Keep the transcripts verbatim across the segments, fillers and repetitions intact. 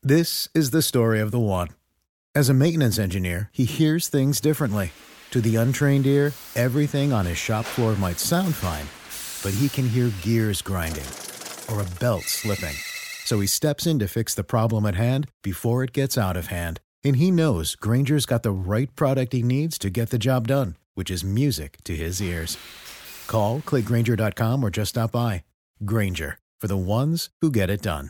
This is the story of the one. As a maintenance engineer, he hears things differently. To the untrained ear, everything on his shop floor might sound fine, but he can hear gears grinding or a belt slipping. So he steps in to fix the problem at hand before it gets out of hand. And he knows Grainger's got the right product he needs to get the job done, which is music to his ears. Call, click Grainger dot com, or just stop by. Grainger, for the ones who get it done.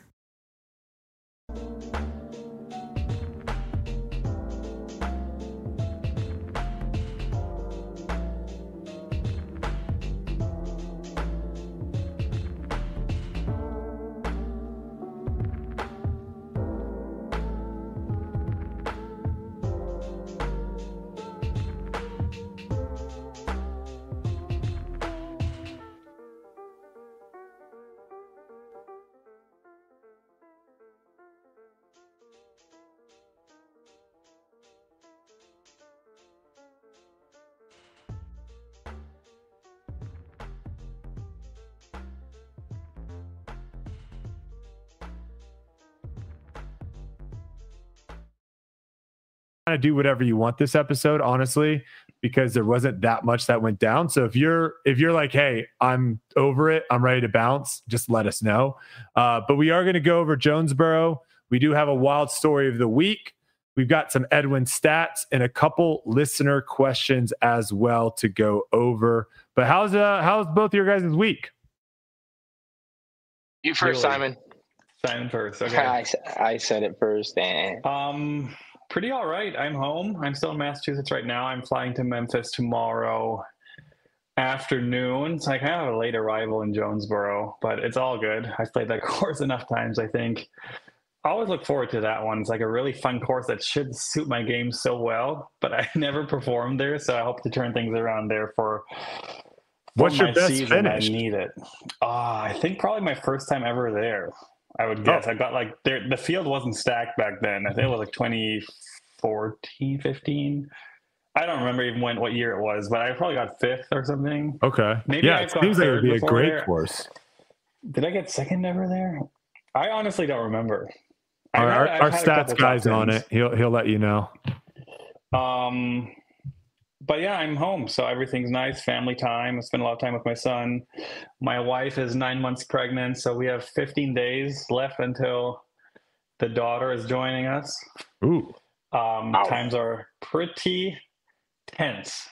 Kind of do whatever you want this episode, honestly, because there wasn't that much that went down. So if you're if you're like, hey, I'm over it, I'm ready to bounce, just let us know. Uh, but we are going to go over Jonesboro. We do have a wild story of the week. We've got some Edwin stats and a couple listener questions as well to go over. But how's uh how's both of your guys' week? You first, really? Simon. Simon first. Okay. I, I said it first. And... Um. Pretty all right. I'm home. I'm still in Massachusetts right now. I'm flying to Memphis tomorrow afternoon. So I kind of have a late arrival in Jonesboro, but it's all good. I've played that course enough times, I think. I always look forward to that one. It's like a really fun course that should suit my game so well, but I never performed there, so I hope to turn things around there for, for What's my your best season. finish? I need it. Uh, I think probably my first time ever there. I would guess. Oh. I got like there, the field wasn't stacked back then. I think it was like twenty fourteen, fifteen. I don't remember even when what year it was, but I probably got fifth or something. Okay. Maybe yeah, I it seems like it would be a great there. course. Did I get second ever there? I honestly don't remember. Our, our, our stats guy's on it. He'll he'll let you know. Um, but yeah, I'm home, so everything's nice. Family time. I spend a lot of time with my son. My wife is nine months pregnant, so we have fifteen days left until the daughter is joining us. Ooh. Um, wow. Times are pretty tense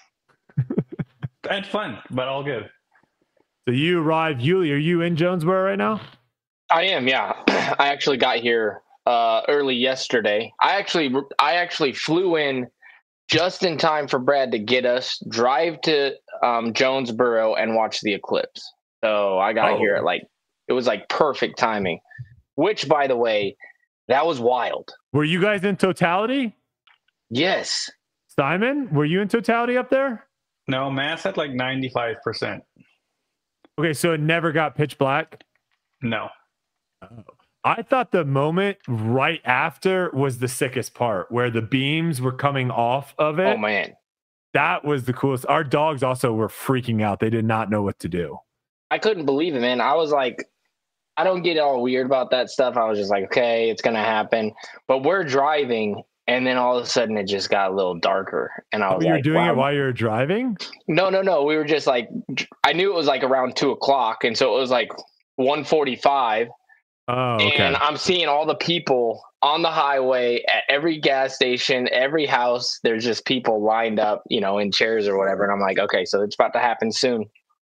and fun, but all good. So you arrived, Yuli, are you in Jonesboro right now? I am, yeah. I actually got here uh, early yesterday. I actually, I actually flew in just in time for Brad to get us, drive to um, Jonesboro, and watch the eclipse. So I got oh. here at like, it was like perfect timing, which, by the way, that was wild. Were you guys in totality? Yes. Simon, were you in totality up there? No, Mass had like ninety-five percent. Okay, so it never got pitch black? No. Oh. I thought the moment right after was the sickest part, where the beams were coming off of it. Oh, man. That was the coolest. Our dogs also were freaking out. They did not know what to do. I couldn't believe it, man. I was like, I don't get all weird about that stuff. I was just like, okay, it's going to happen. But we're driving, and then all of a sudden it just got a little darker. And I was oh, you like, were doing wow. it while you were driving? No, no, no. We were just like, I knew it was like around two o'clock. And so it was like one forty-five. Oh, okay. And I'm seeing all the people on the highway at every gas station, every house. There's just people lined up, you know, in chairs or whatever. And I'm like, okay, so it's about to happen soon.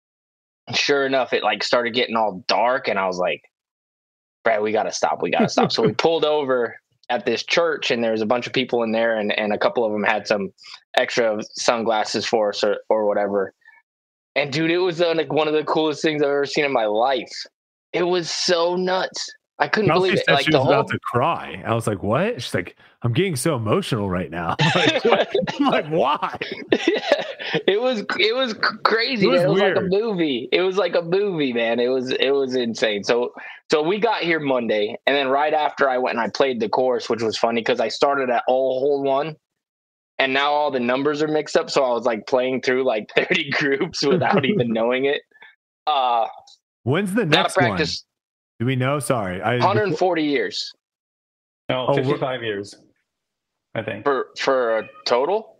Sure enough, it like started getting all dark, and I was like, Brad, we got to stop. We got to stop. So we pulled over at this church, and there was a bunch of people in there, and, and a couple of them had some extra sunglasses for us or, or whatever. And dude, it was uh, like one of the coolest things I've ever seen in my life. It was so nuts. I couldn't Kelsey believe it. Said Like she the was whole... about to cry. I was like, "What?" She's like, "I'm getting so emotional right now." Like, I'm like, why? it was it was crazy. It was, man. It was weird. like a movie. It was like a movie, man. It was it was insane. So so we got here Monday, and then right after I went and I played the course, which was funny because I started at all hole one, and now all the numbers are mixed up. So I was like playing through like thirty groups without even knowing it. Uh, When's the next practice, one? Do we know? Sorry, I, one hundred forty years. No, Oh, fifty-five years, I think. For for a total?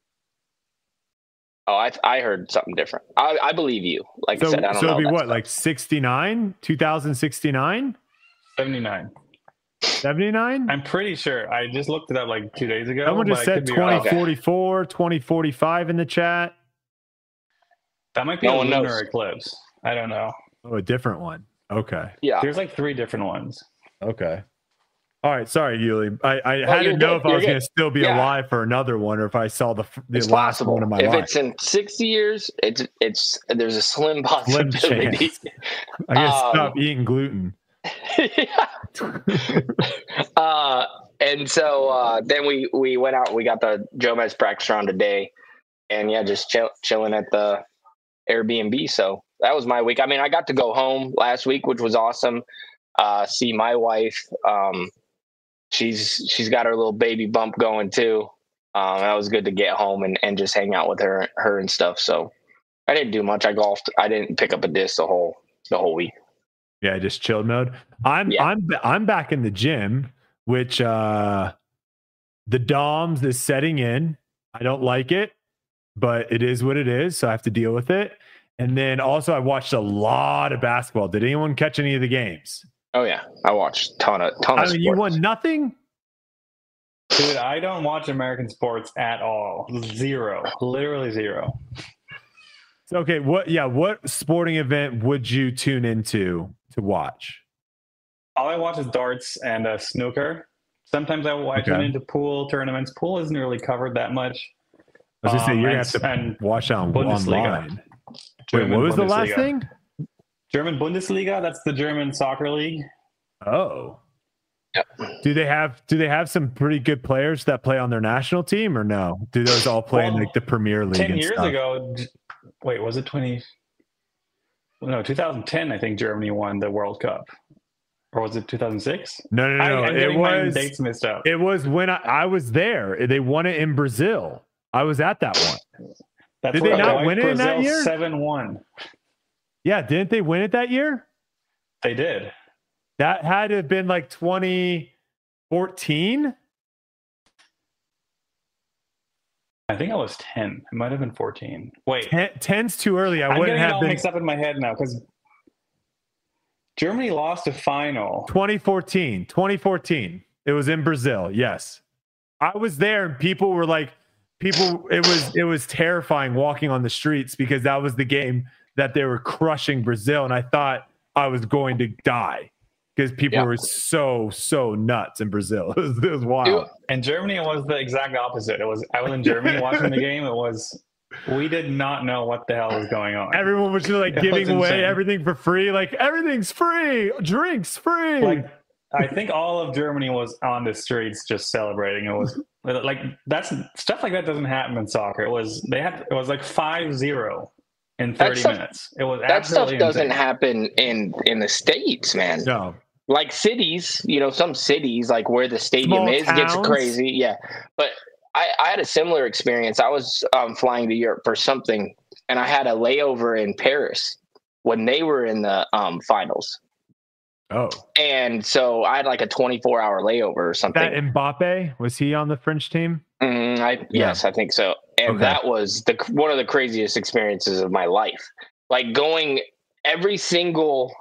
Oh, I I heard something different. I, I believe you. Like So, I said, I don't so know. it'd be that what, stuff. like sixty-nine, two thousand sixty-nine, seventy-nine. seventy-nine? I'm pretty sure. I just looked it up like two days ago. Someone just but I said could be wrong. twenty forty-four, twenty forty-five in the chat. That might be No a one lunar knows. eclipse. I don't know. Oh, a different one. Okay. Yeah. There's like three different ones. Okay. All right. Sorry, Yuli. I, I Oh, had to you're know good. if I You're was going good. to still be Yeah. alive for another one, or if I saw the the It's last possible. one of my If life. it's in sixty years, it's it's there's a slim Slim possibility. chance. I guess Um, stop eating gluten. uh, and so uh, then we we went out. We got the Jomez practice round today, and yeah, just chill, chilling at the Airbnb. So that was my week. I mean, I got to go home last week, which was awesome. Uh, see my wife. Um, she's she's got her little baby bump going too. Um, that was good to get home and, and just hang out with her her and stuff. So I didn't do much. I golfed. I didn't pick up a disc the whole the whole week. Yeah, just chilled mode. I'm Yeah. I'm I'm back in the gym, which uh the D O M S is setting in. I don't like it, but it is what it is, so I have to deal with it. And then also I watched a lot of basketball. Did anyone catch any of the games? Oh yeah, I watched ton of ton of I mean, you sports. won nothing? Dude, I don't watch American sports at all. Zero. Literally zero. So, okay, what yeah, what sporting event would you tune into to watch? All I watch is darts and uh, snooker. Sometimes I, I Okay. tune into pool tournaments. Pool isn't really covered that much. I was just saying Um, you're gonna and- have to and watch it on Bundesliga. online. Wait, German what was the last Bundesliga. thing? German Bundesliga. That's the German soccer league. Oh. Yep. Do they have do they have some pretty good players that play on their national team, or no? Do those all play in Well, like the Premier League? Ten and years stuff? ago, G- wait, was it twenty? No, two thousand ten. I think Germany won the World Cup, or was it two thousand six? No, no, no. no. I'm It getting my was dates mixed up. it was when I, I was there. They won it in Brazil. I was at that one. That's Did they where not wiped win it in that Brazil year? seven one. Yeah, didn't they win it that year? They did. That had to have been like twenty fourteen. I think I was ten. It might have been fourteen. Wait, Ten, ten's too early. I I'm wouldn't getting it have all been mixed up in my head now because Germany lost a final. twenty fourteen. twenty fourteen. It was in Brazil. Yes. I was there and people were like, people, it was, it was terrifying walking on the streets because that was the game that they were crushing Brazil. And I thought I was going to die because people Yeah. were so, so nuts in Brazil. It was, it was wild. Dude, And Germany was the exact opposite. It was I was in Germany watching the game. It was we did not know what the hell was going on. Everyone was just like It giving was away insane. everything for free. Like everything's free, drinks free. Like I think all of Germany was on the streets just celebrating. It was like that's stuff like that doesn't happen in soccer. It was they had it was like five zero in thirty stuff- minutes. It was that stuff absolutely doesn't insane. happen in in the States, man. no. Like cities, you know, some cities like where the stadium Small is gets towns. crazy. Yeah. But I, I had a similar experience. I was um, flying to Europe for something and I had a layover in Paris when they were in the um, finals. Oh, And so I had like a twenty-four hour layover or something. that Mbappe, was he on the French team? Mm, I, yes, I think so. And Okay. that was the one of the craziest experiences of my life. Like going every single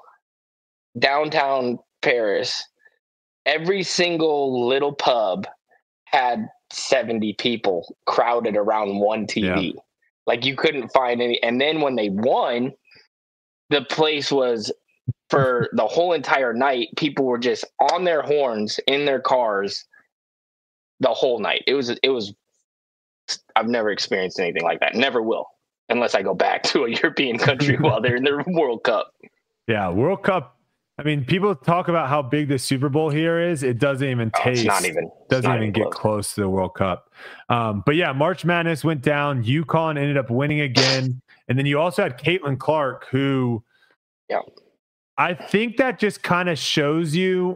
downtown Paris, every single little pub had seventy people crowded around one T V. Like you couldn't find any. And then when they won, the place was for the whole entire night. People were just on their horns in their cars the whole night. It was, it was, I've never experienced anything like that. Never will, unless I go back to a European country while they're in the World Cup. Yeah, World Cup. I mean, people talk about how big the Super Bowl here is. It doesn't even Oh, taste. it's not even, it's doesn't not even even get close. close to the World Cup. Um, but yeah, March Madness went down. UConn ended up winning again, and then you also had Caitlin Clark, who, Yeah. I think that just kind of shows you.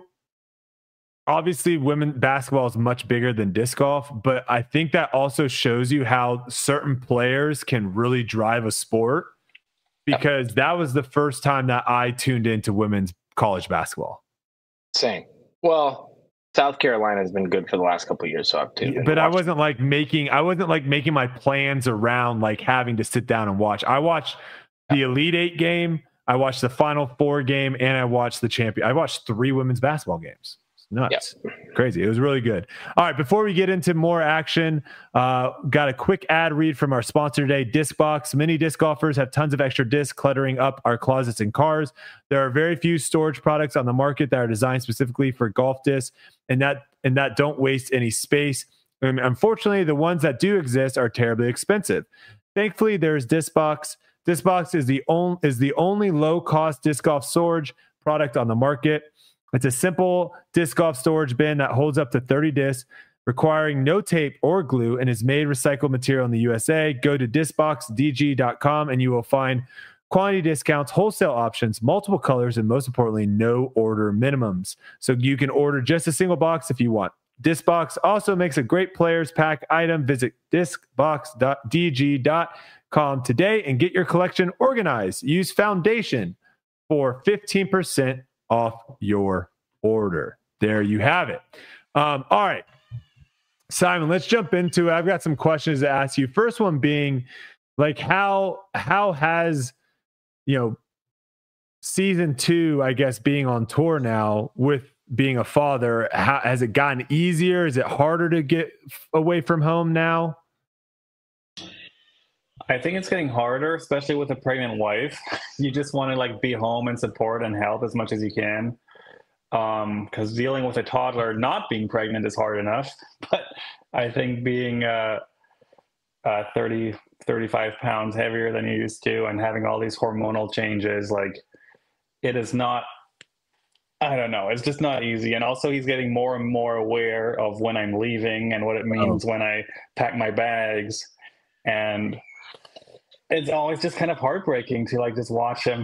Obviously, women basketball is much bigger than disc golf, but I think that also shows you how certain players can really drive a sport. Because that was the first time that I tuned into women's college basketball. Same. Well, South Carolina has been good for the last couple of years, so I've tuned in. But I watch wasn't like making I wasn't like making my plans around like having to sit down and watch. I watched the Elite Eight game, I watched the Final Four game, and I watched the champion. I watched three women's basketball games. It's nuts. Yep. Crazy. It was really good. All right, before we get into more action, uh, got a quick ad read from our sponsor today, Discbox. Many disc golfers have tons of extra discs cluttering up our closets and cars. There are very few storage products on the market that are designed specifically for golf discs and that and that don't waste any space. And unfortunately, the ones that do exist are terribly expensive. Thankfully, there's Discbox. Discbox is the only is the only low-cost disc golf storage product on the market. It's a simple disc golf storage bin that holds up to thirty discs, requiring no tape or glue, and is made recycled material in the U S A. Go to discbox d g dot com and you will find quantity discounts, wholesale options, multiple colors, and most importantly, no order minimums. So you can order just a single box if you want. Discbox also makes a great players pack item. Visit discbox dot d g dot com today and get your collection organized. Use Foundation for fifteen percent off your order. There you have it. Um, all right, Simon, let's jump into it. I've got some questions to ask you. First one being, like, how how has, you know, season two, I guess, being on tour now with being a father, how, has it gotten easier? Is it harder to get away from home now? I think it's getting harder, especially with a pregnant wife. You just want to like be home and support and help as much as you can. Um, because dealing with a toddler not being pregnant is hard enough. But I think being uh, uh, thirty, thirty-five pounds heavier than you used to and having all these hormonal changes, like it is not, I don't know, it's just not easy. And also he's getting more and more aware of when I'm leaving and what it means oh. when I pack my bags. And it's always just kind of heartbreaking to like just watch him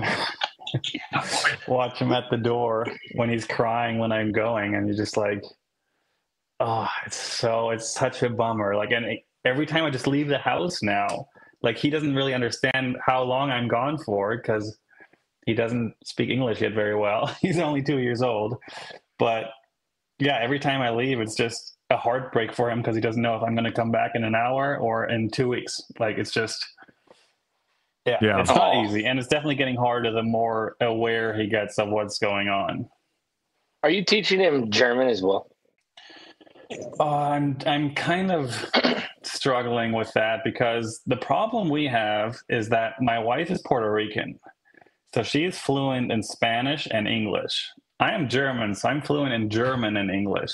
watch him at the door when he's crying when I'm going, and you're just like, oh, it's so it's such a bummer. Like, and every time I just leave the house now, like he doesn't really understand how long I'm gone for because he doesn't speak English yet very well. He's only two years old, but yeah, every time I leave, it's just a heartbreak for him because he doesn't know if I'm going to come back in an hour or in two weeks. Like, it's just. Yeah, yeah, it's not oh. easy, and it's definitely getting harder the more aware he gets of what's going on. Are you teaching him German as well? Uh, I'm I'm kind of struggling with that because the problem we have is that my wife is Puerto Rican, so she is fluent in Spanish and English. I am German, so I'm fluent in German and English,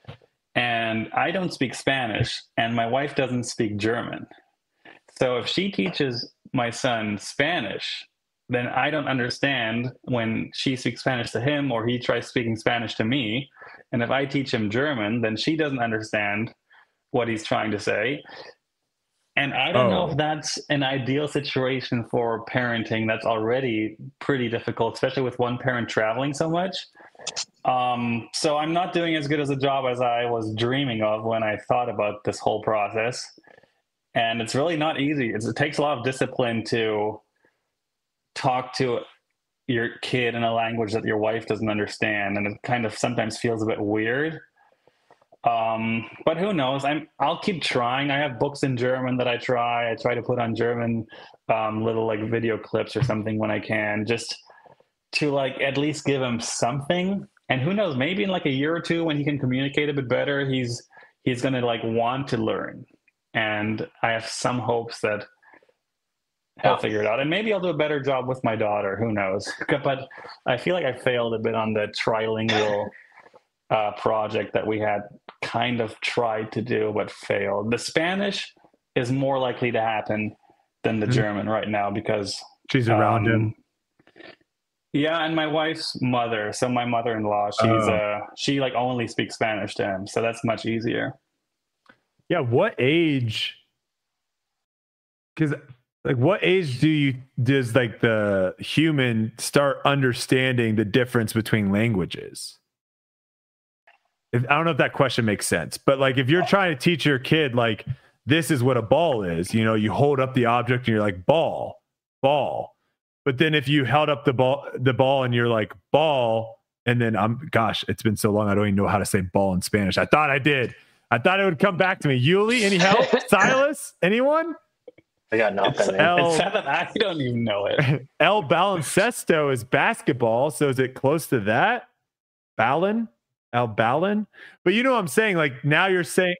and I don't speak Spanish, and my wife doesn't speak German. So if she teaches my son Spanish, then I don't understand when she speaks Spanish to him or he tries speaking Spanish to me. And if I teach him German, then she doesn't understand what he's trying to say. And I don't oh. know if that's an ideal situation for parenting. That's already pretty difficult, especially with one parent traveling so much. Um, so I'm not doing as good as a job as I was dreaming of when I thought about this whole process. And it's really not easy. It's, it takes a lot of discipline to talk to your kid in a language that your wife doesn't understand. And it kind of sometimes feels a bit weird. Um, but who knows? I'm, I'll keep trying. I have books in German that I try. I try to put on German um, little like video clips or something when I can, just to like at least give him something. And who knows, maybe in like a year or two when he can communicate a bit better, he's he's going to like want to learn. And I have some hopes that he'll figure it out. And maybe I'll do a better job with my daughter. Who knows? But I feel like I failed a bit on the trilingual uh, project that we had kind of tried to do, but failed. The Spanish is more likely to happen than the mm-hmm. German right now because she's around um, him. Yeah, and my wife's mother. So my mother-in-law, she's oh. uh, she like only speaks Spanish to him. So that's much easier. Yeah, what age? Because like, what age do you does like the human start understanding the difference between languages? If, I don't know if that question makes sense, but like if you're trying to teach your kid like this is what a ball is, you know, you hold up the object and you're like ball, ball. But then if you held up the ball, the ball, and you're like ball, And then I'm, gosh, it's been so long. I don't even know how to say ball in Spanish. I thought I did. I thought it would come back to me. Yuli, any help? Silas, anyone? I got nothing. It's, El, it's sad that I don't even know it. El baloncesto is basketball. So is it close to that? Balon? El balon? But you know what I'm saying? Like now you're saying.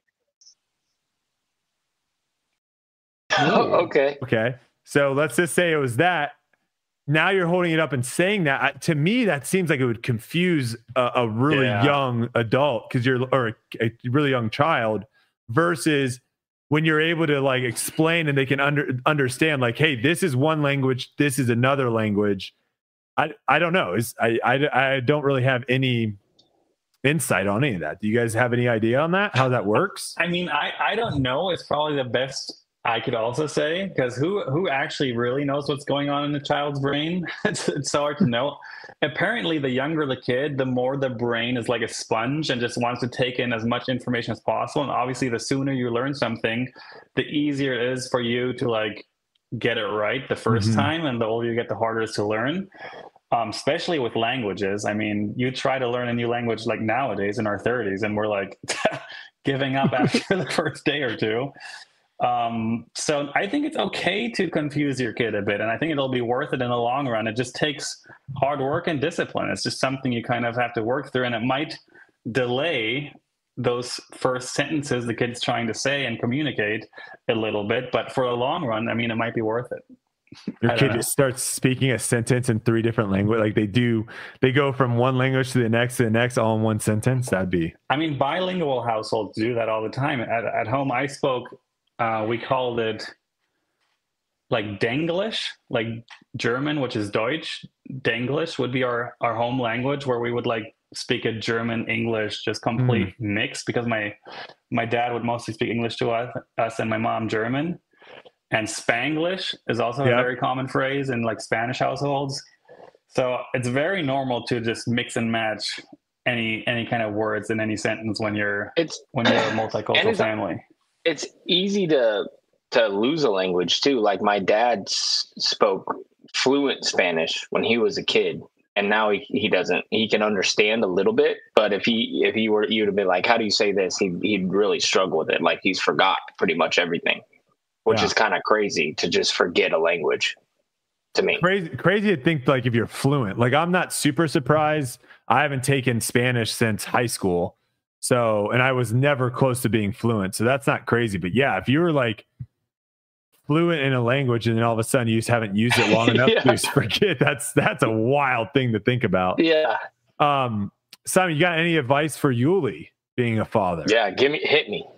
Okay. Okay. So let's just say it was that. Now you're holding it up and saying that. I, to me, that seems like it would confuse a, a really Yeah. young adult because you're, or a, a really young child versus when you're able to like explain and they can under, understand like, hey, this is one language. This is another language. I, I don't know. It's, I, I, I don't really have any insight on any of that. Do you guys have any idea on that? How that works? I mean, I, I don't know. It's probably the best I could also say, because who who actually really knows what's going on in the child's brain? it's, it's so hard to know. Apparently, the younger the kid, the more the brain is like a sponge and just wants to take in as much information as possible. And obviously, the sooner you learn something, the easier it is for you to like get it right the first Mhm. time. And the older you get, the harder it is to learn. Um, especially with languages. I mean, you try to learn a new language like nowadays in our thirties, and we're like giving up after the first day or two. Um, so I think it's okay to confuse your kid a bit, and I think it'll be worth it in the long run. It just takes hard work and discipline. It's just something you kind of have to work through, and it might delay those first sentences the kid's trying to say and communicate a little bit. But for the long run, I mean, it might be worth it. Your I kid don't know. just starts speaking a sentence in three different languages. Like they do, they go from one language to the next to the next all in one sentence. That'd be. I mean, bilingual households do that all the time. At, at home, I spoke, uh, we called it like Denglish, like German, which is Deutsch. Denglish would be our, our home language, where we would like speak a German English, just complete mm. mix, because my my dad would mostly speak English to us, us and my mom German. And Spanglish is also yep. a very common phrase in like Spanish households. So it's very normal to just mix and match any any kind of words in any sentence when you're it's when you're a multicultural it's, family. It's easy to to lose a language too. Like my dad s- spoke fluent Spanish when he was a kid, and now he, he doesn't. He can understand a little bit, but if he if he were you to be like, how do you say this? He he'd really struggle with it. Like he's forgot pretty much everything. Which yeah. is kind of crazy to just forget a language to me. Crazy, crazy to think like if you're fluent. Like I'm not super surprised. I haven't taken Spanish since high school. So, and I was never close to being fluent. So that's not crazy. But yeah, if you were like fluent in a language and then all of a sudden you just haven't used it long enough yeah. to just forget, that's that's a wild thing to think about. Yeah. Um, Simon, you got any advice for Yuli being a father? Yeah, give me hit me.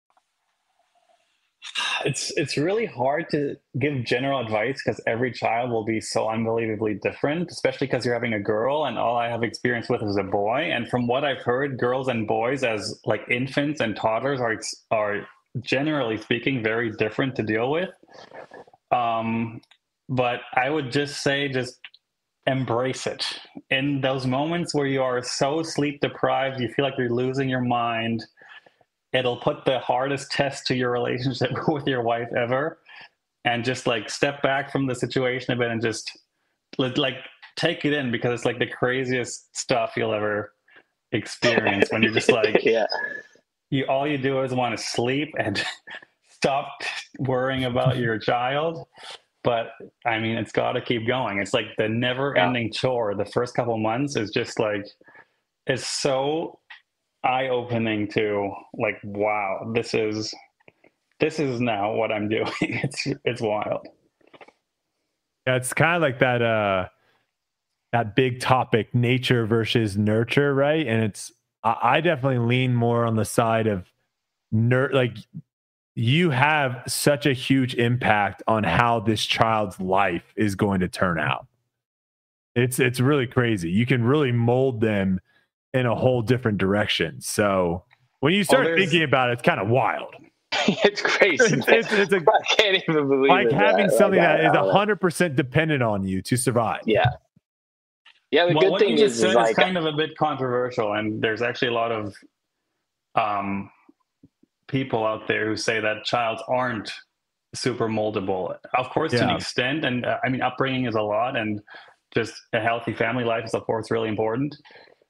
It's it's really hard to give general advice because every child will be so unbelievably different, especially because you're having a girl and all I have experience with is a boy. And from what I've heard, girls and boys as like infants and toddlers are are generally speaking very different to deal with. Um, but I would just say just embrace it. In those moments where you are so sleep deprived, you feel like you're losing your mind, it'll put the hardest test to your relationship with your wife ever. And just like step back from the situation a bit and just like take it in, because it's like the craziest stuff you'll ever experience when you're just like, yeah, you, all you do is want to sleep and stop worrying about your child. But I mean, it's got to keep going. It's like the never ending yeah. chore. The first couple months is just like, it's so eye-opening to like, wow, this is this is now what I'm doing. It's it's wild. Yeah, it's kind of like that uh that big topic, nature versus nurture, right? And it's I, I definitely lean more on the side of nur- like you have such a huge impact on how this child's life is going to turn out. It's it's really crazy. You can really mold them in a whole different direction. So when you start oh, thinking about it, it's kind of wild. It's crazy. It's, it's, it's a, I can't even believe like it, having that. something like, that is a hundred percent dependent on you to survive. Yeah. Yeah. The well, good what thing you just is, said is like, is kind of a bit controversial, and there's actually a lot of um, people out there who say that childs aren't super moldable. Of course, yeah. to an extent, and uh, I mean, upbringing is a lot, and just a healthy family life is, of course, really important.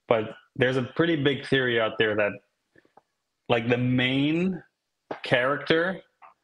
but there's a pretty big theory out there that like the main character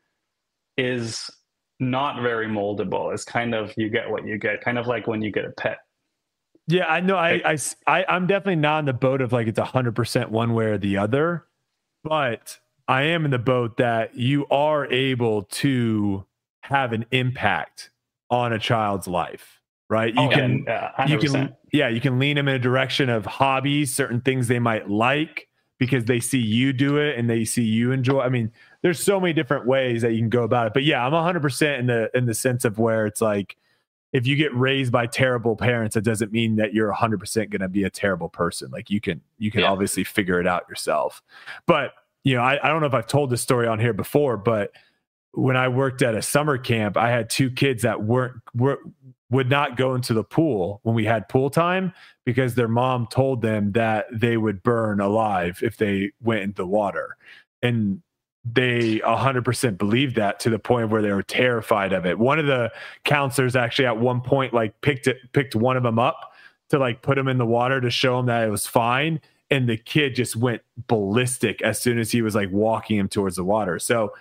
is not very moldable. It's kind of, you get what you get, kind of like when you get a pet. Yeah, I know. I, I, I, I'm definitely not in the boat of like it's one hundred percent one way or the other, but I am in the boat that you are able to have an impact on a child's life, right? You Oh, can, yeah, you one hundred percent. can, yeah, you can lean them in a direction of hobbies, certain things they might like because they see you do it and they see you enjoy. I mean, there's so many different ways that you can go about it. But yeah, I'm one hundred percent in the in the sense of where it's like, if you get raised by terrible parents, it doesn't mean that you're one hundred percent going to be a terrible person. Like you can you can Yeah. obviously figure it out yourself. But you know, I, I don't know if I've told this story on here before, but when I worked at a summer camp, I had two kids that weren't were would not go into the pool when we had pool time because their mom told them that they would burn alive if they went into the water. And they one hundred percent believed that to the point where they were terrified of it. One of the counselors actually at one point like picked it, picked one of them up to like put him in the water to show him that it was fine. And the kid just went ballistic as soon as he was like walking him towards the water. So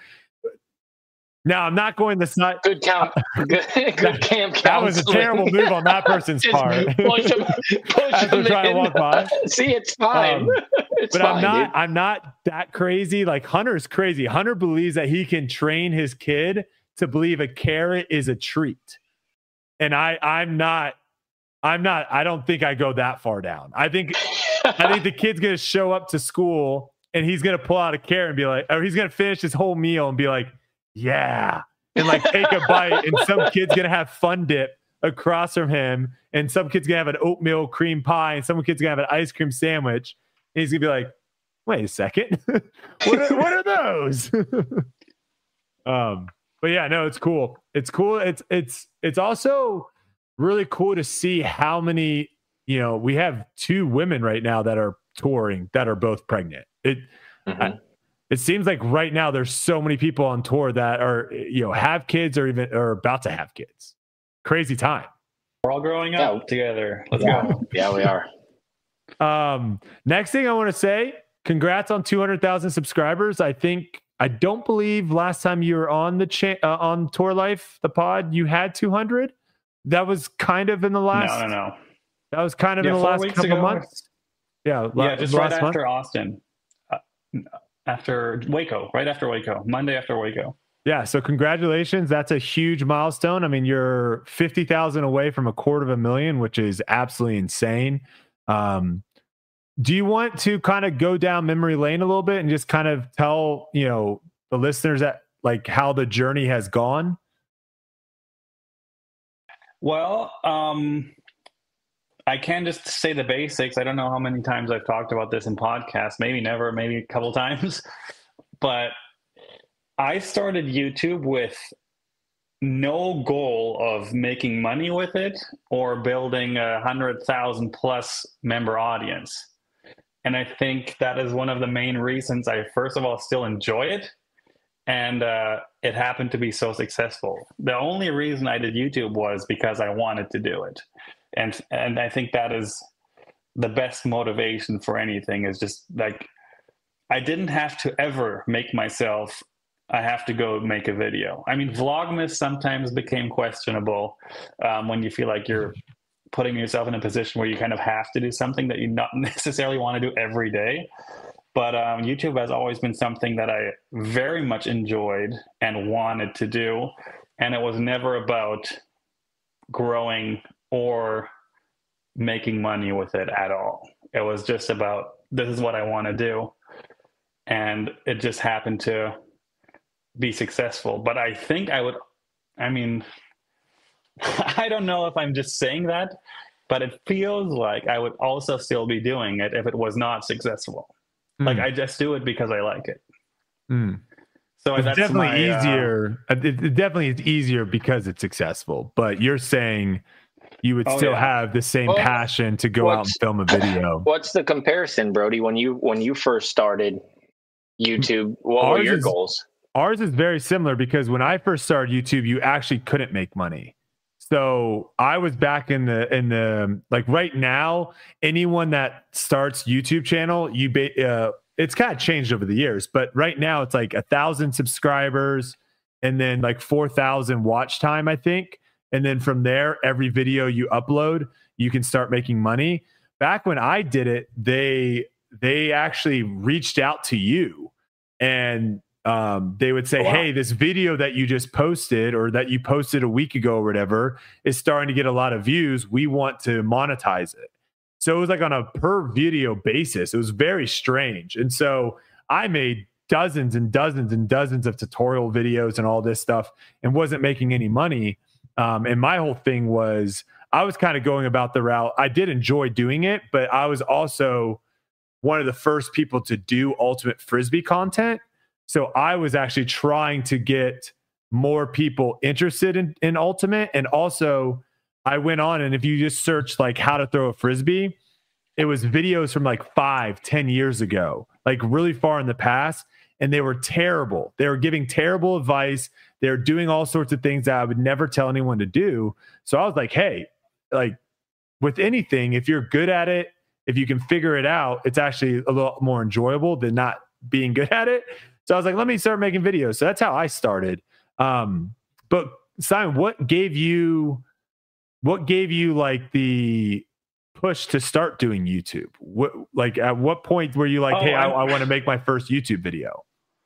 now I'm not going this side. Good count. Good, good camp counseling. That was a terrible move on that person's Just part. Push him, push As they're him trying to in. walk by. See, it's fine. Um, it's but fine, I'm not dude. I'm not that crazy. Like Hunter's crazy. Hunter believes that he can train his kid to believe a carrot is a treat. And I I'm not I'm not I don't think I go that far down. I think I think the kid's gonna show up to school and he's gonna pull out a carrot and be like, or he's gonna finish his whole meal and be like, yeah, and like take a bite, and some kid's gonna have Fun Dip across from him, and some kid's gonna have an oatmeal cream pie, and some kid's gonna have an ice cream sandwich, and he's gonna be like, wait a second, what, are, what are those? um, but yeah, no, it's cool. It's cool. It's it's it's also really cool to see how many, you know, we have two women right now that are touring that are both pregnant. It Mm-hmm. I, it seems like right now there's so many people on tour that are, you know, have kids or even are about to have kids. Crazy time. We're all growing up Yeah. together. Let's yeah. go. Yeah, we are. Um, next thing I want to say, congrats on two hundred thousand subscribers. I think, I don't believe last time you were on the cha- uh, on Tour Life, the pod, you had two hundred. That was kind of in the last, No, no, no. that was kind of Yeah, in the four last weeks couple ago. months. Yeah. la- Yeah, just last right month. after Austin. Uh, after Waco, right after Waco, Monday after Waco. Yeah. So congratulations. That's a huge milestone. I mean, you're fifty thousand away from a quarter of a million, which is absolutely insane. Um, do you want to kind of go down memory lane a little bit and just kind of tell, you know, the listeners that like how the journey has gone? Well, um, I can just say the basics. I don't know how many times I've talked about this in podcasts, maybe never, maybe a couple times. But I started YouTube with no goal of making money with it or building a hundred thousand plus member audience. And I think that is one of the main reasons I, first of all, still enjoy it. And uh, it happened to be so successful. The only reason I did YouTube was because I wanted to do it. And and I think that is the best motivation for anything, is just like, I didn't have to ever make myself, I have to go make a video. I mean, Vlogmas sometimes became questionable um, when you feel like you're putting yourself in a position where you kind of have to do something that you not necessarily want to do every day. But um, YouTube has always been something that I very much enjoyed and wanted to do. And it was never about growing or making money with it at all. It was just about, this is what I want to do. And it just happened to be successful. But I think I would, I mean, I don't know if I'm just saying that, but it feels like I would also still be doing it if it was not successful. Mm. Like, I just do it because I like it. Mm. So it's that's definitely my, easier. Uh, it, it definitely is easier because it's successful. But you're saying you would oh, still yeah. have the same well, passion to go out and film a video. What's the comparison, Brody? When you when you first started YouTube, what ours were your is, goals? Ours is very similar because when I first started YouTube, you actually couldn't make money. So I was back in the in the like right now. Anyone that starts YouTube channel, you ba- uh, it's kind of changed over the years, but right now it's like a thousand subscribers and then like four thousand watch time, I think. And then from there, every video you upload, you can start making money. Back when I did it, they they actually reached out to you and um, they would say, oh, wow. hey, this video that you just posted or that you posted a week ago or whatever is starting to get a lot of views. We want to monetize it. So it was like on a per video basis. It was very strange. And so I made dozens and dozens and dozens of tutorial videos and all this stuff and wasn't making any money. Um, and my whole thing was I was kind of going about the route. I did enjoy doing it, but I was also one of the first people to do Ultimate Frisbee content. So I was actually trying to get more people interested in, in Ultimate. And also I went on, and if you just search like how to throw a Frisbee, it was videos from like five, ten years ago, like really far in the past. And they were terrible. They were giving terrible advice. They were doing all sorts of things that I would never tell anyone to do. So I was like, hey, like with anything, if you're good at it, if you can figure it out, it's actually a lot more enjoyable than not being good at it. So I was like, let me start making videos. So that's how I started. Um, but Simon, what gave you, what gave you like the push to start doing YouTube? What, like at what point were you like, oh, hey, I, I want to make my first YouTube video?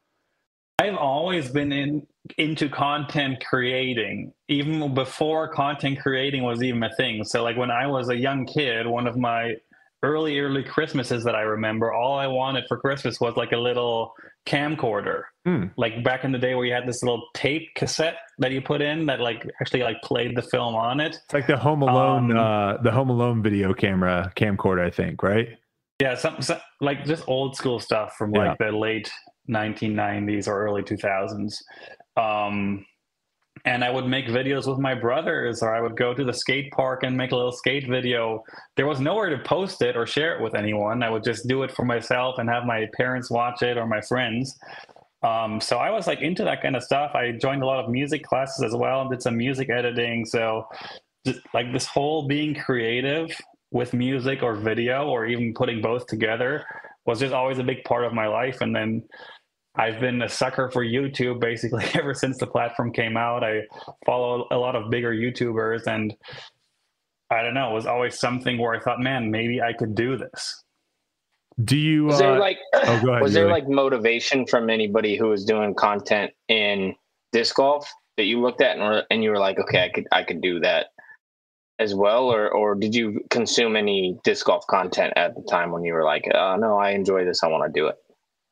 I've always been in into content creating, even before content creating was even a thing. So like when I was a young kid, one of my early, early Christmases that I remember, all I wanted for Christmas was like a little camcorder. Hmm. Like back in the day where you had this little tape cassette that you put in that like actually like played the film on it. It's like the Home Alone, um, uh, the Home Alone video camera camcorder, I think, right? Yeah, some, some like just old school stuff from like yeah. the late nineteen nineties or early two thousands. Um, and I would make videos with my brothers, or I would go to the skate park and make a little skate video. There was nowhere to post it or share it with anyone. I would just do it for myself and have my parents watch it or my friends. Um, so I was like into that kind of stuff. I joined a lot of music classes as well and did some music editing. So just like this whole being creative with music or video or even putting both together was just always a big part of my life. And then I've been a sucker for YouTube basically ever since the platform came out. I follow a lot of bigger YouTubers, and I don't know, it was always something where I thought, man, maybe I could do this. Do you, was there uh, like, oh, go ahead, was there Yuri. like motivation from anybody who was doing content in disc golf that you looked at and, and you were like, okay, I could, I could do that as well? Or, or did you consume any disc golf content at the time when you were like, oh no, I enjoy this, I want to do it?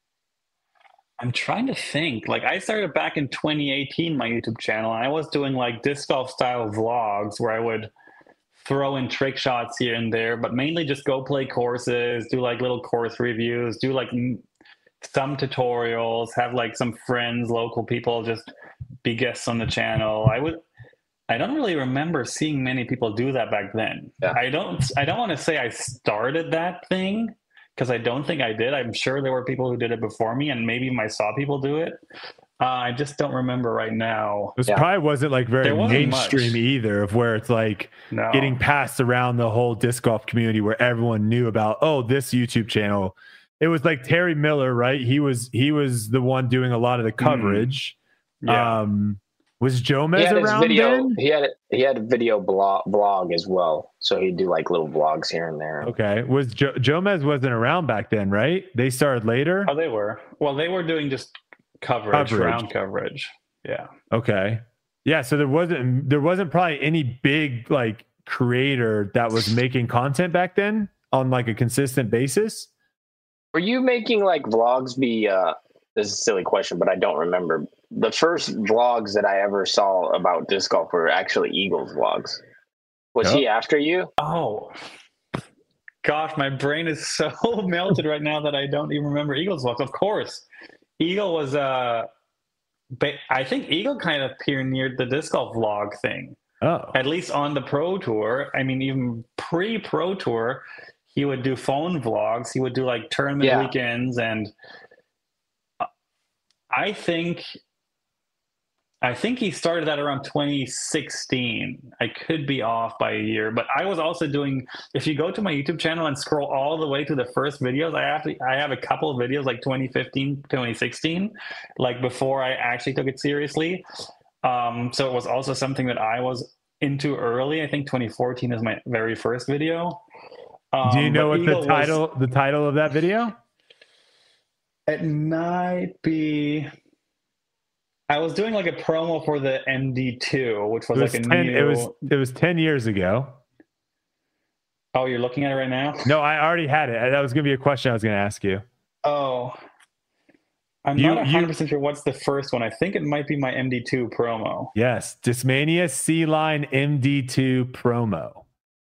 I'm trying to think. Like I started back in twenty eighteen, my YouTube channel, and I was doing like disc golf style vlogs where I would throw in trick shots here and there, but mainly just go play courses, do like little course reviews, do like some tutorials, have like some friends, local people just be guests on the channel. I would, I don't really remember seeing many people do that back then. Yeah. I don't, I don't want to say I started that thing, because I don't think I did. I'm sure there were people who did it before me, and maybe I saw people do it. Uh, I just don't remember right now. This yeah. probably wasn't like very wasn't mainstream much. either, of where it's like no. getting passed around the whole disc golf community where everyone knew about, oh, this YouTube channel. It was like Terry Miller, right? He was he was the one doing a lot of the coverage. Mm. Yeah. Um, was Jomez he had his around video, then? He had he had a video blog, blog as well, so he'd do like little vlogs here and there. Okay, was jo- Jomez wasn't around back then, right? They started later. Oh, they were. Well, they were doing just coverage, coverage. round coverage. Yeah. Okay. Yeah. So there wasn't there wasn't probably any big like creator that was making content back then on like a consistent basis. Were you making like vlogs? Be uh, this is a silly question, but I don't remember. The first vlogs that I ever saw about disc golf were actually Eagle's vlogs. Was yep. he after you? Oh, gosh, my brain is so melted right now that I don't even remember Eagle's vlogs. Of course, Eagle was, uh, I think Eagle kind of pioneered the disc golf vlog thing. Oh. At least on the Pro Tour. I mean, even pre-Pro Tour, he would do phone vlogs. He would do like tournament yeah. weekends. And I think... I think he started that around twenty sixteen. I could be off by a year, but I was also doing, if you go to my YouTube channel and scroll all the way to the first videos, I have to, I have a couple of videos like twenty fifteen, twenty sixteen, like before I actually took it seriously. Um, so it was also something that I was into early. I think twenty fourteen is my very first video. Um, Do you know what Eagle the title was, the title of that video? It might be. I was doing like a promo for the M D two, which was, was like a ten, new. It was it was ten years ago. Oh, you're looking at it right now? No, I already had it. That was going to be a question I was going to ask you. Oh, I'm you, not one hundred percent you, sure what's the first one. I think it might be my M D two promo. Yes, Discmania C-Line M D two promo.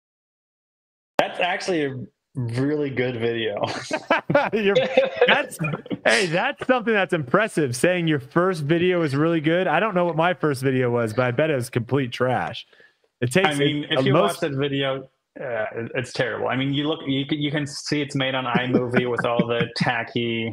That's actually a really good video. that's hey, that's something that's impressive. Saying your first video is really good. I don't know what my first video was, but I bet it was complete trash. It takes. I mean, it, if you most... watch that video, uh, it's terrible. I mean, you look, you can, you can see it's made on iMovie with all the tacky,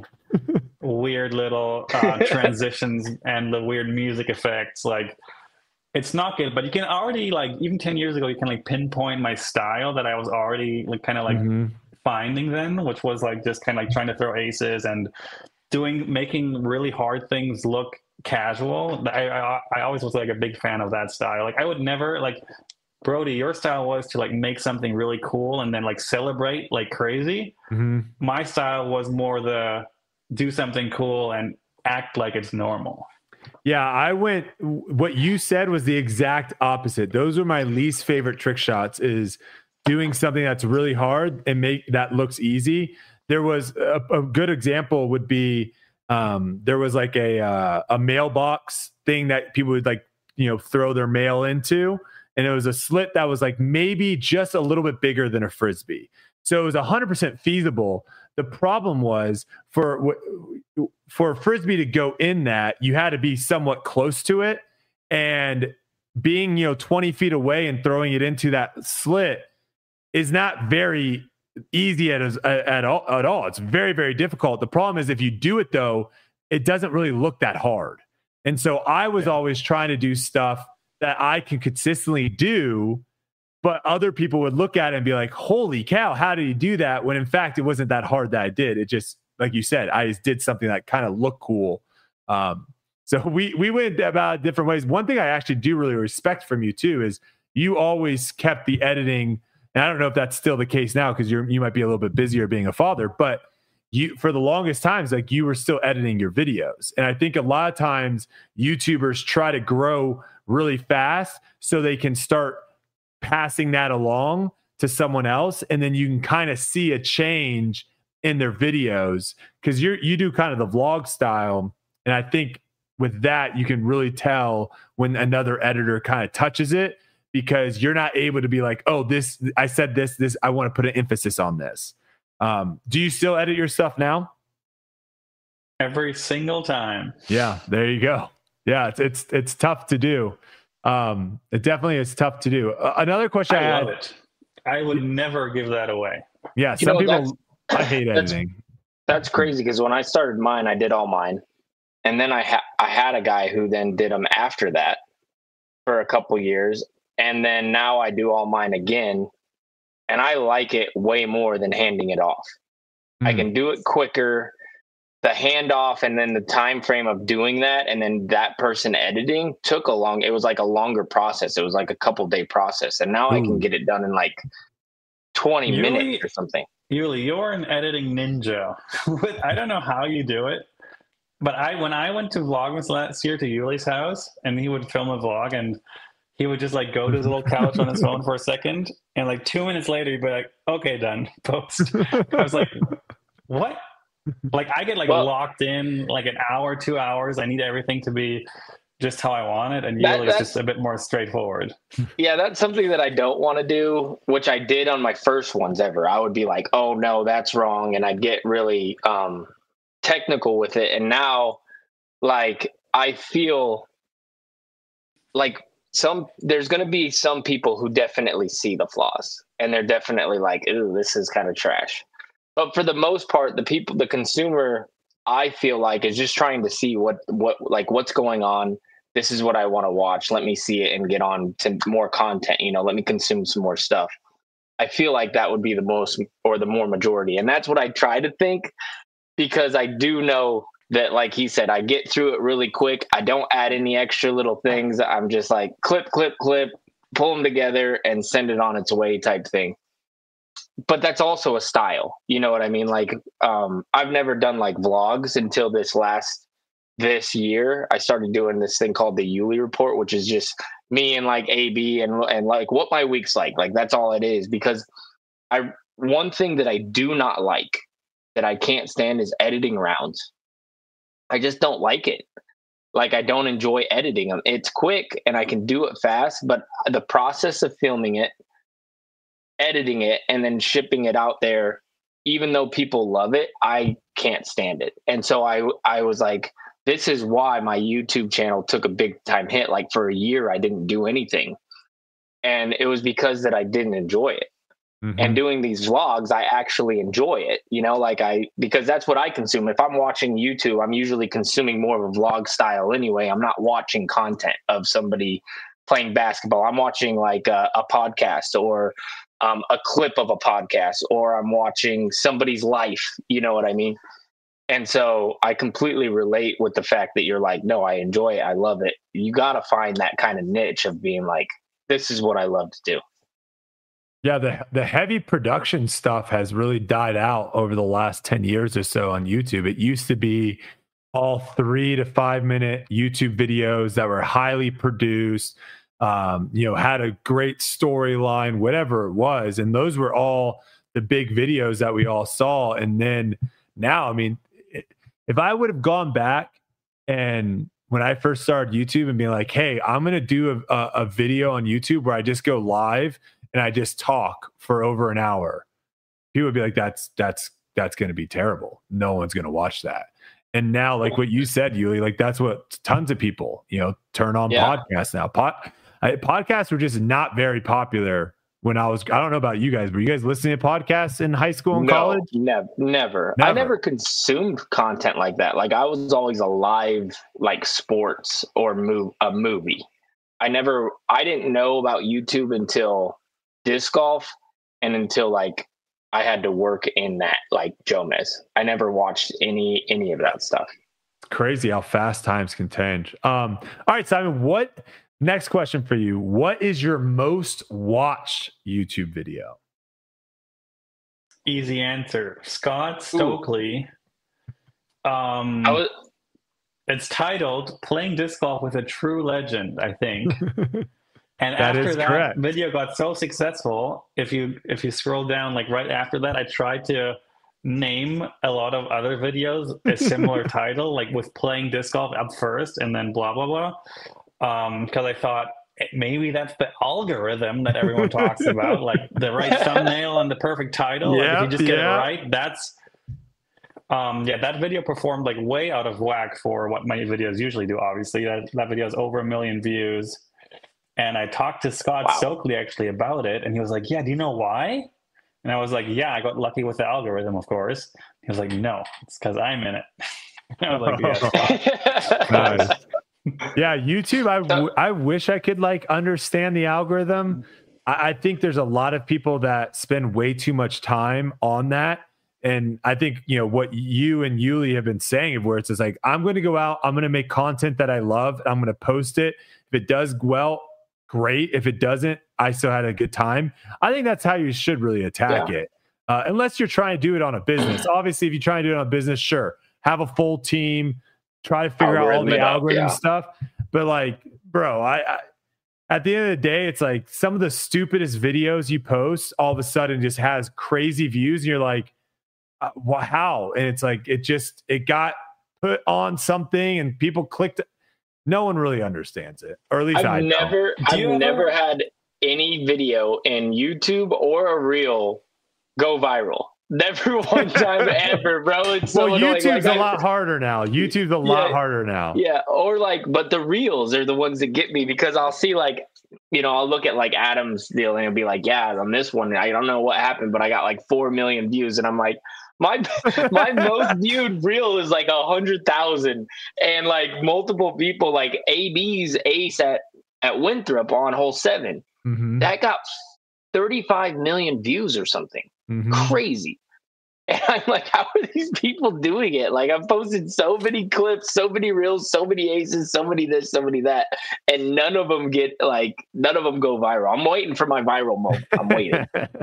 weird little uh, transitions and the weird music effects. Like, it's not good, but you can already, like, even ten years ago, you can like pinpoint my style that I was already like kind of like mm-hmm. finding then, which was like just kind of like trying to throw aces and doing, making really hard things look casual. I, I I always was like a big fan of that style. Like I would never like, Brody, your style was to like make something really cool and then like celebrate like crazy. Mm-hmm. My style was more the do something cool and act like it's normal. Yeah, I went, what you said was the exact opposite. Those were my least favorite trick shots, is doing something that's really hard and make that looks easy. There was a, a good example would be, um, there was like a, uh, a mailbox thing that people would like, you know, throw their mail into. And it was a slit that was like maybe just a little bit bigger than a Frisbee. So it was one hundred percent feasible. The problem was for for a Frisbee to go in that, you had to be somewhat close to it. And being, you know, twenty feet away and throwing it into that slit is not very easy at, at, all, at all. It's very, very difficult. The problem is if you do it, though, it doesn't really look that hard. And so I was yeah. always trying to do stuff that I can consistently do, but other people would look at it and be like, holy cow, how did you do that? When in fact, it wasn't that hard that I did. It just, like you said, I just did something that kind of looked cool. Um, so we, we went about different ways. One thing I actually do really respect from you too, is you always kept the editing. And I don't know if that's still the case now, because you're, you might be a little bit busier being a father, but you, for the longest times, like you were still editing your videos. And I think a lot of times YouTubers try to grow really fast so they can start passing that along to someone else, and then you can kind of see a change in their videos, because you you do kind of the vlog style, and I think with that you can really tell when another editor kind of touches it, because you're not able to be like, oh, this I said this this I want to put an emphasis on this. Um, do you still edit your stuff now? Every single time. Yeah, there you go. Yeah, it's it's it's tough to do. Um, it definitely is tough to do. Uh, another question I, I love had, it. I would never give that away. Yeah, you some know, people. I hate that's, editing. That's crazy, because when I started mine, I did all mine, and then I ha- I had a guy who then did them after that for a couple years, and then now I do all mine again, and I like it way more than handing it off. Mm. I can do it quicker. The handoff and then the time frame of doing that, and then that person editing took a long, it was like a longer process. It was like a couple day process. And now Ooh. I can get it done in like twenty Yuli, minutes or something. Yuli, you're an editing ninja. I don't know how you do it, but I, when I went to Vlogmas last year to Yuli's house, and he would film a vlog, and he would just like go to his little couch on his phone for a second. And like two minutes later, he'd be like, okay, done, post. I was like, what? Like I get like well, locked in like an hour, two hours. I need everything to be just how I want it. And that, usually it's just a bit more straightforward. Yeah, that's something that I don't want to do, which I did on my first ones ever. I would be like, oh no, that's wrong. And I'd get really um, technical with it. And now like, I feel like some, there's going to be some people who definitely see the flaws, and they're definitely like, ooh, this is kind of trash. But for the most part, the people, the consumer, I feel like is just trying to see what, what, like what's going on. this is what I want to watch. Let me see it and get on to more content. You know, let me consume some more stuff. I feel like that would be the most or the more majority. And that's what I try to think, because I do know that, like he said, I get through it really quick. I don't add any extra little things. I'm just like clip, clip, clip, pull them together and send it on its way type thing. But that's also a style. You know what I mean? Like, um, I've never done like vlogs until this last, this year. I started doing this thing called the Yulee Report, which is just me and like A B and, and like what my week's like. Like, that's all it is. Because I, one thing that I do not like, that I can't stand, is editing rounds. I just don't like it. Like, I don't enjoy editing them. It's quick and I can do it fast, but the process of filming it, editing it, and then shipping it out there, even though people love it, I can't stand it. And so I, I was like, this is why my YouTube channel took a big time hit. Like, for a year, I didn't do anything. And it was because that I didn't enjoy it. Mm-hmm. And doing these vlogs, I actually enjoy it, you know, like I, because that's what I consume. If I'm watching YouTube, I'm usually consuming more of a vlog style anyway. I'm not watching content of somebody playing basketball. I'm watching like a, a podcast or um, a clip of a podcast, or I'm watching somebody's life. You know what I mean? And so I completely relate with the fact that you're like, no, I enjoy it. I love it. You got to find that kind of niche of being like, this is what I love to do. Yeah, the the heavy production stuff has really died out over the last ten years or so on YouTube. It used to be all three to five minute YouTube videos that were highly produced, um, you know, had a great storyline, whatever it was. And those were all the big videos that we all saw. And then now, I mean, if I would have gone back and when I first started YouTube and being like, hey, I'm going to do a, a, a video on YouTube where I just go live and I just talk for over an hour, people would be like, that's, that's, that's going to be terrible. No one's going to watch that. And now, like what you said, Yulee, like that's what tons of people, you know, turn on yeah. podcasts now. Pod, I, podcasts were just not very popular when I was, I don't know about you guys, but you guys listening to podcasts in high school and no, college? Never, never. Never. I never consumed content like that. Like, I was always a live, like sports or move a movie. I never, I didn't know about YouTube until disc golf and until like I had to work in that, like Jomez. I never watched any any of that stuff. It's crazy how fast times can change. Um, all right, Simon, what next question for you? What is your most watched YouTube video? Easy answer. Scott Stokely. Ooh. Um I was, it's titled Playing Disc Golf with a True Legend, I think. And that after that correct. video got so successful, if you if you scroll down, like right after that, I tried to name a lot of other videos a similar title, like with Playing Disc Golf up first and then blah, blah, blah. Um, because I thought maybe that's the algorithm that everyone talks about, like the right thumbnail and the perfect title. Yep, like if you just get yeah. it right, that's um yeah, that video performed like way out of whack for what my videos usually do. Obviously, that, that video has over a million views. And I talked to Scott wow. Stokely actually about it, and he was like, yeah, do you know why? And I was like, yeah, I got lucky with the algorithm, of course. He was like, no, it's because I'm in it. I was like, yeah. Nice. Yeah, YouTube, I, w- I wish I could like understand the algorithm. I-, I think there's a lot of people that spend way too much time on that. And I think, you know, what you and Yulee have been saying, where it's just like, I'm going to go out, I'm going to make content that I love, I'm going to post it. If it does well, great. If it doesn't, I still had a good time. I think that's how you should really attack yeah. it. Uh, unless you're trying to do it on a business. Obviously, if you're trying to do it on a business, sure. Have a full team, try to figure out all the algorithm yeah. stuff. But like, bro, I, I at the end of the day, it's like some of the stupidest videos you post all of a sudden just has crazy views. And you're like, uh, well, how? And it's like, it just, it got put on something and people clicked. No one really understands it, or at least I've I never, don't. I've ever... never had any video in YouTube or a reel go viral. Never one time ever, bro. It's so well, annoying. YouTube's like, a lot harder now. YouTube's a yeah, lot harder now. Yeah, or like, but the reels are the ones that get me because I'll see like, you know, I'll look at like Adam's deal and it'll be like, yeah, on this one, I don't know what happened, but I got like four million views, and I'm like, My my most viewed reel is like a hundred thousand, and like multiple people, like A B's ace at at Winthrop on hole seven, Mm-hmm. that got thirty-five million views or something Mm-hmm. crazy. And I'm like, how are these people doing it? Like, I've posted so many clips, so many reels, so many aces, so many this, so many that, and none of them get like, none of them go viral. I'm waiting for my viral moment. I'm waiting.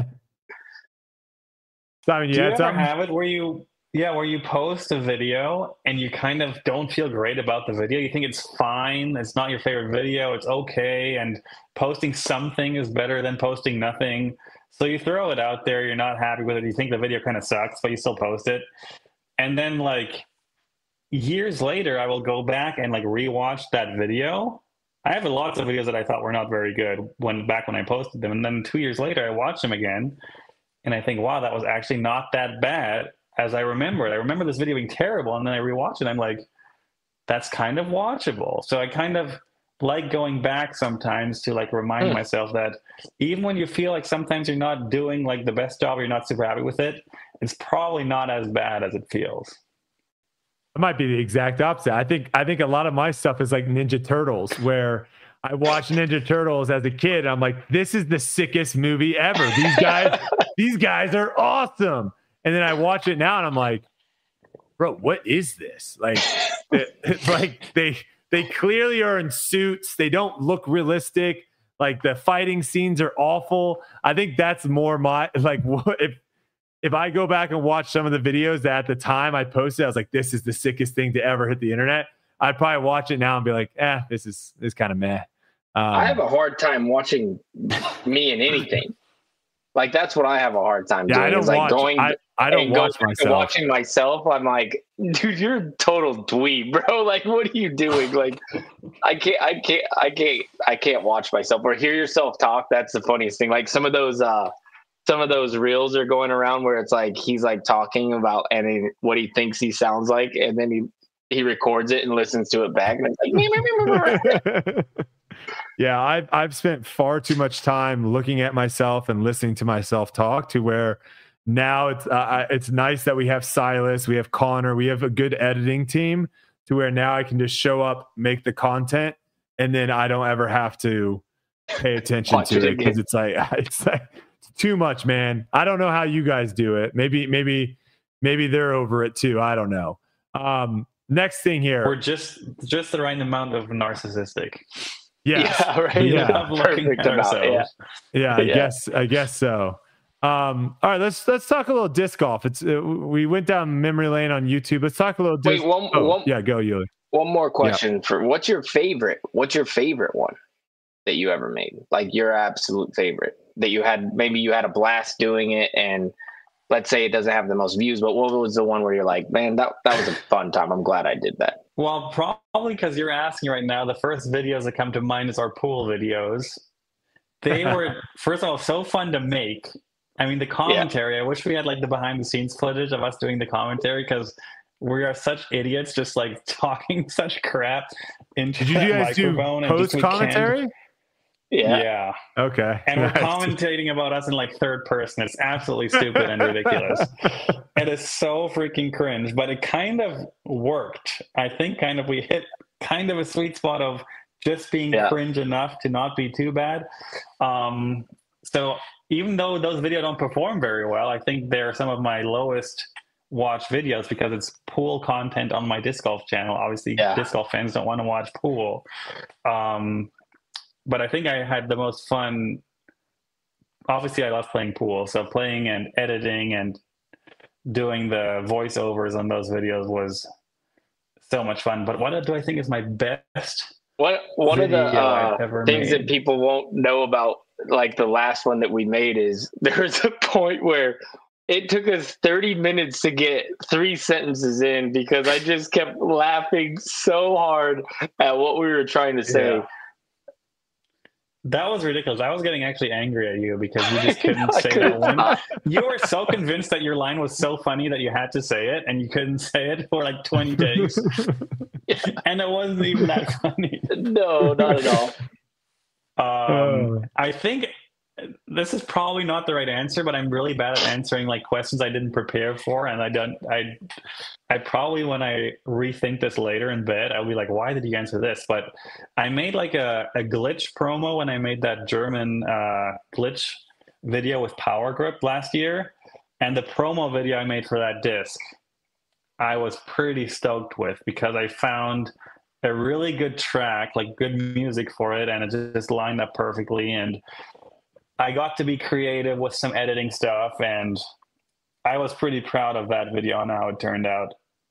Simon, you Do you had ever something? have it where you, yeah, where you post a video and you kind of don't feel great about the video? You think it's fine, it's not your favorite video, it's okay, and posting something is better than posting nothing. So you throw it out there, you're not happy with it, you think the video kind of sucks, but you still post it. And then like years later, I will go back and like rewatch that video. I have lots of videos that I thought were not very good when back when I posted them. And then two years later, I watch them again. And I think, wow, that was actually not that bad as I remember it. I remember this video being terrible, and then I rewatch it, and I'm like, that's kind of watchable. So I kind of like going back sometimes to like remind Hmm. myself that even when you feel like sometimes you're not doing like the best job, or you're not super happy with it, it's probably not as bad as it feels. It might be the exact opposite. I think I think a lot of my stuff is like Ninja Turtles, where I watched Ninja Turtles as a kid. And I'm like, this is the sickest movie ever. These guys, these guys are awesome. And then I watch it now, and I'm like, bro, what is this? Like, it, like they they clearly are in suits. They don't look realistic. Like the fighting scenes are awful. I think that's more my like what if. If I go back and watch some of the videos that at the time I posted, I was like, this is the sickest thing to ever hit the internet. I'd probably watch it now and be like, eh, this is this is kind of meh. Um, I have a hard time watching me in anything. Like, that's what I have a hard time yeah, doing. I don't is like watch. going I, I don't and watch going myself. watching myself. I'm like, dude, you're a total dweeb, bro. Like, what are you doing? Like, I can't, I can't, I can't, I can't watch myself or hear yourself talk. That's the funniest thing. Like some of those, uh, some of those reels are going around where it's like he's like talking about and he, what he thinks he sounds like, and then he he records it and listens to it back, and it's like, yeah, I've I've spent far too much time looking at myself and listening to myself talk to where now it's uh, it's nice that we have Silas, we have Connor, we have a good editing team to where now I can just show up, make the content, and then I don't ever have to pay attention Watch to it it because again. it's like it's like too much, man. I don't know how you guys do it. Maybe, maybe, maybe they're over it too. I don't know. Um, next thing here. We're just just the right amount of narcissistic. Yes. yeah, right. Yeah. Of looking Perfect at about it, yeah. ourselves. Yeah, I Yeah. guess, I guess so. Um, all right, let's let's talk a little disc golf. It's uh, we went down memory lane on YouTube. Let's talk a little. Wait, Disc- one, oh, one, yeah, go Yuli. one more question for what's your favorite? What's your favorite one that you ever made? Like your absolute favorite that you had? Maybe you had a blast doing it, and let's say it doesn't have the most views, but what was the one where you're like, man, that that was a fun time. I'm glad I did that. Well, probably because you're asking right now, the first videos that come to mind is our pool videos. They were, first of all, so fun to make. I mean, the commentary, I wish we had like the behind the scenes footage of us doing the commentary, because we are such idiots just like talking such crap into Did you that guys do microphone. and just post we can't- commentary? Yeah. Yeah. Okay. And we're Nice. commentating about us in like third person. It's absolutely stupid and ridiculous. It is so freaking cringe, but it kind of worked. I think kind of we hit kind of a sweet spot of just being Yeah. cringe enough to not be too bad. Um, so even though those videos don't perform very well, I think they're some of my lowest watch videos because it's pool content on my disc golf channel. Obviously, Yeah. disc golf fans don't want to watch pool. Um, but I think I had the most fun. Obviously, I love playing pool. So playing and editing and doing the voiceovers on those videos was so much fun. But what do I think is my best? One one of the Video uh, I've ever things made. that people won't know about, like the last one that we made, is there was a point where it took us thirty minutes to get three sentences in because I just kept laughing so hard at what we were trying to say. Yeah. That was ridiculous. I was getting actually angry at you because you just couldn't I say couldn't that one. stop. You were so convinced that your line was so funny that you had to say it, and you couldn't say it for like twenty days. And it wasn't even that funny. No, not at all. Um, Oh. I think this is probably not the right answer, but I'm really bad at answering like questions I didn't prepare for, and I don't. I, I probably when I rethink this later in bed, I'll be like, "Why did you answer this?" But I made like a, a glitch promo when I made that German uh, glitch video with Power Grip last year, and the promo video I made for that disc, I was pretty stoked with because I found a really good track, like good music for it, and it just lined up perfectly. And I got to be creative with some editing stuff, and I was pretty proud of that video and how it turned out.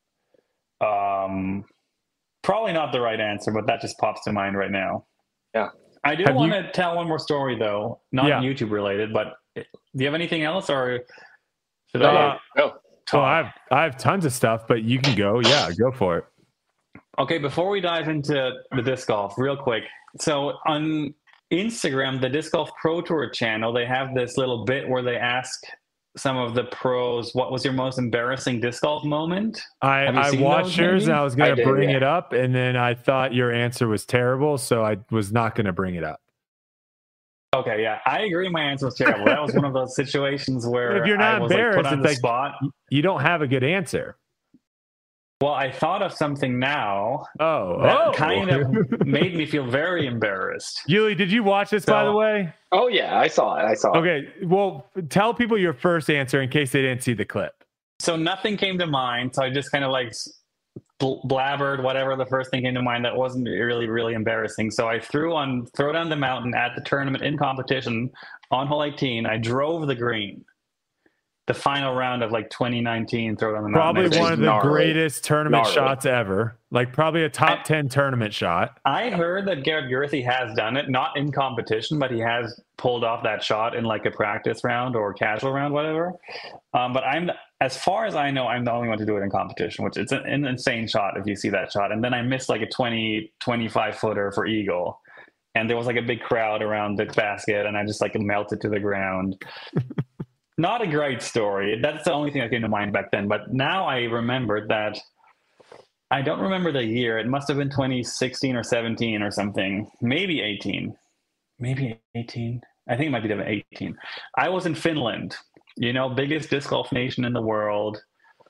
Um, probably not the right answer, but that just pops to mind right now. Yeah. I do Have want you- to tell one more story, though, not Yeah. YouTube related, but do you have anything else, or should Uh, I No. Oh, talk? I have I have tons of stuff, but you can go. Yeah, go for it. Okay, before we dive into the disc golf, real quick. So on Instagram, the Disc Golf Pro Tour channel, they have this little bit where they ask some of the pros, what was your most embarrassing disc golf moment? I, Have you I seen watched those, yours maybe? and I was I going to did, bring yeah. it up, and then I thought your answer was terrible, so I was not going to bring it up. Okay, yeah, I agree. My answer was terrible. That was one of those situations where If you're not I was like, put embarrassed, on it's the like- spot. You don't have a good answer. Well, I thought of something now Oh, that oh. kind of made me feel very embarrassed. Yuli, did you watch this, by So- the way? Oh yeah, I saw it. I saw it. Okay, well, tell people your first answer in case they didn't see the clip. So nothing came to mind. So I just kind of like bl- blabbered whatever the first thing came to mind that wasn't really, really embarrassing. So I threw on throw down the mountain at the tournament in competition on hole eighteen. I drove the green. The final round of like twenty nineteen throw down the mountain. Probably I just- one of the gnarly. greatest tournament Gnarly. shots ever. Like probably a top I- ten tournament shot. I heard that Garrett Gurthie has done it, not in competition, but he has pulled off that shot in like a practice round or casual round, whatever. Um, but I'm, as far as I know, I'm the only one to do it in competition, which it's an, an insane shot if you see that shot. And then I missed like a twenty, twenty-five footer for eagle. And there was like a big crowd around the basket, and I just like melted to the ground. Not a great story. That's the only thing that came to mind back then. But now I remembered that I don't remember the year. It must have been twenty sixteen or seventeen or something. Maybe eighteen. Maybe eighteen. I think it might be eighteen. I was in Finland, you know, biggest disc golf nation in the world.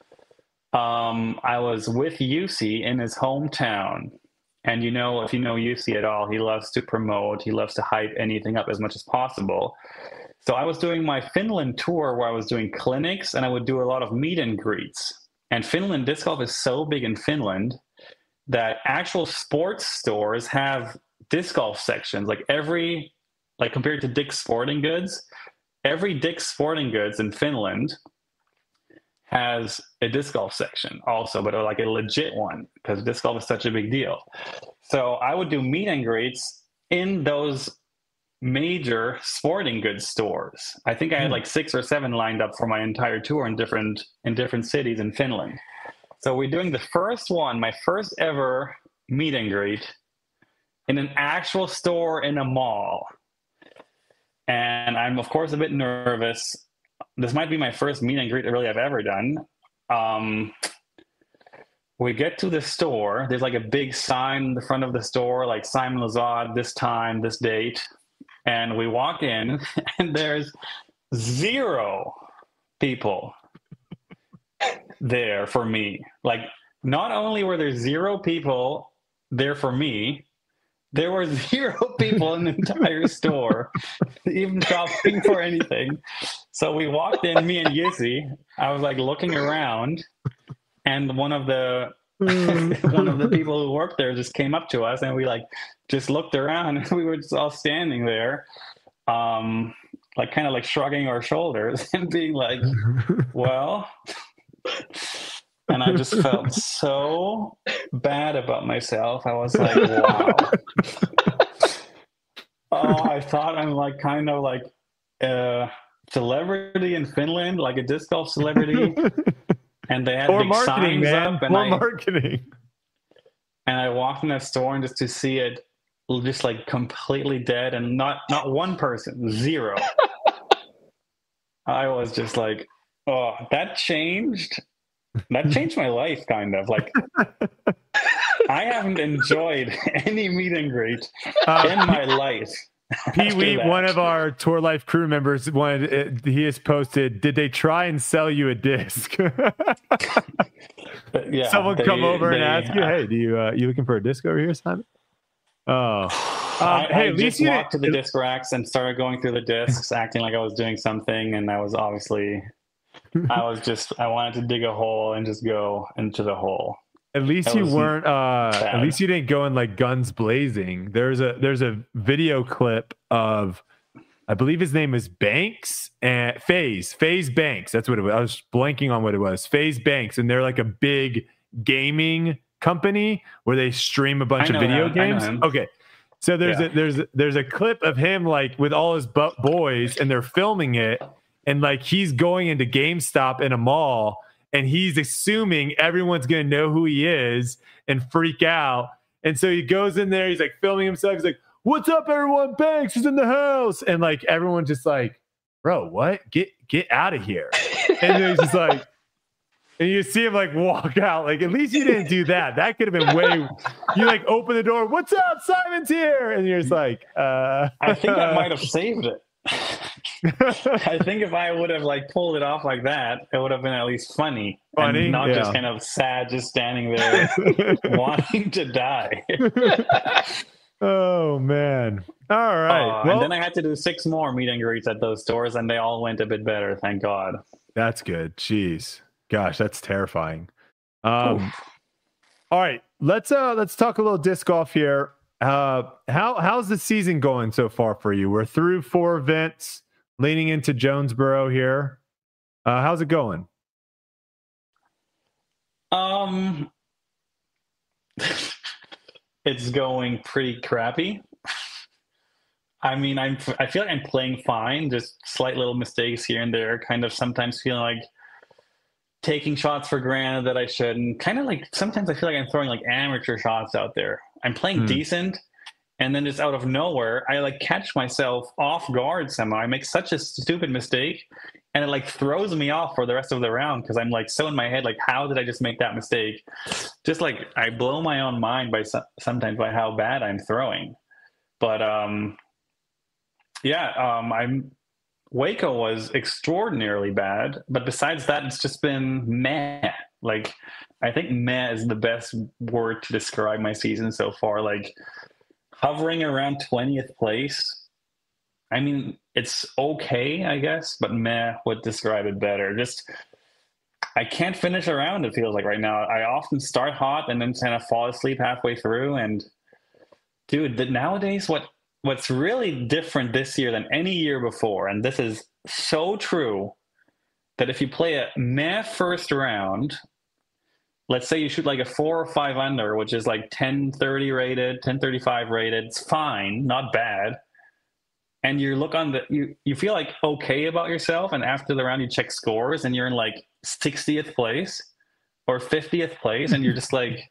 Um, I was with Jussi in his hometown. And you know, if you know Jussi at all, he loves to promote. He loves to hype anything up as much as possible. So I was doing my Finland tour where I was doing clinics, and I would do a lot of meet and greets. And Finland, disc golf is so big in Finland that actual sports stores have disc golf sections. Like every, like compared to Dick's Sporting Goods, every Dick's Sporting Goods in Finland has a disc golf section also, but like a legit one because disc golf is such a big deal. So I would do meet and greets in those major sporting goods stores. I think I had like six or seven lined up for my entire tour in different in different cities in Finland. So we're doing the first one, my first ever meet and greet in an actual store in a mall. And I'm of course a bit nervous. This might be my first meet and greet really I've ever done. Um, we get to the store. There's like a big sign in the front of the store, like Simon Lizotte, this time, this date. And we walk in, and there's zero people there for me. Like, not only were there zero people there for me, there were zero people in the entire store even shopping for anything. So we walked in, me and Jussi. I was like looking around, and one of the one of the people who worked there just came up to us, and we like just looked around, and we were just all standing there, um, like kind of like shrugging our shoulders and being like, "Well." And I just felt so bad about myself. I was like, "Wow." Oh, I thought I'm like kind of like a celebrity in Finland, like a disc golf celebrity. And they had Or big marketing, signs man. up, and Or I marketing. and I walked in that store and just to see it just like completely dead and not not one person, zero. I was just like, oh, that changed. That changed my life, kind of. Like, I haven't enjoyed any meet and greet Uh, in my life. Pee Wee, that. one of our Tour Life crew members, wanted, he has posted, did they try and sell you a disc? Yeah, Someone they, come over they, and ask you, hey, do you uh, you looking for a disc over here, Simon? Oh, um, I, hey, I at least just you walked to the didn't- disc racks and started going through the discs, acting like I was doing something, and I was obviously, I was just, I wanted to dig a hole and just go into the hole. At least That you was weren't. Uh, bad. at least you didn't go in like guns blazing. There's a there's a video clip of, I believe his name is Banks and FaZe FaZe Banks. That's what it was. I was blanking on what it was. FaZe Banks, and they're like a big gaming company where they stream a bunch I of know video him. I know games. him. Okay, so there's Yeah. a there's a, there's a clip of him like with all his bu- boys, and they're filming it, and like he's going into GameStop in a mall. And he's assuming everyone's going to know who he is and freak out. And so he goes in there. He's like filming himself. He's like, what's up, everyone? Banks is in the house. And like everyone just like, bro, what? Get get out of here. And then he's just like, and you see him like walk out. Like, at least you didn't do that. That could have been way, you like open the door. What's up? Simon's here. And you're just like, uh, I think I might have saved it. I think if I would have like pulled it off like that, it would have been at least funny, Funny, and not yeah. just kind of sad, just standing there wanting to die. Oh man. All right. Uh, well, and then I had to do six more meet and greets at those stores, and they all went a bit better, thank God. that's good. Jeez. Gosh, that's terrifying. Um, all right. Let's uh let's talk a little disc golf here. Uh how how's the season going so far for you? We're through four events, leaning into Jonesboro here. Uh how's it going? Um, it's going pretty crappy. I mean, I'm I feel like I'm playing fine, just slight little mistakes here and there, kind of sometimes feeling like taking shots for granted that I shouldn't. Kind of like sometimes I feel like I'm throwing like amateur shots out there. I'm playing Hmm. decent, and then just out of nowhere, I like catch myself off guard somehow. I make such a stupid mistake, and it like throws me off for the rest of the round because I'm like so in my head, like, how did I just make that mistake? Just like I blow my own mind by so- sometimes by how bad I'm throwing. But um, yeah, um, I'm. Waco was extraordinarily bad, but besides that, it's just been meh. Like, I think meh is the best word to describe my season so far. Like, hovering around twentieth place. I mean, it's okay, I guess, but meh would describe it better. Just, I can't finish around, it feels like right now. I often start hot and then kind of fall asleep halfway through. And, dude, the, nowadays, what what's really different this year than any year before, and this is so true, that if you play a meh first round, let's say you shoot like a four or five under, which is like ten thirty rated, ten thirty-five rated, it's fine, not bad. And you look on the, you, you feel like okay about yourself, and after the round you check scores and you're in like sixtieth place or fiftieth place, and you're just like,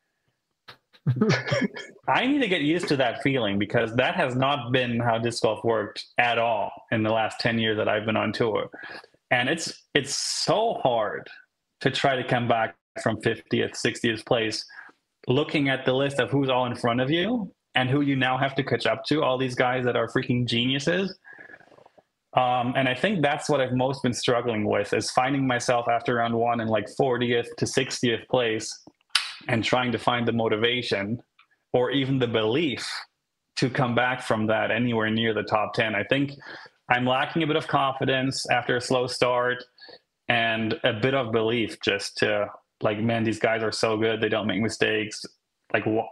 I need to get used to that feeling, because that has not been how disc golf worked at all in the last ten years that I've been on tour. And it's it's so hard to try to come back from fiftieth, sixtieth place, looking at the list of who's all in front of you and who you now have to catch up to, all these guys that are freaking geniuses. Um, and I think that's what I've most been struggling with, is finding myself after round one in like fortieth to sixtieth place and trying to find the motivation or even the belief to come back from that anywhere near the top ten. I think I'm lacking a bit of confidence after a slow start and a bit of belief, just to like, man, these guys are so good. They don't make mistakes. Like, what?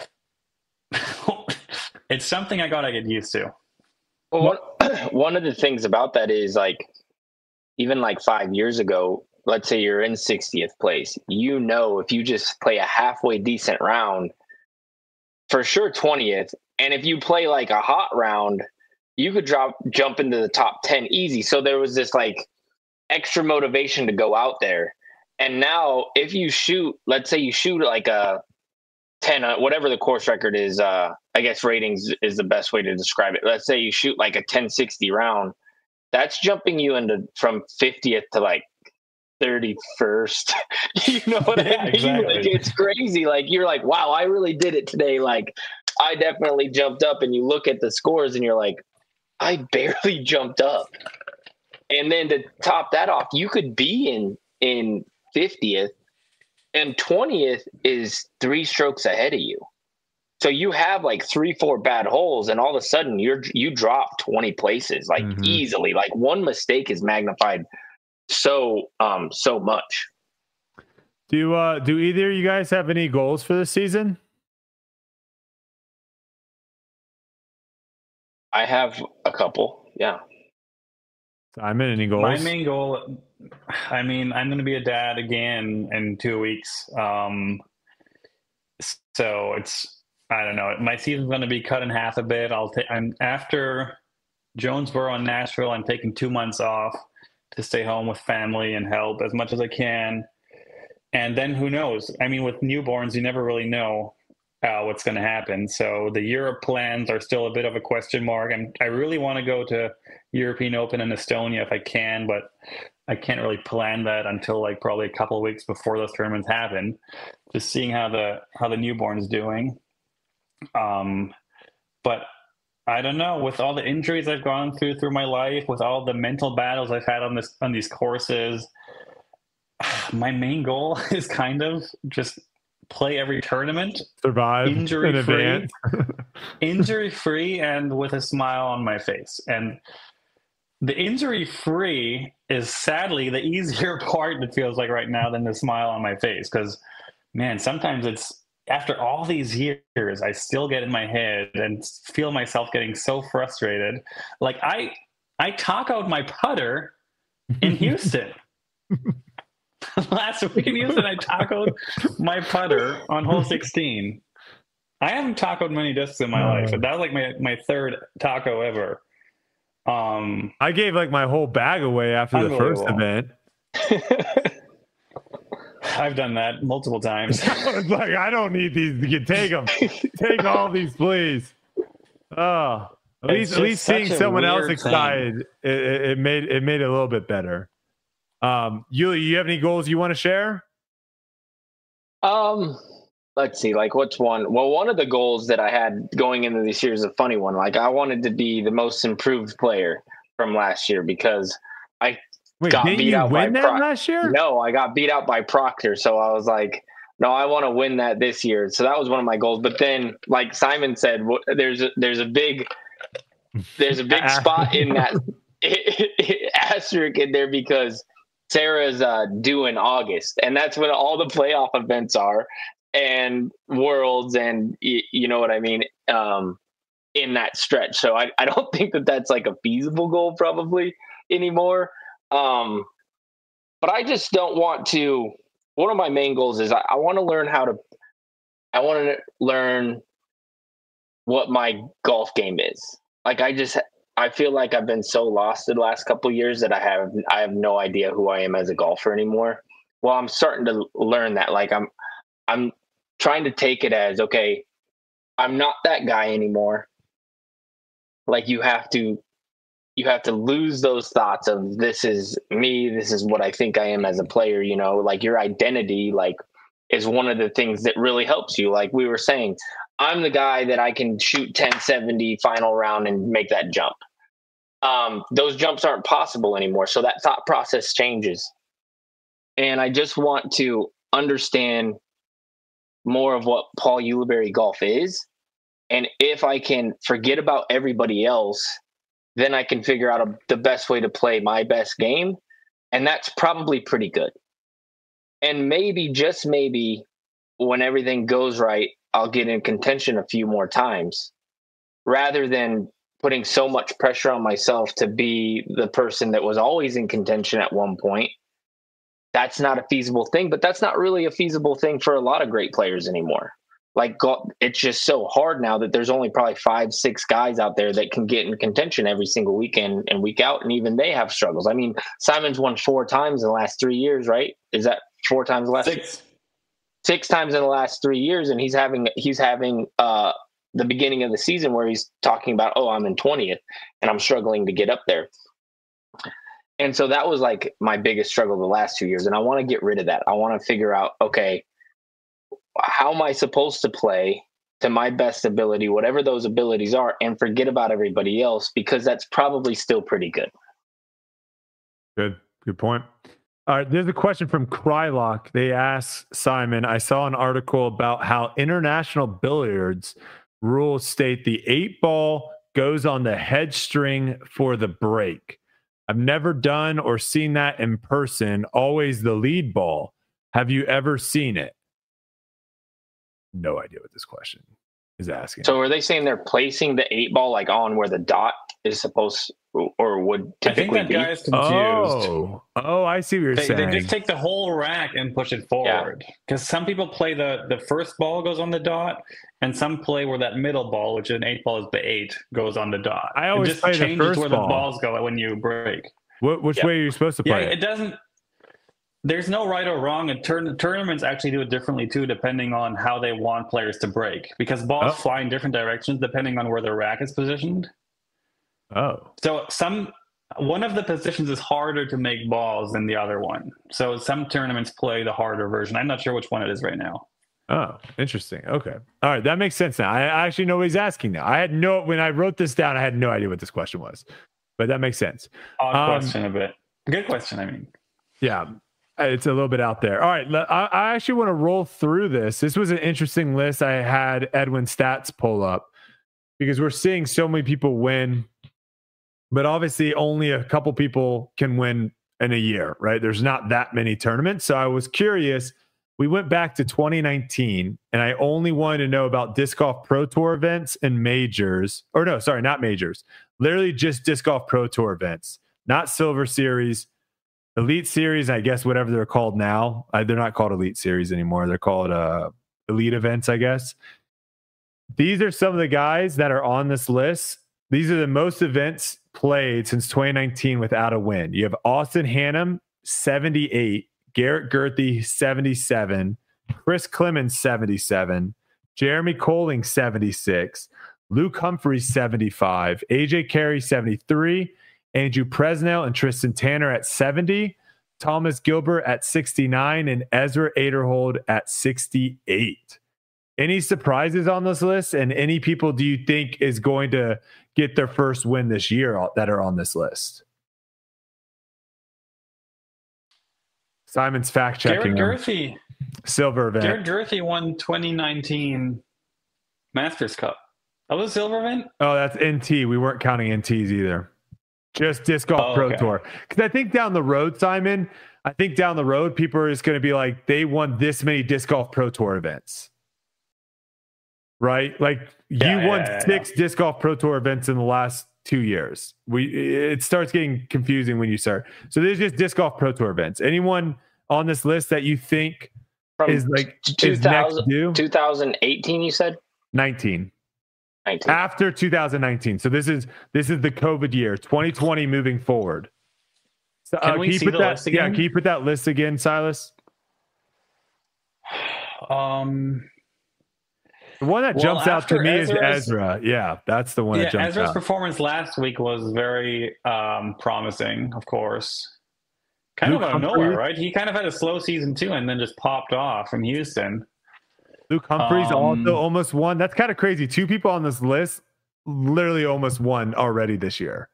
It's something I gotta get used to. Well, one, one of the things about that is, like, even like five years ago, let's say you're in sixtieth place, you know, if you just play a halfway decent round, for sure twentieth, and if you play like a hot round, you could drop jump into the top ten easy. So there was this like extra motivation to go out there. And now if you shoot, let's say you shoot like a ten, uh, whatever the course record is, uh, I guess ratings is the best way to describe it. Let's say you shoot like a ten sixty round, that's jumping you into from fiftieth to like thirty-first. You know what Yeah, I mean? exactly. Like, it's crazy. Like, you're like, wow, I really did it today. Like, I definitely jumped up, and you look at the scores and you're like, I barely jumped up. And then to top that off, you could be in in fiftieth, and twentieth is three strokes ahead of you. So you have like three, four bad holes, and all of a sudden you're you drop twenty places like mm-hmm. easily. Like one mistake is magnified so um so much. Do uh do either of you guys have any goals for this season? I have a couple, yeah. Simon, any goals? My main goal, I mean, I'm going to be a dad again in two weeks. Um, so it's, I don't know. My season's going to be cut in half a bit. I'll take, I'm after Jonesboro and Nashville, I'm taking two months off to stay home with family and help as much as I can. And then who knows? I mean, with newborns, you never really know uh, what's going to happen. So the Europe plans are still a bit of a question mark. And I really want to go to European Open in Estonia if I can, but I can't really plan that until like probably a couple of weeks before those tournaments happen. Just seeing how the how the newborn's doing. Um, but I don't know. With all the injuries I've gone through through my life, with all the mental battles I've had on this on these courses, my main goal is kind of just play every tournament, survive injury free, injury free, and with a smile on my face. And the injury free is sadly the easier part, it feels like right now, than the smile on my face. Because, man, sometimes it's after all these years, I still get in my head and feel myself getting so frustrated. Like I, I talk out my putter in Houston. Last week in Houston, I tacoed my putter on hole sixteen. I haven't tacoed many discs in my uh, life, but that was like my, my third taco ever. Um, I gave like my whole bag away after the first event. I've done that multiple times. It's like, I don't need these. You can take them. Take all these, please. Oh, at least at least seeing someone else excited, it, it made it made it a little bit better. Um, you you have any goals you want to share? Um, let's see. Like, what's one? Well, one of the goals that I had going into this year is a funny one. Like, I wanted to be the most improved player from last year because I Wait, got didn't beat you out win by that Pro- last year? No, I got beat out by Proctor. So I was like, no, I want to win that this year. So that was one of my goals. But then, like Simon said, there's a, there's a big there's a big spot in that asterisk in there because Sarah's uh, due in August, and that's when all the playoff events are and worlds, and y- you know what I mean, um, in that stretch. So I, I don't think that that's like a feasible goal probably anymore. Um, but I just don't want to. One of my main goals is I, I want to learn how to. I want to learn what my golf game is. Like I just. I feel like I've been so lost the last couple of years that I have I have no idea who I am as a golfer anymore. Well, I'm starting to learn that. Like I'm I'm trying to take it as, okay, I'm not that guy anymore. Like you have to you have to lose those thoughts of this is me, this is what I think I am as a player, you know, like your identity like is one of the things that really helps you. Like we were saying, I'm the guy that I can shoot ten seventy final round and make that jump. Um, those jumps aren't possible anymore. So that thought process changes. And I just want to understand more of what Paul Ulibarri golf is. And if I can forget about everybody else, then I can figure out a, the best way to play my best game. And that's probably pretty good. And maybe, just maybe, when everything goes right, I'll get in contention a few more times rather than putting so much pressure on myself to be the person that was always in contention at one point. That's not a feasible thing, but that's not really a feasible thing for a lot of great players anymore. Like it's just so hard now that there's only probably five, six guys out there that can get in contention every single weekend and week out. And even they have struggles. I mean, Simon's won four times in the last three years, right? Is that four times the last six? Six times in the last three years, and he's having he's having uh, the beginning of the season where he's talking about, oh, I'm in twentieth, and I'm struggling to get up there. And so that was like my biggest struggle the last two years, and I want to get rid of that. I want to figure out, okay, how am I supposed to play to my best ability, whatever those abilities are, and forget about everybody else, because that's probably still pretty good. Good. Good point. All right. There's a question from Krylock. They ask Simon, I saw an article about how international billiards rules state the eight ball goes on the head string for the break. I've never done or seen that in person. Always the lead ball. Have you ever seen it? No idea what this question is asking. So are they saying they're placing the eight ball like on where the dot is supposed or would typically I think that be? guy is confused. Oh, oh, I see what you're They, saying. they just take the whole rack and push it forward. Because some people play the, the first ball goes on the dot, and some play where that middle ball, which an eight ball is the eight, goes on the dot. I always it just play the changes first where ball. the balls go when you break. What, which Yeah. way are you supposed to Yeah, play it doesn't. There's no right or wrong, and turn, tournaments actually do it differently too, depending on how they want players to break. Because balls Oh. fly in different directions depending on where the rack is positioned. Oh, So some one of the positions is harder to make balls than the other one. So some tournaments play the harder version. I'm not sure which one it is right now. oh, interesting. Okay. All right. That makes sense now. I I actually know what he's asking now. I had no, when I wrote this down, I had no idea what this question was, but that makes sense. Odd Um, question a bit. Good question, I mean. Yeah. It's a little bit out there. All right. le- I, I actually want to roll through this. This was an interesting list. I had Edwin Stats pull up because we're seeing so many people win, but obviously only a couple people can win in a year, right? There's not that many tournaments. So I was curious. We went back to twenty nineteen and I only wanted to know about Disc Golf Pro Tour events and majors, or no, sorry, not majors, literally just Disc Golf Pro Tour events, not Silver Series, Elite Series, I guess, whatever they're called now. Uh, they're not called Elite Series anymore. They're called uh, Elite Events, I guess. These are some of the guys that are on this list. These are the most events played since twenty nineteen without a win. You have Austin Hannum, seventy-eight, Garrett Gurthie, seventy-seven, Chris Clemens, seventy-seven, Jeremy Colling, seventy-six, Luke Humphreys, seventy-five, A J Carey, seventy-three, Andrew Presnell and Tristan Tanner at seventy, Thomas Gilbert at sixty-nine, and Ezra Aderhold at sixty-eight. Any surprises on this list? And any people do you think is going to get their first win this year that are on this list? Simon's fact checking. Garrett Gurthie. Silver event. Garrett Gurthie won twenty nineteen Masters Cup. That was a silver event? Oh, that's N T. We weren't counting N Ts either. Just Disc Golf Oh, Pro okay. Tour. Because I think down the road, Simon, I think down the road, people are just going to be like, they won this many Disc Golf Pro Tour events. Right? Like Yeah, you won yeah, yeah, six yeah. Disc Golf Pro Tour events in the last two years. We It starts getting confusing when you start. So there's just Disc Golf Pro Tour events. Anyone on this list that you think From is like is next due? twenty eighteen, you said? nineteen. nineteen. After two thousand nineteen. So this is this is the COVID year, twenty twenty moving forward. So, Can uh, we can you see put the that, list Yeah, again? can you put that list again, Silas? Um, The one that Well, jumps out to after me is Ezra's- Ezra. Yeah, that's the one yeah, that jumps Ezra's out. performance last week was very um, promising, of course. Kind Luke of out of Humphreys- nowhere, right? He kind of had a slow season too, and then just popped off in Houston. Luke Humphreys um, also almost won. That's kind of crazy. Two people on this list literally almost won already this year.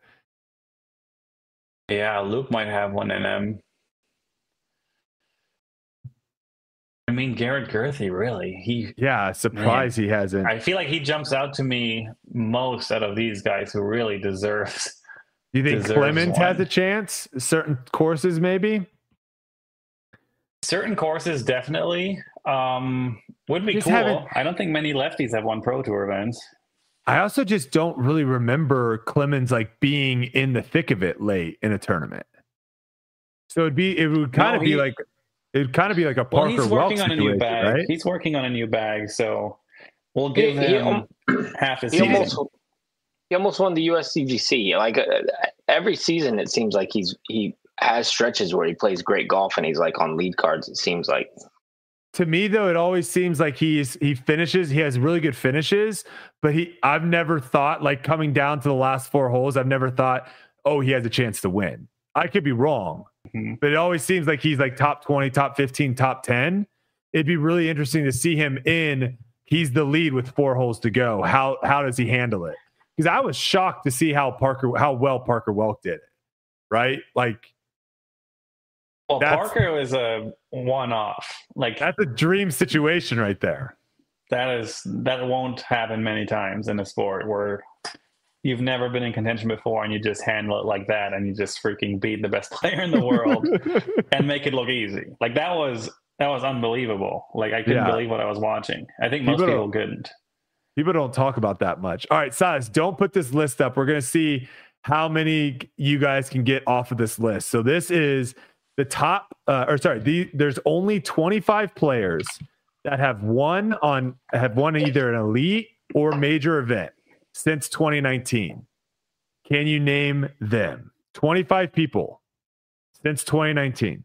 Yeah, Luke might have one in him. I mean, Garrett Gurthie, really. He, Yeah, surprised he hasn't. I feel like he jumps out to me most out of these guys who really deserves. Do you think deserves Clemens has one. a chance? Certain courses, maybe? Certain courses, definitely. Um, would be Just cool. haven't- I don't think many lefties have won Pro Tour events. I also just don't really remember Clemens like being in the thick of it late in a tournament. So it'd be it would kind of No, be he- like it'd kind of be like a Well, Parker he's Welch working on a situation, new bag. right? He's working on a new bag, so we'll give He- he him half his He season. almost he almost won the U S C G C. Like uh, every season, it seems like he's he has stretches where he plays great golf and he's like on lead cards. It seems like. To me, though, it always seems like he's he finishes. He has really good finishes, but he I've never thought like coming down to the last four holes. I've never thought, oh, he has a chance to win. I could be wrong, Mhm. but it always seems like he's like top twenty, top fifteen, top ten. It'd be really interesting to see him in he's the lead with four holes to go. How how does he handle it? Because I was shocked to see how Parker how well Parker Welk did it. Right? Like, well, that's, Parker was a one-off. Like that's a dream situation right there. That is that won't happen many times in a sport where you've never been in contention before and you just handle it like that and you just freaking beat the best player in the world and make it look easy. Like that was that was unbelievable. Like I couldn't Yeah. believe what I was watching. I think most People people don't- couldn't. People don't talk about that much. All right, Silas, don't put this list up. We're going to see how many you guys can get off of this list. So this is the top, uh, or sorry, the, there's only twenty-five players that have won on have won either an elite or major event since twenty nineteen. Can you name them? twenty-five people since twenty nineteen.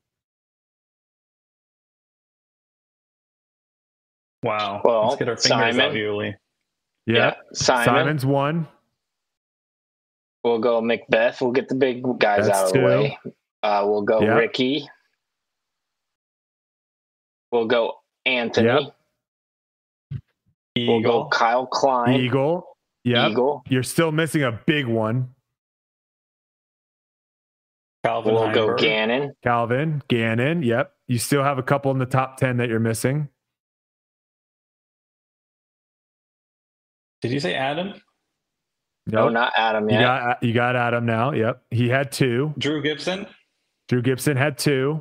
Wow. Well, Let's get our fingers Simon. out, Yuli. Yeah, Simon. Simon's one. We'll go Macbeth. We'll get the big guys That's out of the two. way. Uh, we'll go Yep. Ricky. We'll go Anthony. Yep. We'll go Eagle. Kyle Klein. Eagle. Yeah. Eagle. You're still missing a big one. Calvin We'll go Heinberg. Gannon. Calvin, Gannon. Yep. You still have a couple in the top ten that you're missing. Did you say Adam? No, Nope. not Adam You yet. got you got Adam now. Yep. He had two. Drew Gibson? Drew Gibson had two.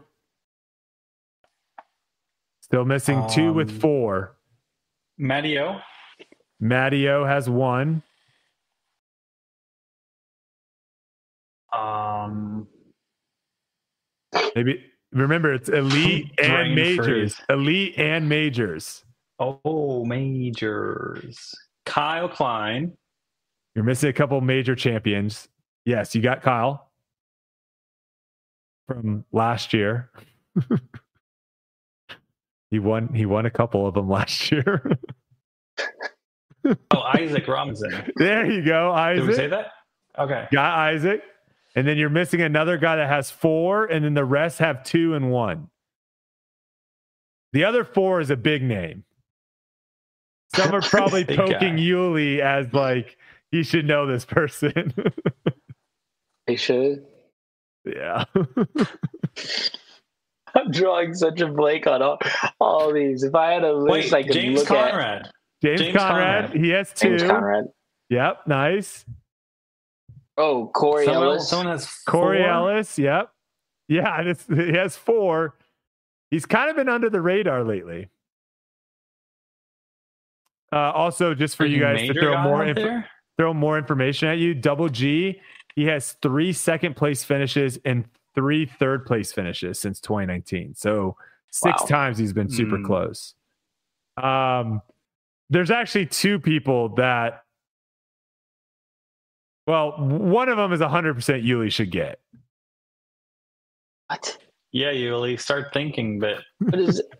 Still missing two with Um, four. Matteo? Matteo has one. Um, Maybe remember it's elite and Brain majors. freeze. Elite and majors. oh, majors. Kyle Klein. You're missing a couple major champions. Yes, you got Kyle from last year. he won. He won a couple of them last year. Oh, Isaac Robinson. There you go, Did we say Isaac. that? Okay. Got Isaac, and then you're missing another guy that has four, and then the rest have two and one. The other four is a big name. Some are probably Big poking guy. Yuli as like he should know this person. They should. Yeah. I'm drawing such a blank on all, all these. If I had a list, Wait, I could James look Conrad. James, James Conrad, Conrad. he has at. two. James Conrad. Yep, nice. Oh, Corey Someone, Ellis. someone has Corey four? Ellis, yep. Yeah, this, he has four. He's kind of been under the radar lately. Uh, also, just for you guys to Major throw guy more out info, there? throw more information at you, Double G, he has three second place finishes and three third place finishes since twenty nineteen. So six Wow. times he's been super Hmm. close. Um, there's actually two people that, well, one of them is one hundred percent Yuli should get. What? Yeah, Yuli, start thinking that. What is it?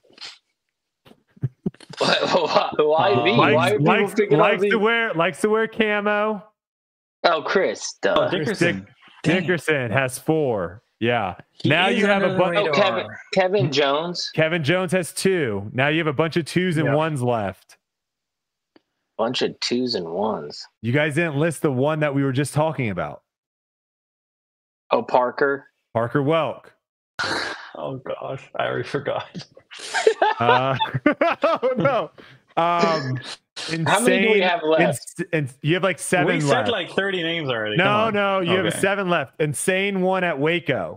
Why, why, why me? Uh, Why Likes, are people likes, picking likes on me? to wear likes to wear camo. Oh, Chris. Duh. Oh, Dickerson. Dang. Dickerson has four. Yeah. He now is you have a under the bunch. Oh, radar. Kevin, Kevin Jones. Kevin Jones has two. Now you have a bunch of twos and Yeah. ones left. Bunch of twos and ones. You guys didn't list the one that we were just talking about. Oh, Parker. Parker Welk. Oh gosh, I already forgot. Uh, oh no. Um, insane, How many do we have left? ins- ins- you have like seven we left. said like thirty names already. Come no, on. no, you have Okay. a seven left. Insane one at Waco.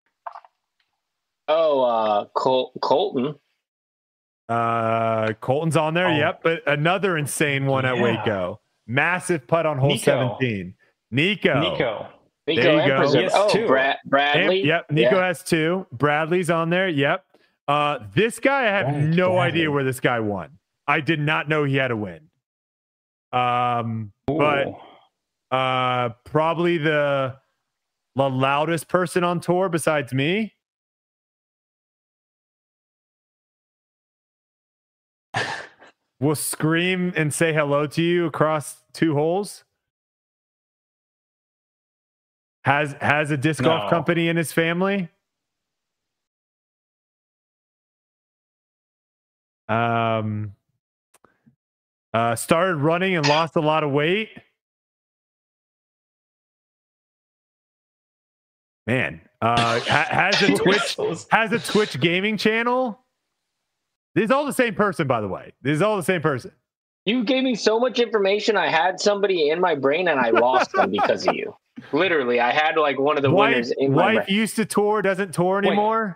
Oh, uh, Col- Colton. Uh, Colton's on there. Oh. Yep. But another insane one at Yeah. Waco. Massive putt on hole Nico. seventeen. Nico. Nico. Nico There you and go. Preserve- Yes, oh, two. Brad, Bradley. And- yep. Nico Yeah. has two. Bradley's on there. Yep. Uh, this guy, I have Right, no Bradley. idea where this guy won. I did not know he had a win. Um, but Ooh. uh, probably the the loudest person on tour besides me. Will scream and say hello to you across two holes. Has has a disc golf No. company in his family. Um, Uh, started running and lost a lot of weight. Man, uh, ha- has a Twitch has a Twitch gaming channel. This is all the same person, by the way. This is all the same person. You gave me so much information. I had somebody in my brain and I lost them because of you. Literally, I had like one of the Wife, winners in my wife brain. used to tour, doesn't tour anymore.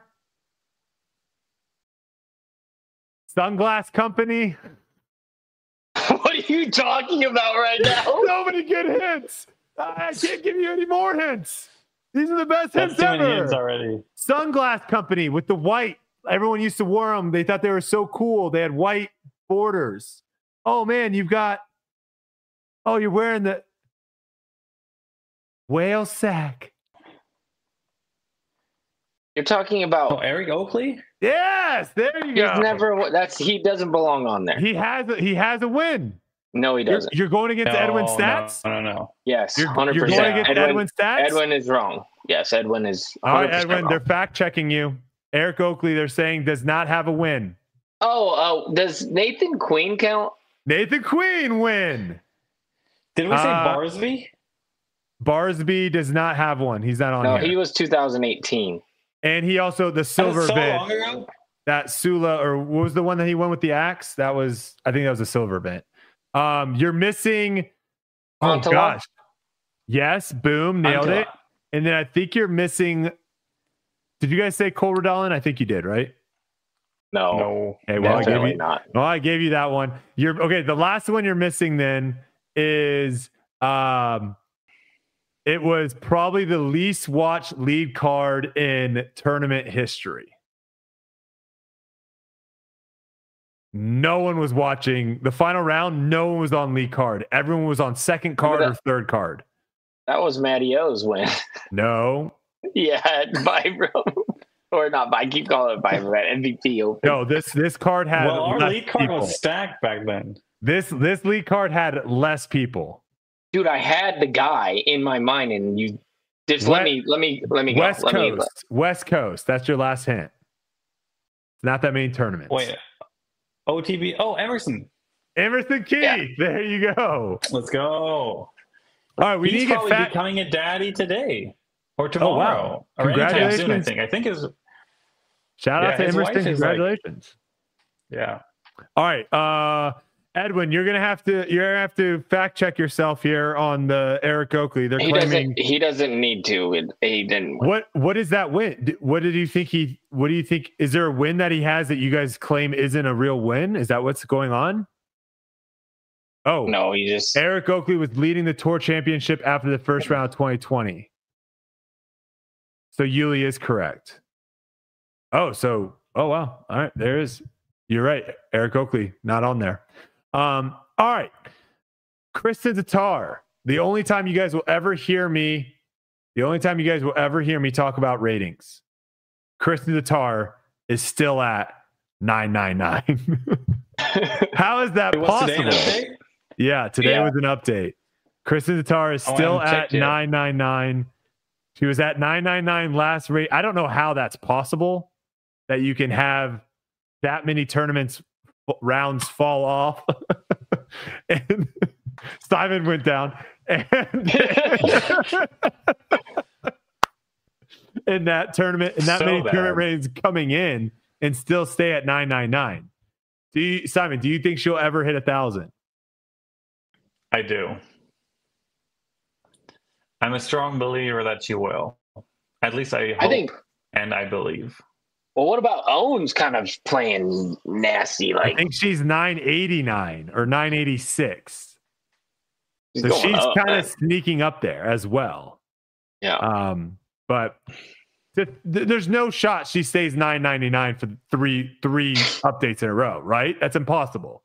Wait. Sunglass Company. What are you talking about right now? So many good hints. I can't give you any more hints. These are the best That's hints too ever. many hints already. Sunglass Company with the white. Everyone used to wear them. They thought they were so cool. They had white borders. Oh man, you've got. Oh, you're wearing the whale sack. You're talking about Oh, Eric Oakley? Yes, there you he's go. never that's he doesn't belong on there. He has a, he has a win. No, he You're, doesn't. you're going against No, Edwin no, Stats. No, no, no. Yes, You're, hundred you're percent. going against Edwin, Edwin, Stats. Edwin is wrong. Yes, Edwin is. All right, one hundred percent Edwin. wrong. They're fact checking you. Eric Oakley. They're saying does not have a win. Oh, oh, does Nathan Queen count? Nathan Queen win. Did we say Uh, Barsby? Barsby does not have one. He's not on No, here. he was two thousand eighteen. And he also the silver That was so bit. long ago? That Sula, or what was the one that he won with the axe? That was, I think that was a silver bit. Um, you're missing. Oh Antela? gosh. Yes, boom, nailed Antela. it. And then I think you're missing. Did you guys say Cole Redallen? I think you did, right? No, No. Okay, well, I gave definitely you. not. Well, I gave you that one. You're okay. The last one you're missing then is um, it was probably the least watched lead card in tournament history. No one was watching the final round. No one was on lead card. Everyone was on second card or third card. That was Matty O's win. No, Yeah, at Vibro. Or not, I keep calling it Vibro at M V P Open. no. This this card had Well, our less lead card people. was stacked back then. This this lead card had less people. Dude, I had the guy in my mind, and you just West- let me let me let me go. West let me, Coast, West Coast. That's your last hint. Not that many tournaments. Wait. O T B. Oh, Emerson. Emerson Key. Yeah. There you go. Let's go. All right, we He's need to get probably fat. becoming a daddy today or tomorrow. wow. Or anytime soon, I Congratulations. think. I think is Shout Yeah, out to his wife Emerson. is like- Congratulations. yeah. All right, uh, Edwin, you're gonna have to you're gonna have to fact check yourself here on the Eric Oakley. They're he claiming doesn't he doesn't need to. It, he didn't win. what what is that win? D- What did you think he? What do you think? Is there a win that he has that you guys claim isn't a real win? Is that what's going on? Oh No, he just Eric Oakley was leading the tour championship after the first round of twenty twenty. So Yuli is correct. Oh, so oh wow. All right, there is. You're right. Eric Oakley not on there. Um, all right. Kristen Tatar. The only time you guys will ever hear me, the only time you guys will ever hear me talk about ratings. Kristen Tatar is still at nine ninety-nine. How is that What's today, an possible? update? Yeah, today Yeah. was an update. Kristen Tatar is Oh, I still haven't at checked yet. nine ninety-nine. She was at nine ninety-nine last rate. I don't know how that's possible that you can have that many tournaments f- rounds fall off. And Simon went down. And in that tournament, and that So many bad. tournament ratings coming in and still stay at nine ninety-nine. Do you, Simon, do you think she'll ever hit a thousand? I do. I'm a strong believer that she will. At least I hope I think and I believe. well what about Owens kind of playing nasty I like think she's nine eighty-nine or nine eighty-six. he's So going she's up, kind man. of sneaking up there as well. Yeah. Um, but th- th- there's no shot she stays nine ninety-nine for three three updates in a row, right? That's impossible.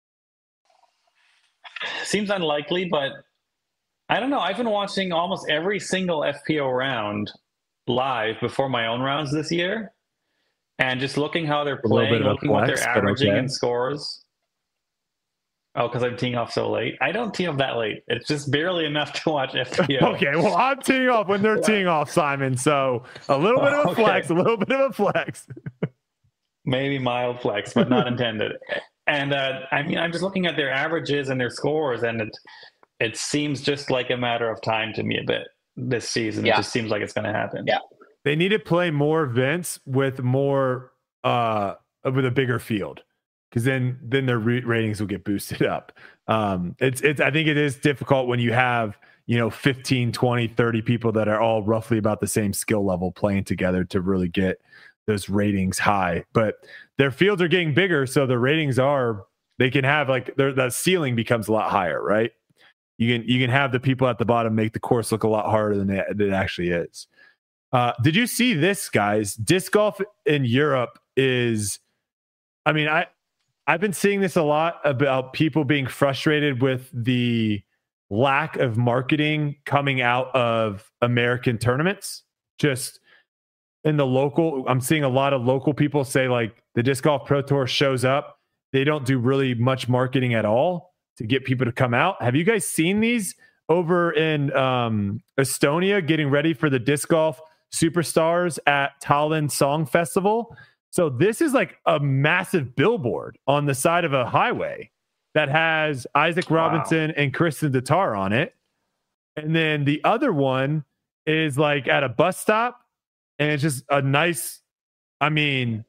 Seems unlikely, but I don't know. I've been watching almost every single F P O round live before my own rounds this year, and just looking how they're A little bit playing, of a looking what flex, they're but averaging okay. in scores. Oh, because I'm teeing off so late. I don't tee off that late. It's just barely enough to watch F P O. Okay, well, I'm teeing off when they're teeing off, Simon. So a little bit of a Okay. flex, a little bit of a flex. Maybe mild flex, but not intended. And uh, I mean, I'm just looking at their averages and their scores, and it it seems just like a matter of time to me a bit this season. Yeah. It just seems like it's going to happen. Yeah. They need to play more events with more uh with a bigger field, because then then their re- ratings will get boosted up. Um, it's it's I think it is difficult when you have, you know, fifteen, twenty, thirty people that are all roughly about the same skill level playing together to really get those ratings high. But their fields are getting bigger, so the ratings are, they can have like their the ceiling becomes a lot higher, right? You can you can have the people at the bottom make the course look a lot harder than it, than it actually is. Uh, did you see this, guys? Disc golf in Europe is, I mean, I I've been seeing this a lot about people being frustrated with the lack of marketing coming out of American tournaments. Just in the local, I'm seeing a lot of local people say like the Disc Golf Pro Tour shows up, they don't do really much marketing at all to get people to come out. Have you guys seen these over in um, Estonia getting ready for the Disc Golf Superstars at Tallinn Song Festival? So this is like a massive billboard on the side of a highway that has Isaac Robinson wow. and Kristen Tatar on it. And then the other one is like at a bus stop, and it's just a nice, I mean,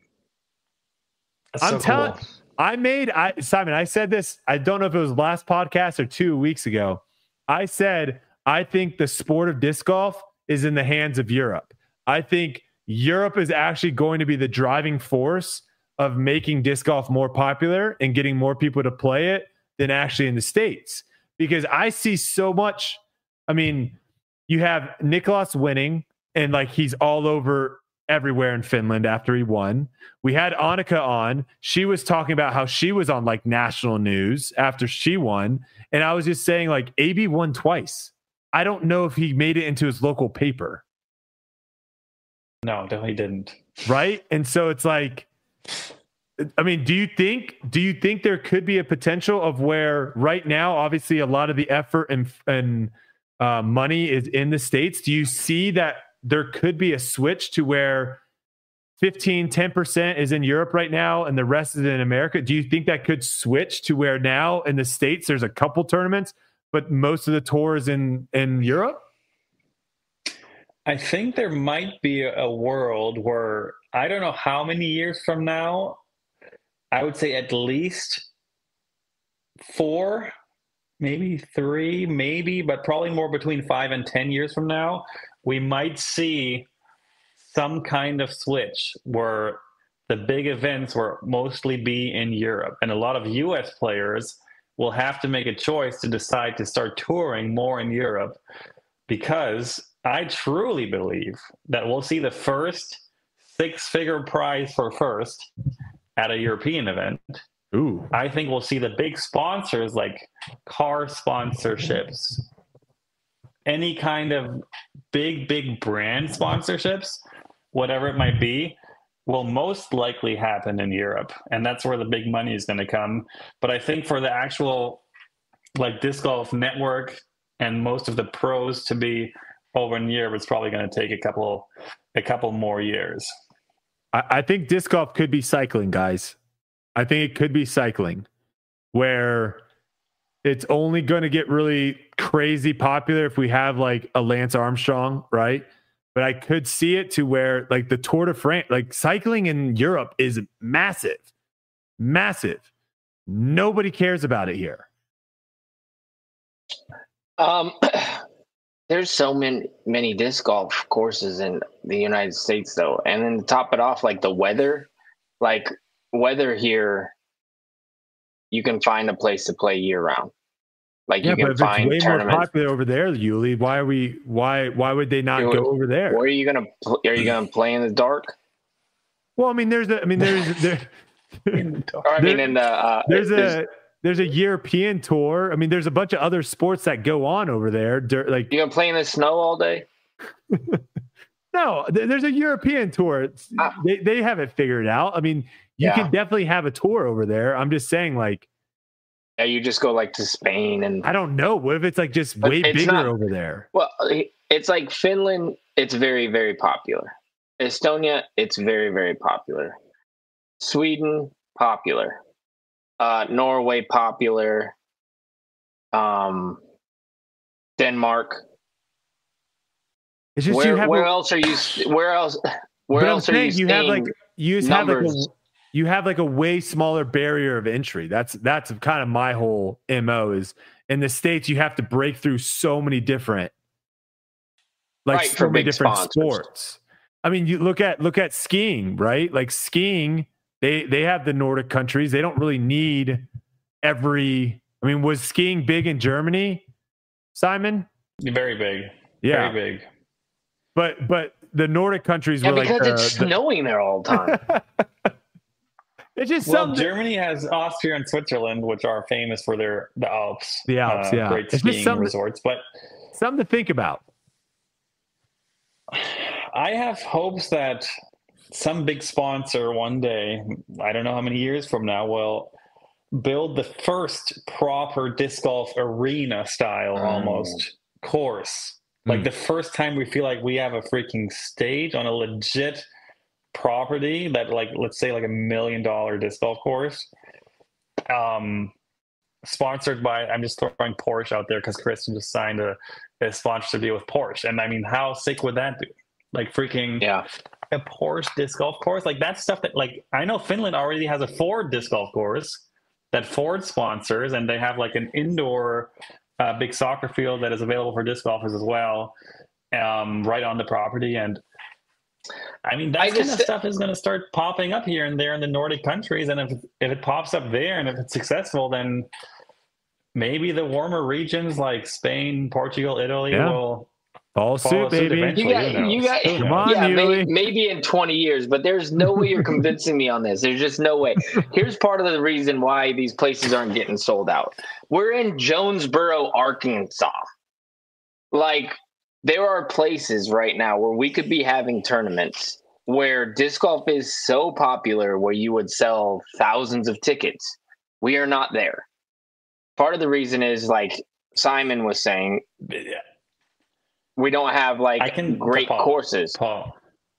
That's I'm so telling cool. I made I Simon, I said this, I don't know if it was last podcast or two weeks ago. I said I think the sport of disc golf is in the hands of Europe. I think Europe is actually going to be the driving force of making disc golf more popular and getting more people to play it than actually in the States. Because I see so much, I mean, you have Nicholas winning, and like he's all over everywhere in Finland after he won. We had Annika on. She was talking about how she was on like national news after she won. And I was just saying like A B won twice. I don't know if he made it into his local paper. No, definitely didn't. Right? And so it's like, I mean, do you think do you think there could be a potential of where right now, obviously a lot of the effort and and uh, money is in the States. Do you see that there could be a switch to where fifteen, ten percent is in Europe right now and the rest is in America? Do you think that could switch to where now in the States there's a couple tournaments, but most of the tour is in, in Europe? I think there might be a world where, I don't know how many years from now, I would say at least four, maybe three, maybe, but probably more between five and ten years from now, we might see some kind of switch where the big events will mostly be in Europe. And a lot of U S players will have to make a choice to decide to start touring more in Europe, because I truly believe that we'll see the first six-figure prize for first at a European event. Ooh. I think we'll see the big sponsors like car sponsorships, any kind of big, big brand sponsorships, whatever it might be, will most likely happen in Europe. And that's where the big money is going to come. But I think for the actual like disc golf network and most of the pros to be over in Europe, it's probably going to take a couple, a couple more years. I, I think disc golf could be cycling, guys. I think it could be cycling, where it's only going to get really crazy popular if we have like a Lance Armstrong, right? But I could see it to where like the Tour de France, like cycling in Europe is massive, massive. Nobody cares about it here. Um, there's so many, many disc golf courses in the United States though. And then to top it off, like the weather, like weather here, you can find a place to play year round. Like yeah, you can but if find it's way tournaments. more popular over there, Yuli. Why are we? Why? Why would they not Dude, go over there? Where are you gonna? Are you gonna play in the dark? Well, I mean, there's a. I mean, there's there. in the dark. Or, I mean, there, in the uh, there's a there's a European tour. I mean, there's a bunch of other sports that go on over there. Like you gonna play in the snow all day? No, there's a European tour. Ah. They they have it figured out. I mean, you yeah. can definitely have a tour over there. I'm just saying, like. Yeah, you just go like to Spain and I don't know. What if it's like just way bigger not, over there? Well, it's like Finland. It's very, very popular. Estonia, it's very, very popular. Sweden, popular. uh, Norway popular, um, Denmark. It's just Where you have where a, else are you? Where else? Where but I'm else are you? saying you have like seeing you just have like a, numbers? you have like a way smaller barrier of entry. That's that's kind of my whole M O is in the States you have to break through so many different like Right, so for many big different sponsors. sports. I mean, you look at look at skiing, right? Like skiing, they they have the Nordic countries. They don't really need every. I mean, was skiing big in Germany, Simon? Very big. Yeah, Very big. but but the Nordic countries Yeah, were like because the, it's the, snowing there all the time. it's just Well, something. Germany has Austria and Switzerland, which are famous for their the Alps. The Alps, uh, yeah. Great It's just skiing something- resorts. But Something to think about. I have hopes that some big sponsor one day, I don't know how many years from now, will build the first proper disc golf arena style Mm. almost course. Like Mm. the first time we feel like we have a freaking stage on a legit property that, like, let's say like a million dollar disc golf course. Um, sponsored by, I'm just throwing Porsche out there because Kristen just signed a, a sponsorship deal with Porsche. And I mean, how sick would that be? Like freaking Yeah. a Porsche disc golf course. Like that's stuff that, like, I know Finland already has a Ford disc golf course that Ford sponsors, and they have like an indoor uh, big soccer field that is available for disc golfers as well, um, right on the property. And I mean, that I kind just- of stuff is going to start popping up here and there in the Nordic countries. And if if it pops up there and if it's successful, then maybe the warmer regions like Spain, Portugal, Italy Yeah. will Follow follow suit, suit baby. eventually. You got, Who knows? you got, Who Come knows? on, yeah, Yuli. maybe, maybe in twenty years, but there's no way you're convincing me on this. There's just no way. Here's part of the reason why these places aren't getting sold out. We're in Jonesboro, Arkansas. Like, there are places right now where we could be having tournaments where disc golf is so popular where you would sell thousands of tickets. We are not there. Part of the reason is, like Simon was saying, we don't have like I can- great Paul. courses. Paul,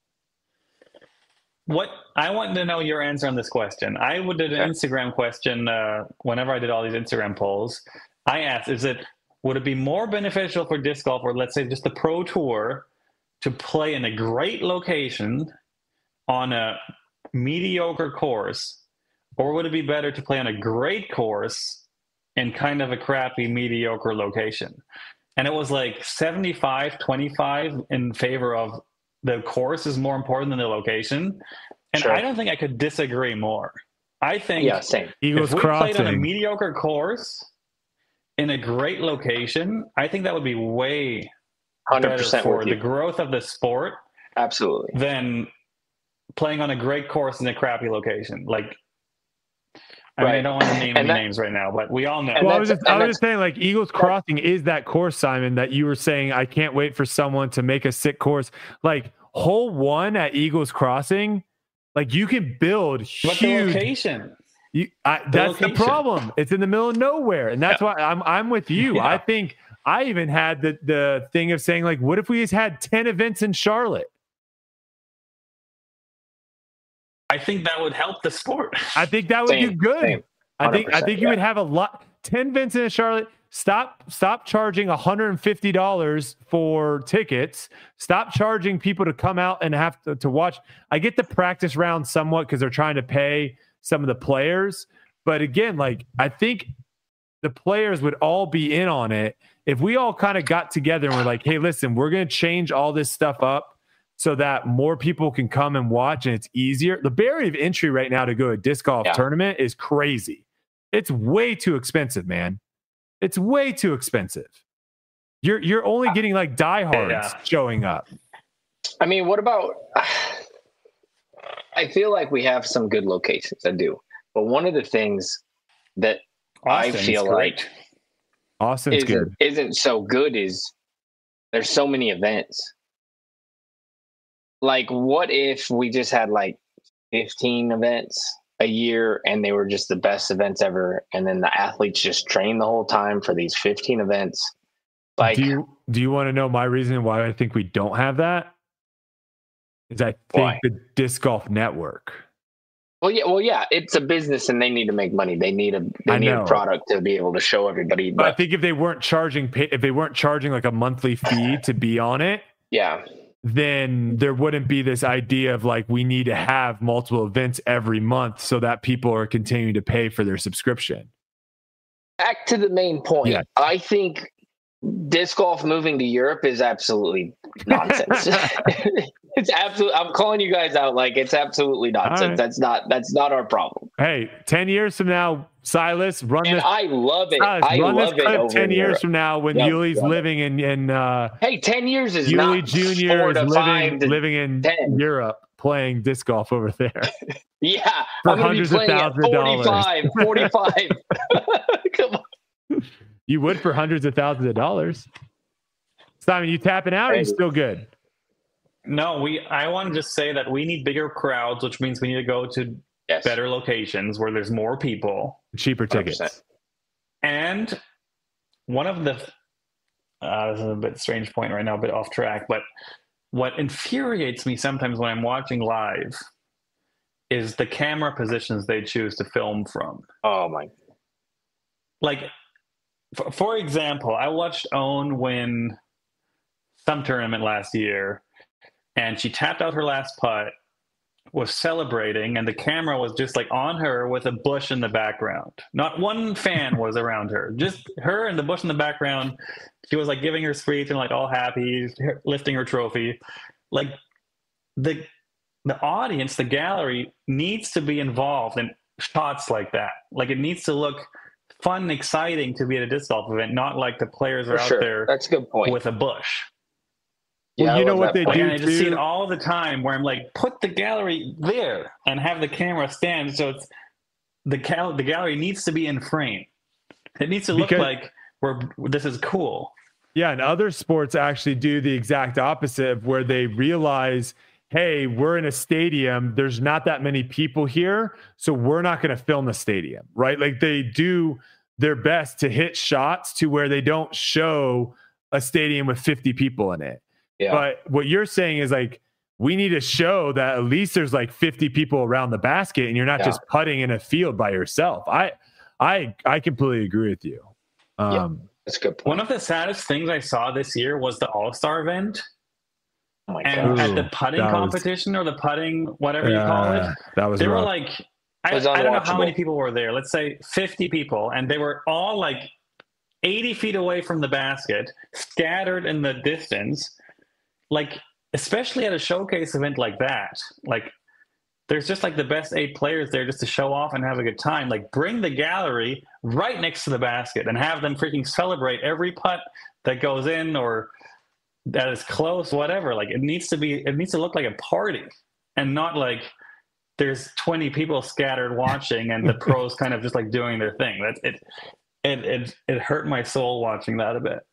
what I want to know your answer on this question. I would did an Okay. Instagram question uh, whenever I did all these Instagram polls. I asked, is it would it be more beneficial for disc golf, or let's say just the pro tour, to play in a great location on a mediocre course, or would it be better to play on a great course in kind of a crappy mediocre location? And it was like seventy-five twenty-five in favor of the course is more important than the location. And Sure. I don't think I could disagree more. I think Yeah, same. Eagles if we played on a Crossing. mediocre course in a great location, I think that would be way one hundred better percent for with the you. growth of the sport Absolutely. than playing on a great course in a crappy location. Like, I mean, I Right. don't want to name And any that- names right now, but we all know. And Well, I was that's- just, I and was that's- just saying, like Eagles Crossing is that course, Simon, that you were saying. I can't wait for someone to make a sick course. Like hole one at Eagles Crossing, like you can build But the huge. location. You, I, that's the location. problem. It's in the middle of nowhere, and that's why I'm I'm with you. Yeah. I think I even had the the thing of saying, like, what if we just had ten events in Charlotte? I think that would help the sport. I think that would do Same, good. same. I think I one hundred percent, think you yeah. would have a lot. ten events in Charlotte. Stop stop charging one hundred fifty dollars for tickets. Stop charging people to come out and have to, to watch. I get the practice round somewhat because they're trying to pay some of the players. But again, like I think the players would all be in on it if we all kind of got together and we're like, hey, listen, we're going to change all this stuff up so that more people can come and watch and it's easier. The barrier of entry right now to go to a disc golf Yeah. tournament is crazy. It's way too expensive, man. It's way too expensive. You're you're only getting like diehards Yeah. showing up. I mean, what about? I feel like we have some good locations. I do, but one of the things that I Austin's feel great. like Austin's isn't good. isn't so good is there's so many events. Like, what if we just had like fifteen events a year and they were just the best events ever, and then the athletes just train the whole time for these fifteen events? Like, do you do you want to know my reason why I think we don't have that? Is I think Why? the disc golf network. Well, yeah, well, yeah, it's a business and they need to make money. They need a they I need know. a product to be able to show everybody. But I But think if they weren't charging, pay, if they weren't charging like a monthly fee to be on it, yeah, then there wouldn't be this idea of like we need to have multiple events every month so that people are continuing to pay for their subscription. back to the main point. Yeah. I think disc golf moving to Europe is absolutely nonsense. It's absolutely. I'm calling you guys out. Like it's absolutely nonsense. right. That's not. That's not our problem. Hey, ten years from now, Silas, run And this. I love it. Silas, I run love this it. clip Over ten in years Europe. from now when Yep, Yuli's yep. living in in uh, Hey, ten years is Yuli not Junior four is to living five to living in ten. Europe playing disc golf over there. Yeah, For I'm gonna be hundreds of playing at thousands of dollars. forty-five, forty-five. Come on. You would for hundreds of thousands of dollars. Simon, you tapping out or you Hey. still good? No, we. I want to just say that we need bigger crowds, which means we need to go to Yes. better locations where there's more people. Cheaper one hundred tickets. percent. And one of the uh, this is a bit strange point right now, a bit off track, but what infuriates me sometimes when I'm watching live is the camera positions they choose to film from. Oh my. Like, for, for example, I watched Owen win some tournament last year, and she tapped out her last putt, was celebrating, and the camera was just like on her with a bush in the background. Not one fan was around her, just her and the bush in the background. She was like giving her speech and like all happy, lifting her trophy. Like the the audience, the gallery needs to be involved in shots like that. Like it needs to look fun and exciting to be at a disc golf event, not like the players are For out sure. there That's a good point. with a bush. Well, Yeah, I you know love what that they point. do Like, and I just see too? it all the time where I'm like, put the gallery there and have the camera stand so it's the gal- the gallery needs to be in frame. It needs to look Because- like we're this is cool. Yeah, and other sports actually do the exact opposite of where they realize, hey, we're in a stadium. There's not that many people here, so we're not going to film the stadium, right? Like they do their best to hit shots to where they don't show a stadium with fifty people in it. Yeah. But what you're saying is like, we need to show that at least there's like fifty people around the basket and you're not Yeah. just putting in a field by yourself. I, I, I completely agree with you. Um, That's a good point. One of the saddest things I saw this year was the All-Star event. Oh my And God. at the Ooh, putting that was- competition or the putting, whatever you call yeah, it, that was there were rough. like, I, It was I don't know how unwatchable. many people were there. Let's say fifty people. And they were all like eighty feet away from the basket, scattered in the distance. Like, especially at a showcase event like that, like there's just like the best eight players there just to show off and have a good time. Like bring the gallery right next to the basket and have them freaking celebrate every putt that goes in or that is close, whatever. Like it needs to be, it needs to look like a party and not like there's twenty people scattered watching and the pros kind of just like doing their thing. That's it. It, it, it hurt my soul watching that a bit.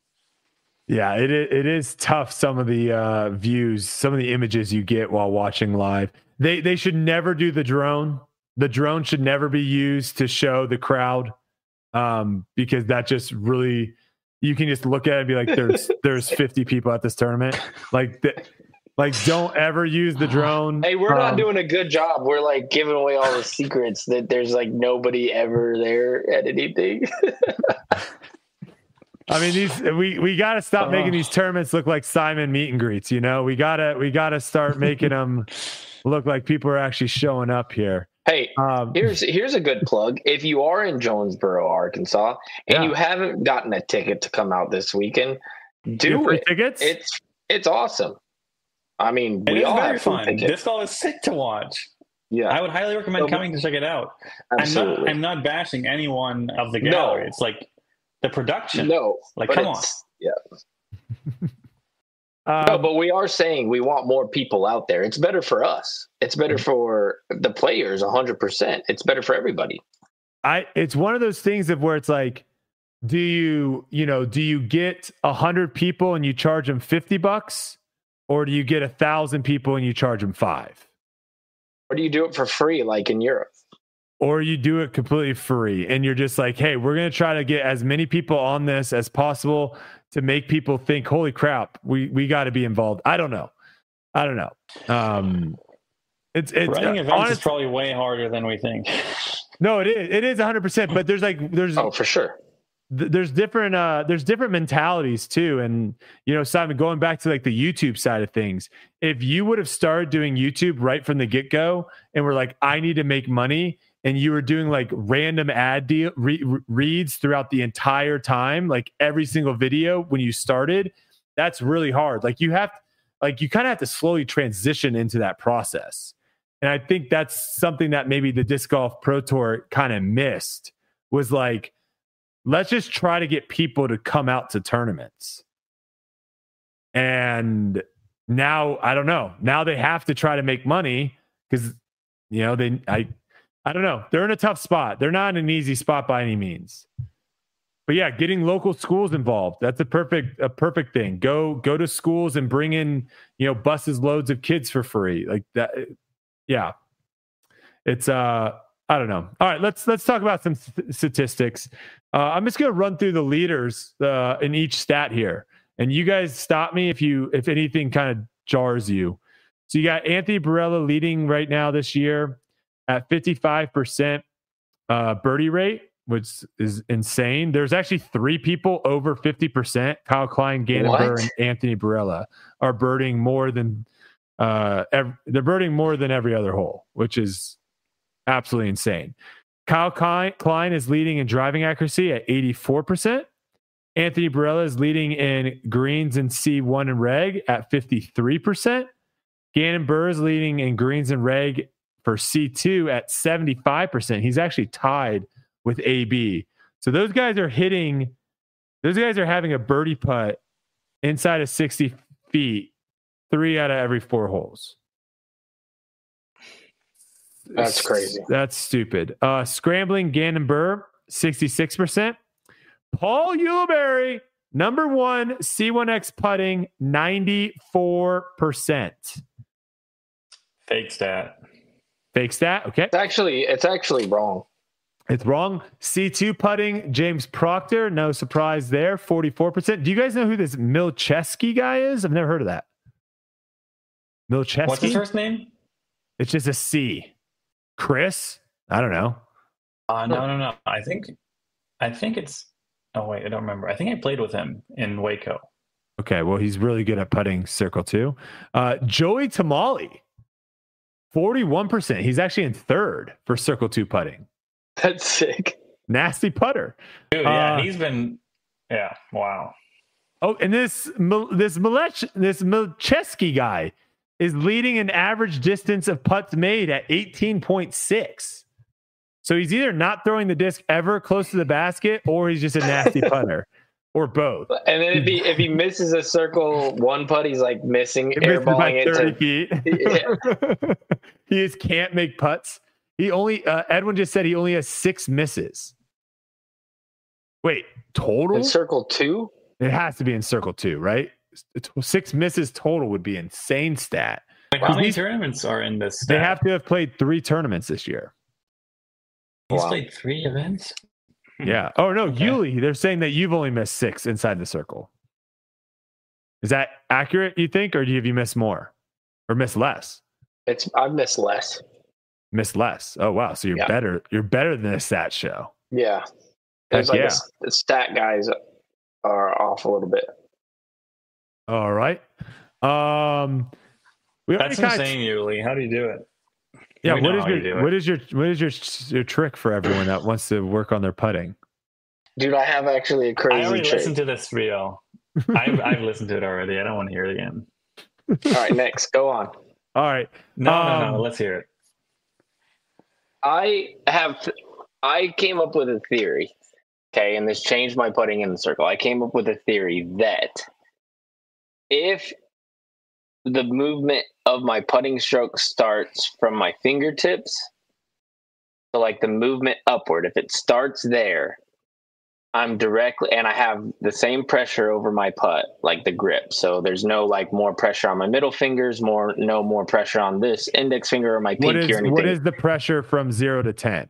Yeah, it i- it is tough. Some of the uh, views, some of the images you get while watching live. They they should never do the drone. The drone should never be used to show the crowd, um, because that just really you can just look at it and be like, there's there's fifty people at this tournament. Like the, like don't ever use the drone. Hey, we're not Um, doing a good job. We're like giving away all the secrets that there's like nobody ever there at anything. I mean, these we we got to stop making these tournaments look like Simon meet and greets. You know, we gotta we gotta start making them look like people are actually showing up here. Hey, Um, here's here's a good plug. If you are in Jonesboro, Arkansas, and Yeah. you haven't gotten a ticket to come out this weekend, you do have free it. tickets. It's it's awesome. I mean, It we is all very have free fun. tickets. This all is sick to watch. Yeah, I would highly recommend So- coming to check it out. I'm absolutely. not, I'm not bashing anyone of the No. gallery. It's like the production. no, Like, but come on. it's- Yeah, Um, no, but we are saying we want more people out there. It's better for us. It's Mm-hmm. better for the players, a hundred percent. It's better for everybody. I it's one of those things of where it's like, do you you know do you get a hundred people and you charge them fifty bucks, or do you get a thousand people and you charge them five, Or do you do it for free, like in Europe? or you do it completely free and you're just like, hey, we're gonna try to get as many people on this as possible to make people think, holy crap, we we got to be involved. I don't know, I don't know. Um, It's it's running uh, events honest, is probably way harder than we think. no, it is. It is one hundred percent. But there's like there's Oh, for sure. th- there's different uh there's different mentalities too. And you know, Simon, going back to like the YouTube side of things, if you would have started doing YouTube right from the get go, and we're like, I need to make money, and you were doing like random ad deal re- reads throughout the entire time, like every single video when you started, that's really hard. Like you have, like you kind of have to slowly transition into that process. And I think that's something that maybe the Disc Golf Pro Tour kind of missed, was like, let's just try to get people to come out to tournaments. And now, I don't know, now they have to try to make money because, you know, they, I, I don't know. They're in a tough spot. They're not in an easy spot by any means. But yeah, getting local schools involved, that's a perfect a perfect thing. Go go to schools and bring in, you know, buses loads of kids for free. Like that. Yeah. It's uh I don't know. All right, let's let's talk about some st- statistics. Uh, I'm just going to run through the leaders uh, in each stat here. And you guys stop me if you if anything kind of jars you. So you got Anthony Barela leading right now this year at fifty-five percent uh, birdie rate, which is insane. There's actually three people over fifty percent. Kyle Klein, Gannon What? Burr, and Anthony Barela are birding more than uh, ev- they're birding more than every other hole, which is absolutely insane. Kyle Klein is leading in driving accuracy at eighty-four percent. Anthony Barela is leading in greens and C one and reg at fifty-three percent. Gannon Burr is leading in greens and reg for C two at seventy-five percent. He's actually tied with A B. So those guys are hitting, those guys are having a birdie putt inside of sixty feet, three out of every four holes. That's crazy. That's stupid. Uh, scrambling, Gannon Burr, sixty-six percent. Paul Ulibarri, number one, C one X putting, ninety-four percent. Fake stat. Fake stat, okay. It's actually it's actually wrong. It's wrong. C two putting, James Proctor, no surprise there, forty-four percent. Do you guys know who this Milcheski guy is? I've never heard of that. Milcheski? What's his first name? It's just a C. Chris? I don't know. Uh, no, no, no. I think, I think it's. Oh wait, I don't remember. I think I played with him in Waco. Okay, well, he's really good at putting circle two. Uh, Joey Tamale, forty-one percent. He's actually in third for circle two putting. That's sick. Nasty putter. Dude, yeah, Uh, he's been. Yeah, wow. Oh, and this Mil- this Milech this Milcheski guy is leading an average distance of putts made at eighteen point six. So he's either not throwing the disc ever close to the basket, or he's just a nasty putter, or both. And then if he if he misses a circle one putt, he's like missing It misses by airballing it thirty to feet. Yeah. He just can't make putts. He only uh, Edwin just said he only has six misses. Wait, total? in circle two. It has to be in circle two, right? Six misses total would be insane stat. Like, how many These- tournaments are in this? They stat? have to have played three tournaments this year. He's Wow. played three events. Yeah. Oh no, Okay. Yuli. They're saying that you've only missed six inside the circle. Is that accurate? You think, or do you, have you missed more, or missed less? It's I've missed less. Missed less. Oh wow. So you're Yeah. better. You're better than a stat show. Yeah, there's Heck like yeah. a s- the stat guys are off a little bit. All right. Um, we already That's kind of insane, Yuli. How do you do it? yeah. We What know is how you do your it. what is your what is your your trick for everyone that wants to work on their putting? Dude, I have actually a I crazy already trick. listened to this reel. I've, I've listened to it already. I don't want to hear it again. All right, next, go on. All right. No, no, no. Um, Let's hear it. I have I came up with a theory. Okay, and this changed my putting in the circle. I came up with a theory that if the movement of my putting stroke starts from my fingertips, so like the movement upward, if it starts there, I'm directly, and I have the same pressure over my putt, like the grip. So there's no like more pressure on my middle fingers, more no more pressure on this index finger or my pinky what is or anything. what is the pressure from zero to ten?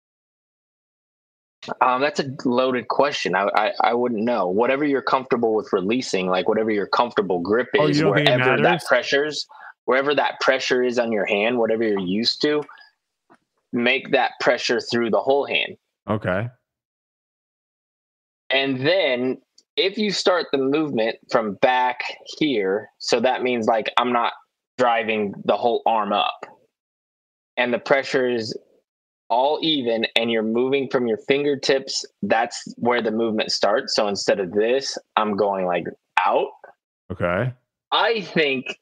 Um, that's a loaded question. I, I I wouldn't know. Whatever you're comfortable with releasing, like whatever your comfortable grip Oh, you is, don't think it wherever that matters? pressures, wherever that pressure is on your hand, whatever you're used to, make that pressure through the whole hand. Okay. And then if you start the movement from back here, so that means like I'm not driving the whole arm up, and the pressure is all even, and you're moving from your fingertips, that's where the movement starts. So instead of this, I'm going like out. Okay. I think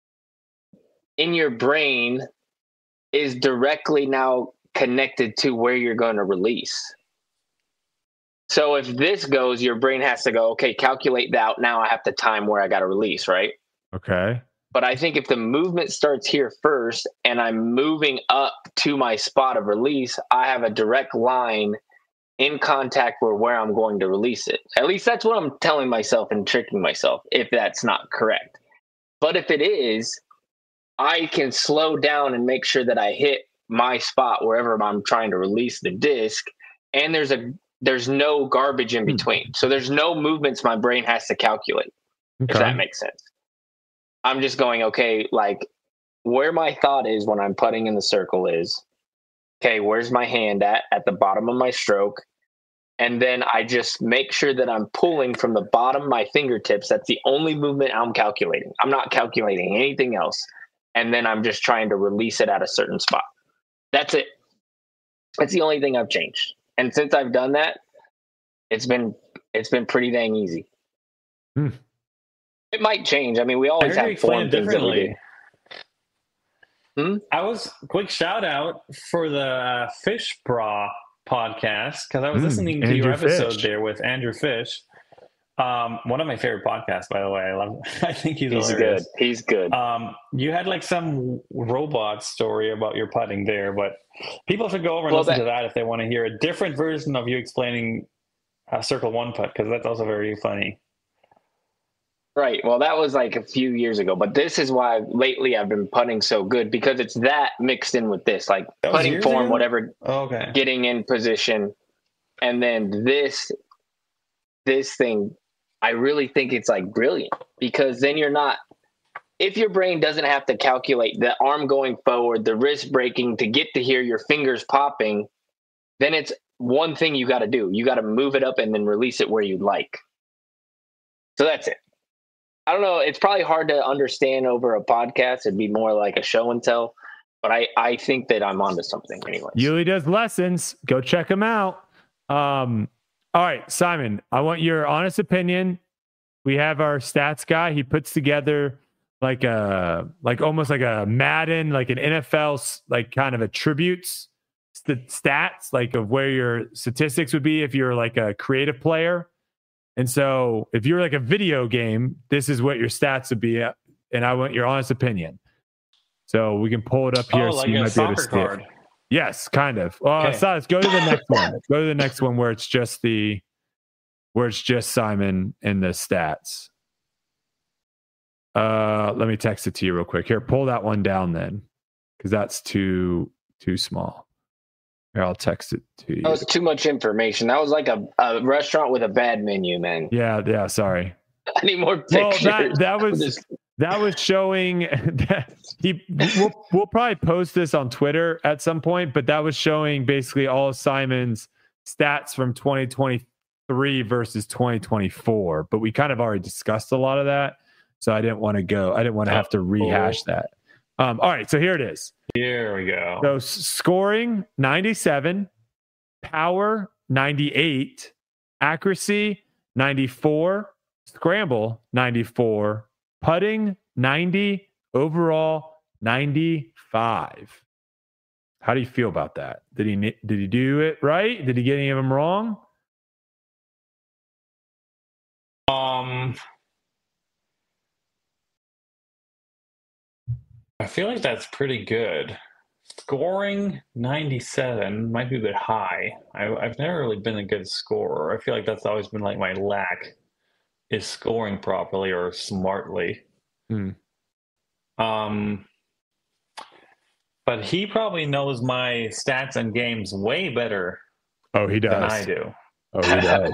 in your brain is directly now connected to where you're going to release. So if this goes, your brain has to go, okay, calculate that. Now I have to time where I got to release, right? Okay. But I think if the movement starts here first and I'm moving up to my spot of release, I have a direct line in contact with where I'm going to release it. At least that's what I'm telling myself and tricking myself, if that's not correct. But if it is, I can slow down and make sure that I hit my spot wherever I'm trying to release the disc. And there's a there's no garbage in between. So there's no movements my brain has to calculate, Okay. if that makes sense. I'm just going, okay, like where my thought is when I'm putting in the circle is, okay, where's my hand at, at the bottom of my stroke? And then I just make sure that I'm pulling from the bottom of my fingertips. That's the only movement I'm calculating. I'm not calculating anything else. And then I'm just trying to release it at a certain spot. That's it. That's the only thing I've changed. And since I've done that, it's been it's been pretty dang easy. Hmm. It might change. I mean, we always I heard you have form explain it things that we do. differently. Hmm? I was quick shout out for the Fish Bra podcast because I was Mm, listening to your Andrew episode Fish. there with Andrew Fish. Um, one of my favorite podcasts, by the way. I love. I think he's, He's hilarious. good. He's good. Um, you had like some robot story about your putting there, but people should go over and Well, listen that- to that if they want to hear a different version of you explaining a circle one putt because that's also very funny. Right. Well, that was like a few years ago, but this is why lately I've been putting so good because it's that mixed in with this, like That was putting years form, ago? whatever, Okay. getting in position, and then this, this thing. I really think it's like brilliant because then you're not. If your brain doesn't have to calculate the arm going forward, the wrist breaking to get to here, your fingers popping, then it's one thing you got to do. You got to move it up and then release it where you'd like. So that's it. I don't know. It's probably hard to understand over a podcast. It'd be more like a show and tell, but I, I think that I'm onto something anyway. Yuli does lessons. Go check him out. Um, all right, Simon, I want your honest opinion. We have our stats guy. He puts together like a, like almost like a Madden, like an N F L, like kind of attributes, st- stats, like of where your statistics would be if you're like a creative player. And so if you're like a video game, this is what your stats would be. And I want your honest opinion. So we can pull it up here. Oh, so like you a might be able to soccer see it. card. Yes, kind of. Well, Okay. so let's go to the next one. Go to the next one where it's just the, where it's just Simon and the stats. Uh, let me text it to you real quick. Here, pull that one down then, because that's too too small. Here, I'll text it to you. That was too much information. That was like a, a restaurant with a bad menu, man. Yeah, yeah. Sorry. I need more Well, pictures. that that was Just- that was showing that he. We'll, we'll probably post this on Twitter at some point, but that was showing basically all of Simon's stats from twenty twenty-three versus twenty twenty-four. But we kind of already discussed a lot of that, so I didn't want to go. I didn't want to have to rehash that. Um, all right, so here it is. Here we go. So s- scoring ninety-seven, power ninety-eight, accuracy ninety-four, scramble ninety-four, putting ninety, overall ninety-five. How do you feel about that? Did he ni- did he do it right? Did he get any of them wrong? Um, I feel like that's pretty good. Scoring ninety-seven might be a bit high. I, I've never really been a good scorer. I feel like that's always been like my lack is scoring properly or smartly. Hmm. Um, but he probably knows my stats and games way better Oh, he does. than I do. Oh, he does.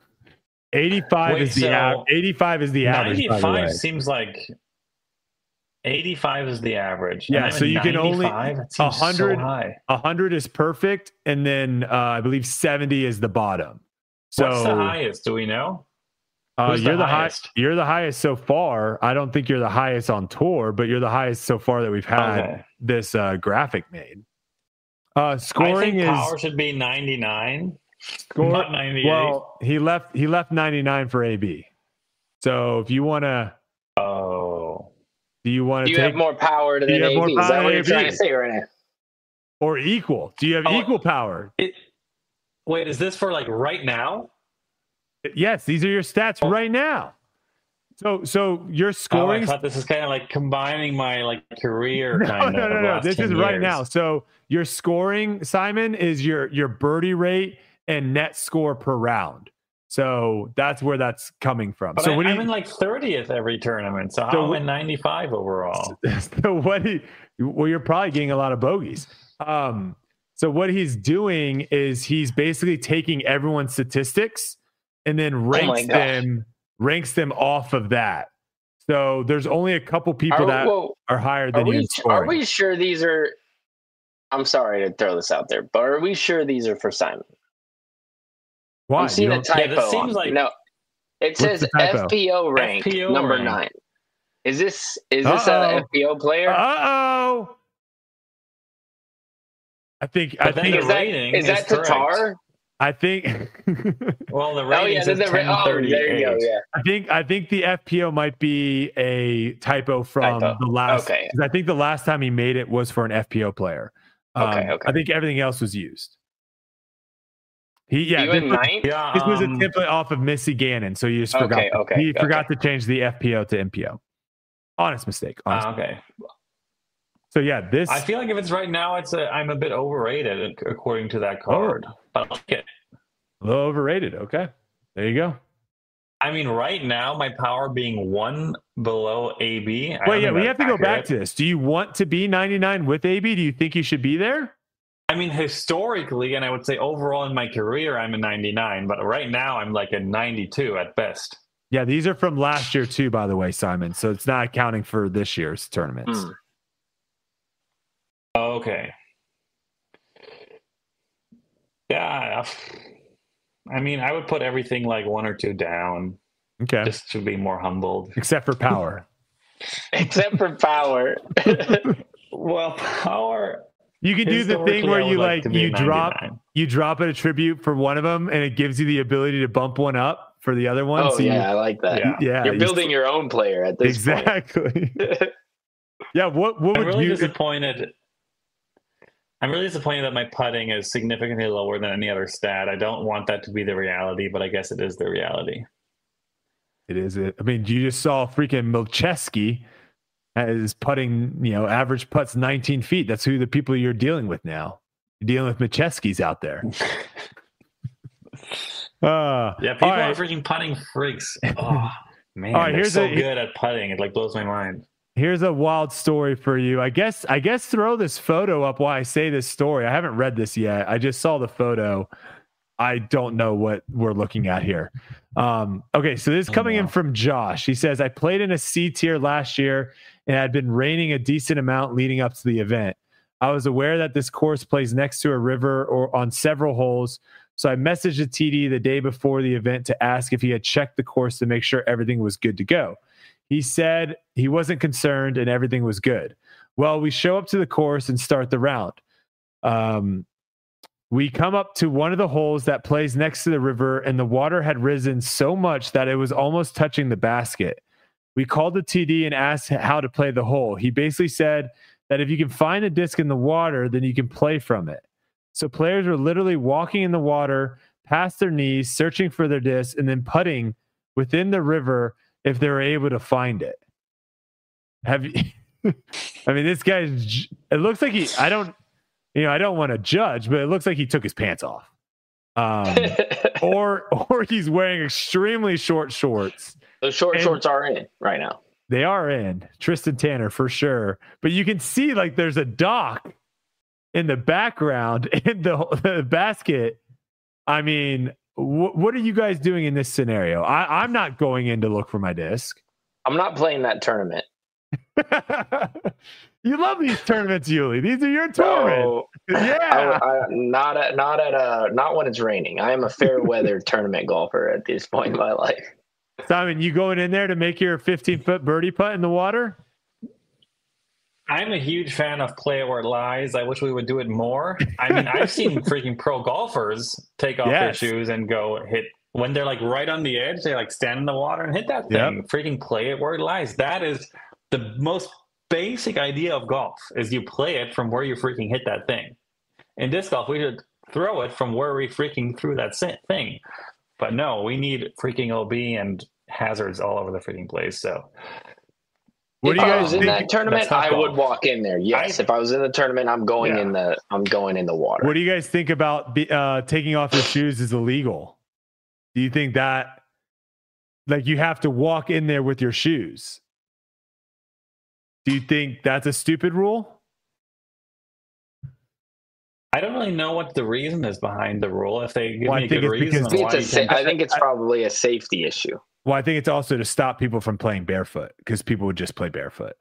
eighty-five Wait, is the so av- eighty-five is the average. By the way. ninety-five seems like eighty-five is the average. Yeah, And so you can only that seems one hundred, so high. one hundred is perfect, and then uh, I believe seventy is the bottom. So what's the highest? Do we know? Uh, Who's you're the the highest? high, You're the highest so far. I don't think you're the highest on tour, but you're the highest so far that we've had Okay. this uh, graphic made. Uh, I scoring think is power should be ninety-nine, score. not ninety-eight. Well, he left. He left ninety-nine for A B. So if you want to, oh, do you want Do to you take have more power than do you have A more B? Is power that than what you're A B? trying to say right now? or equal? Do you have Oh. equal power? it, wait, is this for like right now? Yes, these are your stats Oh. right now. So, so your Oh, I scoring. thought this is kind of like combining my like career No, kind no, of. no, the no. last This ten is right years. now. So your scoring, Simon, is your your birdie rate and net score per round. So that's where that's coming from. But so I, when I'm he, in like thirtieth every tournament. So how So am wh- I ninety-five overall? so what he, well, you're probably getting a lot of bogeys. Um, so what he's doing is he's basically taking everyone's statistics and then ranks gosh. them ranks them off of that. So there's only a couple people Are, that well, are higher are than you we in are scoring. we sure these are? I'm sorry to throw this out there, but are we sure these are for Simon? Why? I'm You seeing a don't- typo. this seems on- like- no, it What's says the typo? F P O rank F P O number rank. nine. Is this is this Uh-oh. an F P O player? Uh-oh. I think I But then think the is that rating is that is correct. Tatar? I think Well, the Oh rating yeah, says then the ra- ten oh, there you go. thirty-eight. Yeah. I think I think the F P O might be a typo from Typo. the last. Okay. 'Cause I think the last time he made it was for an F P O player. Um, Okay, okay. I think everything else was used. He yeah. you This in was, ninth? Yeah, this was a um, template off of Missy Gannon, so you just Okay, forgot. okay, he okay. forgot to change the F P O to M P O. Honest mistake. Honest ah, okay. So yeah, this I feel like if it's right now, it's a, I'm a bit overrated according to that card. But I like it. a little overrated. Okay, there you go. I mean, right now, my power being one below A B. I Wait, don't yeah, think we that's have to go back accurate. to this. Do you want to be ninety-nine with A B? Do you think you should be there? I mean, historically, and I would say overall in my career, I'm a ninety-nine, but right now I'm like a ninety-two at best. Yeah, these are from last year too, by the way, Simon. So it's not accounting for this year's tournaments. Hmm. Okay. Yeah. I mean, I would put everything like one or two down Okay, just to be more humbled. except for power. Except for power. Well, power. You can do the thing historically, where I would you like like to be you a drop ninety-nine. you drop an attribute for one of them, and it gives you the ability to bump one up for the other one. Oh so yeah, I you, like that. Yeah. yeah, You're you- building your own player at this exactly. point. Yeah, what what I'm would really you? disappointed. I'm really disappointed that my putting is significantly lower than any other stat. I don't want that to be the reality, but I guess it is the reality. It is. It. I mean, you just saw freaking Milcheski as putting. You know, average putts nineteen feet. That's who the people you're dealing with now. You're dealing with Milcheskis out there. Uh, Yeah, people all are right. freaking putting freaks. Oh man, All right, they're here's so a- good at putting. It like blows my mind. Here's a wild story for you. I guess I guess throw this photo up while I say this story. I haven't read this yet. I just saw the photo. I don't know what we're looking at here. Um, okay, so this is Oh, coming in wow. from Josh. He says, I played in a C tier last year and had been raining a decent amount leading up to the event. I was aware that this course plays next to a river or on several holes. So I messaged the T D the day before the event to ask if he had checked the course to make sure everything was good to go. He said he wasn't concerned and everything was good. Well, we show up to the course and start the round. Um, we come up to one of the holes that plays next to the river, and the water had risen so much that it was almost touching the basket. We called the T D and asked how to play the hole. He basically said that if you can find a disc in the water, then you can play from it. So players were literally walking in the water past their knees, searching for their disc, and then putting within the river if they were able to find it. Have you? I mean, this guy's. It looks like he. I don't. You know, I don't want to judge, but it looks like he took his pants off, um, or or he's wearing extremely short shorts. Those short And- shorts are in right now. They are in Tristan Tanner for sure, but you can see like there's a dock in the background in the, the basket. I mean, wh- what are you guys doing in this scenario? I, I'm not going in to look for my disc. I'm not playing that tournament. You love these tournaments, Yuli. These are your tournaments. So, yeah. I, I, not at not at a not when it's raining. I am a fair weather tournament golfer at this point in my life. Simon, you going in there to make your fifteen foot birdie putt in the water? I'm a huge fan of play it where it lies. I wish we would do it more. I mean, I've seen freaking pro golfers take off Yes. their shoes and go hit when they're like right on the edge. They like stand in the water and hit that thing. Yep. Freaking play it where it lies. That is the most basic idea of golf. Is you play it from where you freaking hit that thing. In disc golf, we should throw it from where we freaking threw that thing. But no, we need freaking O B and hazards all over the freaking place. So. What if do you I guys was in think? that tournament, That's not I golf. would walk in there. Yes, I- if I was in the tournament, I'm going Yeah. in the I'm going in the water. What do you guys think about be, uh, taking off your shoes is illegal? Do you think that, like, you have to walk in there with your shoes? Do you think that's a stupid rule? I don't really know what the reason is behind the rule. If they give Well, I me a think good it's reason, because- I think, why it's you a, sa- can- I think it's probably a safety issue. Well, I think it's also to stop people from playing barefoot because people would just play barefoot.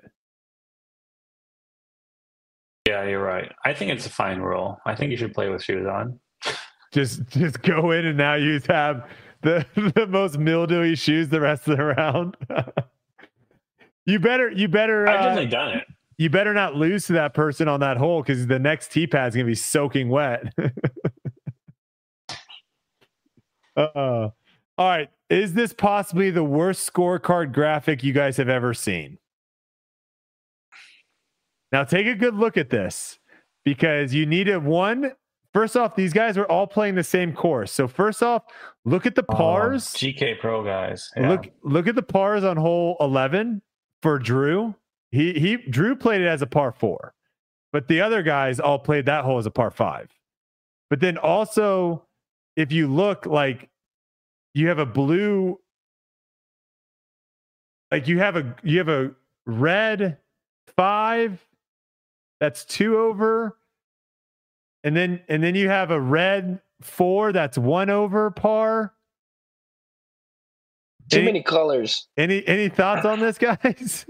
yeah, you're right. I think it's a fine rule. I think you should play with shoes on. Just just go in and now you have the the most mildewy shoes the rest of the round. you better you better I've uh, definitely done it. you better not lose to that person on that hole because the next tee pad is gonna be soaking wet. uh, all right. Is this possibly the worst scorecard graphic you guys have ever seen? Now take a good look at this because you need a one. First off, these guys were all playing the same course. So first off, look at the pars. G K Pro guys. Yeah. Look look at the pars on hole eleven for Drew. He he Drew played it as a par four, but the other guys all played that hole as a par five. But then also, if you look, like you have a blue, like you have a you have a red five, that's two over, and then and then you have a red four, that's one over par. Too Any- many colors. Any any thoughts on this, guys?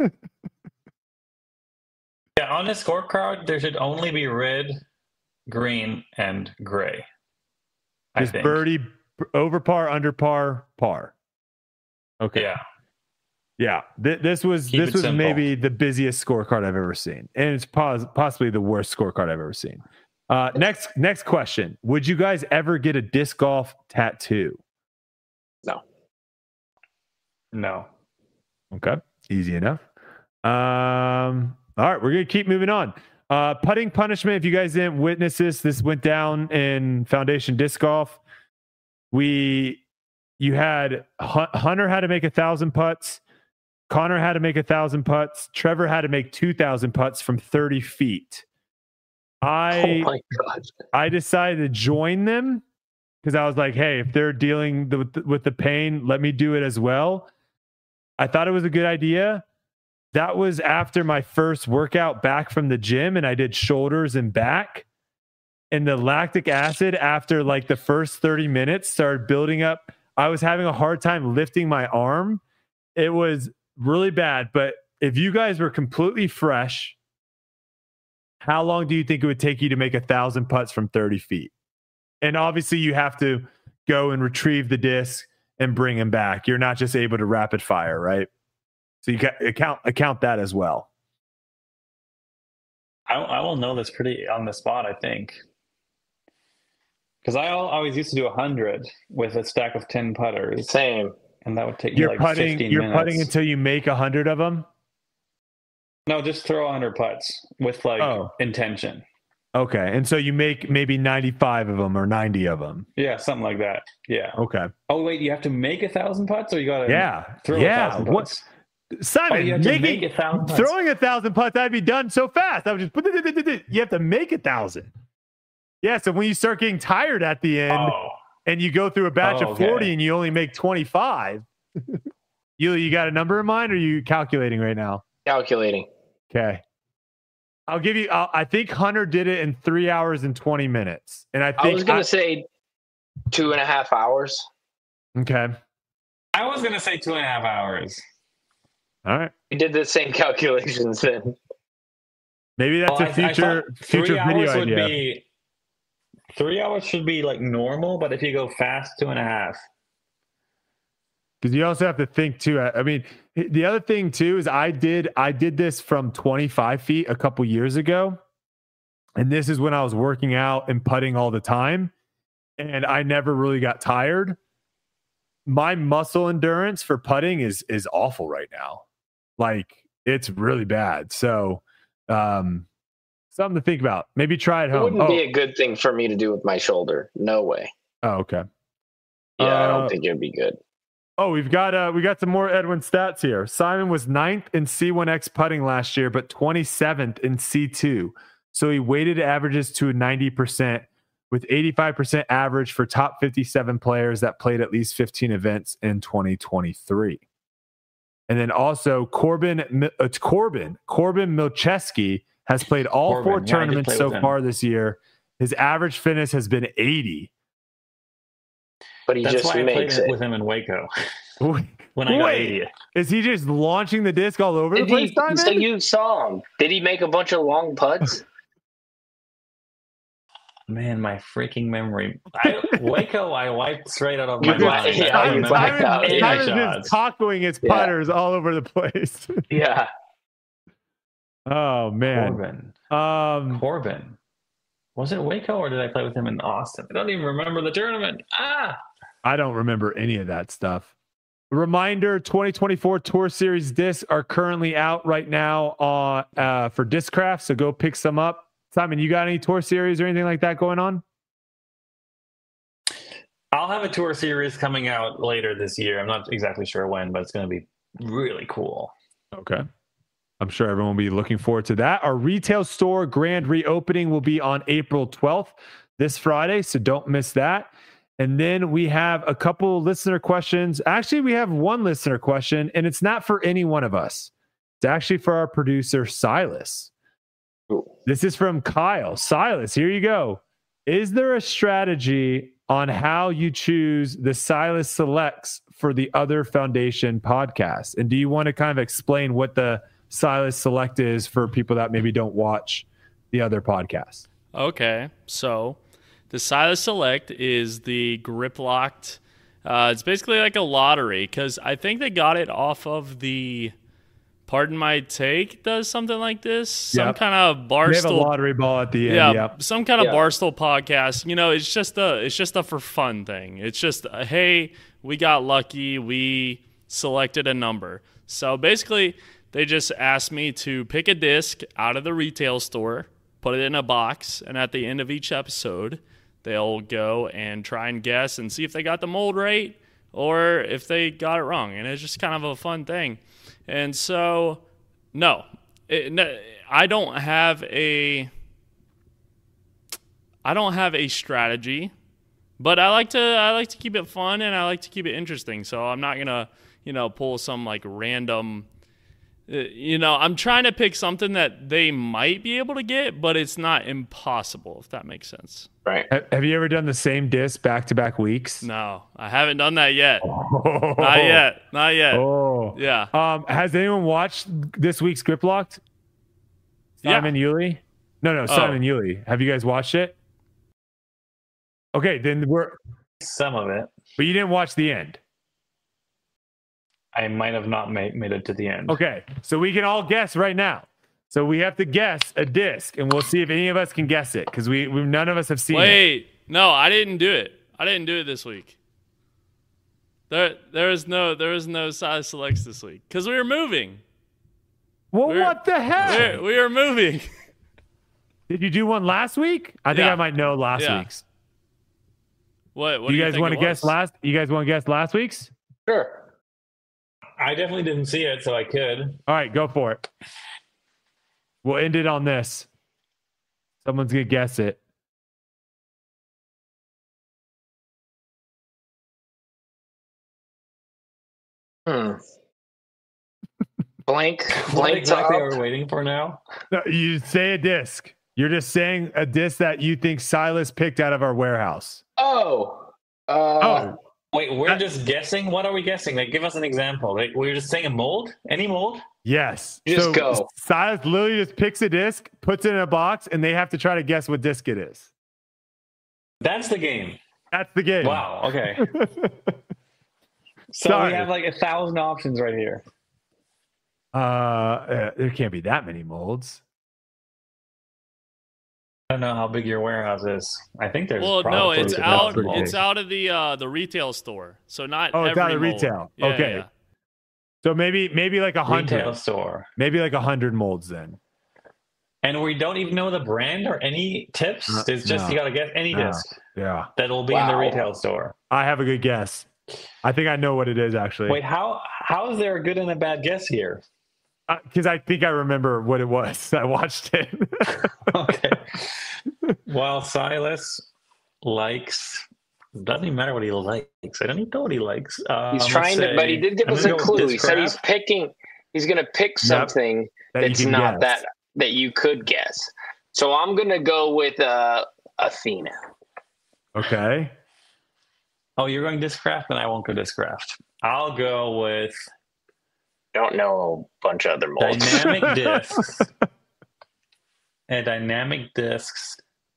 Yeah, on the scorecard, there should only be red, green, and gray. I Just think. birdie, b- over par, under par, par. Okay. Yeah. Yeah. Th- this was Keep this it was simple. maybe the busiest scorecard I've ever seen, and it's pos- possibly the worst scorecard I've ever seen. Uh, next next question: would you guys ever get a disc golf tattoo? No. No. Okay, easy enough. Um, all right, we're gonna keep moving on. Uh, putting punishment. If you guys didn't witness this, this went down in Foundation Disc Golf. We, you had Hun- Hunter had to make a thousand putts. Connor had to make a thousand putts. Trevor had to make two thousand putts from thirty feet. I Oh my god. I decided to join them because I was like, hey, if they're dealing the, with, the, with the pain, let me do it as well. I thought it was a good idea. That was after my first workout back from the gym, and I did shoulders and back. And the lactic acid after like the first thirty minutes started building up. I was having a hard time lifting my arm. It was really bad. But if you guys were completely fresh, how long do you think it would take you to make a thousand putts from thirty feet? And obviously you have to go and retrieve the disc and bring him back. You're not just able to rapid fire, right? So you got account account that as well. I, I will know this pretty on the spot, I think. Because I al- always used to do one hundred with a stack of ten putters, Same. and that would take me You're like putting fifteen you're minutes. putting until you make a hundred of them. No, just throw one hundred putts with like Oh. intention. Okay. And so you make maybe ninety-five of them or ninety of them. Yeah, something like that. Yeah. Okay. Oh wait, you have to make a thousand putts, or you got to Yeah. throw yeah. a thousand What putts? Simon, Oh, you have to making, make a thousand putts. throwing a thousand putts, I'd be done so fast. I would just you have to make a thousand. Yeah, so when you start getting tired at the end Oh, and you go through a batch Oh, of forty okay. and you only make twenty-five, you you got a number in mind or are you calculating right now? Calculating. Okay. I'll give you I'll, I think Hunter did it in three hours and twenty minutes. And I think I was gonna say two and a half hours. okay. I was gonna say two and a half hours. All right. We did the same calculations then. Maybe that's Well, a I- I future thought future three video hours would idea. be three hours should be like normal, but if you go fast, two and a half. Because you also have to think too. I mean, the other thing too is I did I did this from twenty-five feet a couple years ago, and this is when I was working out and putting all the time, and I never really got tired. My muscle endurance for putting is is awful right now. Like it's really bad. So, um, something to think about. Maybe try it It home. wouldn't Oh, be a good thing for me to do with my shoulder. No way. oh, okay. Yeah, I Uh, don't think it'd be good. Oh, we've got uh, we got some more Edwin stats here. Simon was ninth in C one X putting last year, but twenty-seventh in C two. So he weighted averages to ninety percent with eighty-five percent average for top fifty-seven players that played at least fifteen events in twenty twenty-three. And then also Corbin, it's Corbin, Corbin Milcheski has played all Corbin, four yeah, I did tournaments play so with him. far this year. His average finish has been eighty. But he That's just why I played makes it it. with him in Waco when I got Wait. eightieth. Is he just launching the disc all over the Did place, he, Simon? so you saw him. Did he make a bunch of long putts? Man, my freaking memory. I, Waco, I wiped straight out of You my wiped- mind. yeah, I you remember wiped out. any Simon's shots. just tacoing his Yeah. putters all over the place. Yeah. Oh man. Corbin. Um, Corbin. Was it Waco or did I play with him in Austin? I don't even remember the tournament. Ah. I don't remember any of that stuff. Reminder: twenty twenty-four Tour Series discs are currently out right now on uh, for Discraft, so go pick some up. Simon, you got any Tour Series or anything like that going on? I'll have a tour series coming out later this year. I'm not exactly sure when, but it's going to be really cool. Okay. I'm sure everyone will be looking forward to that. Our retail store grand reopening will be on April twelfth, this Friday, so don't miss that. And then we have a couple listener questions. Actually, we have one listener question, and it's not for any one of us. It's actually for our producer, Silas. Ooh. This is from Kyle. Silas, here you go. Is there a strategy on how you choose the Silas selects for the other foundation podcasts? And do you want to kind of explain what the Silas select is for people that maybe don't watch the other podcasts? Okay, so the Silas Select is the grip locked. Uh, it's basically like a lottery because I think they got it off of the Pardon My Take does something like this. Some Yep. kind of They have a barstool. lottery ball at the end. Yeah, Yep. some kind of Yeah. barstool podcast. You know, it's just a it's just a for fun thing. It's just a, hey, we got lucky, we selected a number. So basically, they just asked me to pick a disc out of the retail store, put it in a box, and at the end of each episode, they'll go and try and guess and see if they got the mold right or if they got it wrong. And it's just kind of a fun thing. And so, no, it, no I don't have a I don't have a strategy, but I like to I like to keep it fun and I like to keep it interesting. So I'm not gonna you know pull some like random. You know, I'm trying to pick something that they might be able to get, but it's not impossible, if that makes sense. Right. Ha- Have you ever done the same disc back to back weeks? No, I haven't done that yet. Oh. Not yet. Not yet. Oh. Yeah. Um, has anyone watched this week's Grip Locked? Yeah. Simon Yuli? No, no, Simon Yuli. Have you guys watched it? Okay, then we're. Some of it. But you didn't watch the end. I might have not made, made it to the end. Okay, so we can all guess right now. So we have to guess a disc, and we'll see if any of us can guess it because we, we none of us have seen it. Wait. No, I didn't do it. I didn't do it this week. There, there is no, there is no size selects this week because we were moving. Well, We're- what the heck? We're, we were moving. Did you do one last week? I think Yeah. I might know last Yeah. week's. What? What Do do you guys think want it to guess was? last? You guys want to guess last week's? Sure. I definitely didn't see it, so I could. All right, go for it. We'll end it on this. Someone's gonna guess it. Hmm. Blank. What Blank exactly top. are we waiting for now? No, you say a disc. You're just saying a disc that you think Silas picked out of our warehouse. Oh. Uh, Oh, Wait, we're That- just guessing. What are we guessing? Like, give us an example. Like, we're just saying a mold. Any mold? Yes. Just so go. Silas literally just picks a disc, puts it in a box, and they have to try to guess what disc it is. That's the game. That's the game. Wow. Okay. So Sorry. we have like a thousand options right here. uh, uh, there can't be that many molds. I don't know how big your warehouse is. I think there's. Well, no, probably it's a out. thousand molds. It's out of the uh, the retail store. So not. Oh, it's every out of mold. retail. Yeah, Okay. yeah. So maybe maybe like a hundred. Retail store. Maybe like a hundred molds then. And we don't even know the brand or any tips. No, It's just no, you got to get any no. disc Yeah. that will be in the Wow. retail store. I have a good guess. I think I know what it is actually. Wait, how how is there a good and a bad guess here? Because I think I remember what it was. I watched it. Okay. Well, Silas likes. Doesn't even matter what he likes. I don't even know what he likes. Uh, He's let's trying to, say- but he did give I'm us a gonna go with clue. He said he's Discraft. picking. He's going to pick something That you that's can not guess. that that you could guess. So I'm going to go with uh, Athena. Okay. Oh, you're going Discraft, and I won't go Discraft. I'll go with Don't know a bunch of other molds. dynamic discs. And dynamic discs.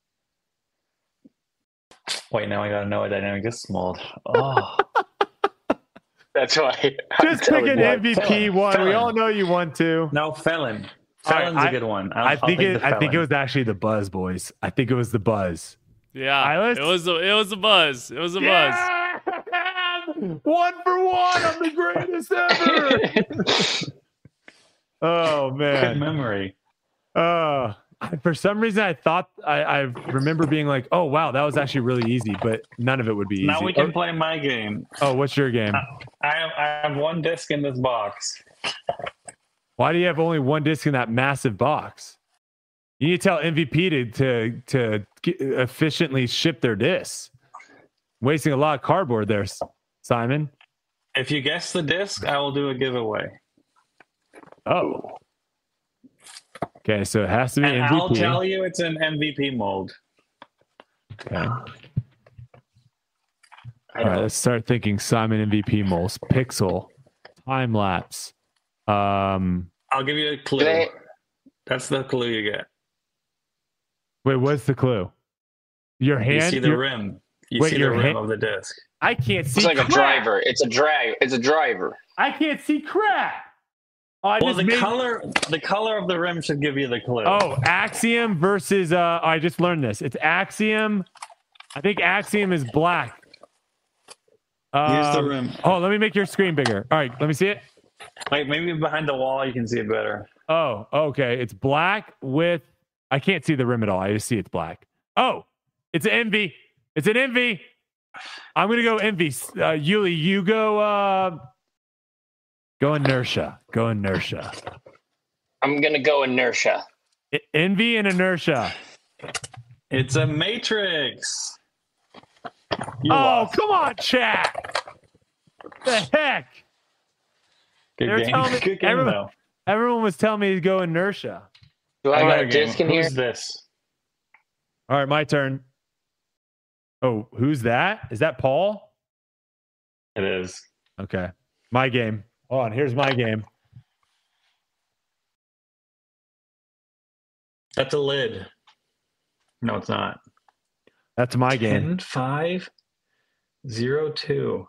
Wait, now I gotta know a dynamic disc mold. Oh, That's why. I'm Just pick telling an you. M V P Felon, one. We felon. all know you want to. no, Felon. All right, Felon's I- a good one. I'll, I I'll think take it. the I think it Felon. was actually the Buzz boys. I think it was the Buzz. Yeah, Silas? it was a, it was a buzz. It was a buzz. Yeah! One for one. I'm the greatest ever. Oh Good man. memory. Uh, I- for some reason, I thought I, I remember being like, "Oh wow, that was actually really easy," but none of it would be easy. Now we can oh, play my game. oh, what's your game? I have, I have one disc in this box. Why do you have only one disc in that massive box? You need to tell M V P to to to get- efficiently ship their discs. Wasting a lot of cardboard there, S- Simon. If you guess the disc, I will do a giveaway. Oh. Okay, so it has to be And M V P. I'll tell you it's an M V P mold. Okay. I All right, know. let's start thinking Simon M V P molds. Pixel, time lapse. Um, I'll give you a clue. Do they- That's the clue you get. wait, what's the clue? Your You hand. see the your- rim. You Wait, see the your rim hand- of the disc. I can't see. It's like a crap. driver. It's a drag. It's a driver. I can't see crap. Oh, I Well, just the made- color, the color of the rim should give you the clue. Oh, Axiom versus. Uh, I just learned this. It's Axiom. I think Axiom is black. Here's the Um, rim. Oh, let me make your screen bigger. All right, let me see it. Like maybe behind the wall, you can see it better. Oh, okay. It's black with. I can't see the rim at all. I just see it's black. Oh, it's an envy. It's an envy. I'm gonna go envy. Uh, Yuli, you go. Uh, go inertia. Go inertia. I'm gonna go inertia. I- envy and inertia. It's a matrix. You Oh, lost. come on, chat. The heck. Good They were game. telling me- Good game everyone- though. Everyone was telling me to go inertia. Do I, I got got a a game. disc in here? Who's this? All right, my turn. Oh, who's that? Is that Paul? It is. Okay. My game. Hold on. Here's my game. That's a lid. No, it's not. That's my game. Ten five zero two.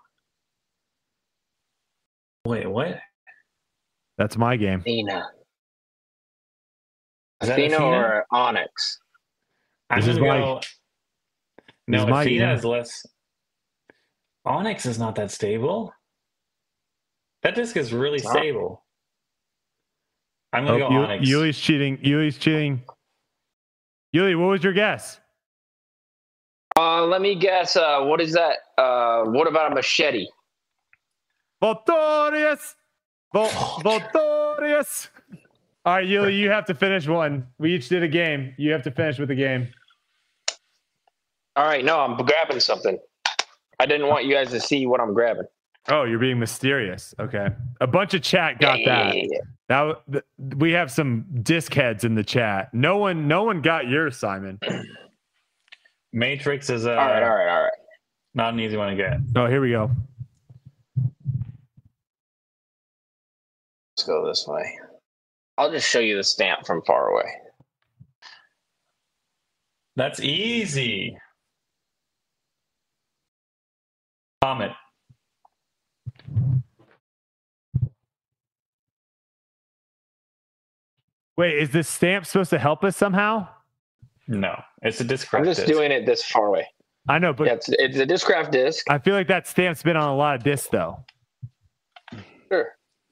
Wait, what? That's my game. Athena. Is that Athena Athena? or Onyx? I'm This is gonna my- go. this No, is my Athena game. is less. Onyx is not that stable. That disc is really It's not. stable. I'm Oh, gonna go Yu- Onyx. Yuli's cheating. Yuli's cheating. Yuli, what was your guess? Uh, let me guess. Uh, what is that? Uh, what about a machete? Voltorius. Vol- Voltorius. All right, Yuli, you have to finish one. We each did a game. You have to finish with a game. All right, no, I'm grabbing something. I didn't want you guys to see what I'm grabbing. Oh, you're being mysterious. Okay. A bunch of chat got that. Yeah. Now th- we have some disc heads in the chat. No one, no one got yours, Simon. Matrix is a. All right, all right, all right. Not an easy one to get. Oh, here we go. Let's go this way. I'll just show you the stamp from far away. That's easy. Comet. Wait, is this stamp supposed to help us somehow? No, it's a disc. I'm just disc. doing it this far away. I know, but Yeah, it's, it's a Discraft disc. I feel like that stamp's been on a lot of discs, though. Sure.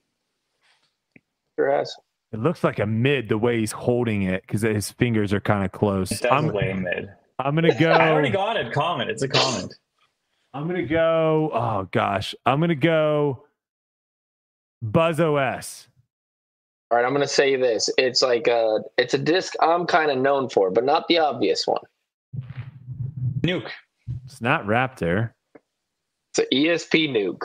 Sure has. It looks like a mid the way he's holding it because his fingers are kind of close. It does I'm, way mid. I'm gonna go. I already got it. Comment. It's a comment. I'm gonna go. Oh gosh, I'm gonna go. Buzz O S. All right, I'm going to say this. It's like a, it's a disc I'm kind of known for, but not the obvious one. Nuke. It's not Raptor. It's an E S P Nuke.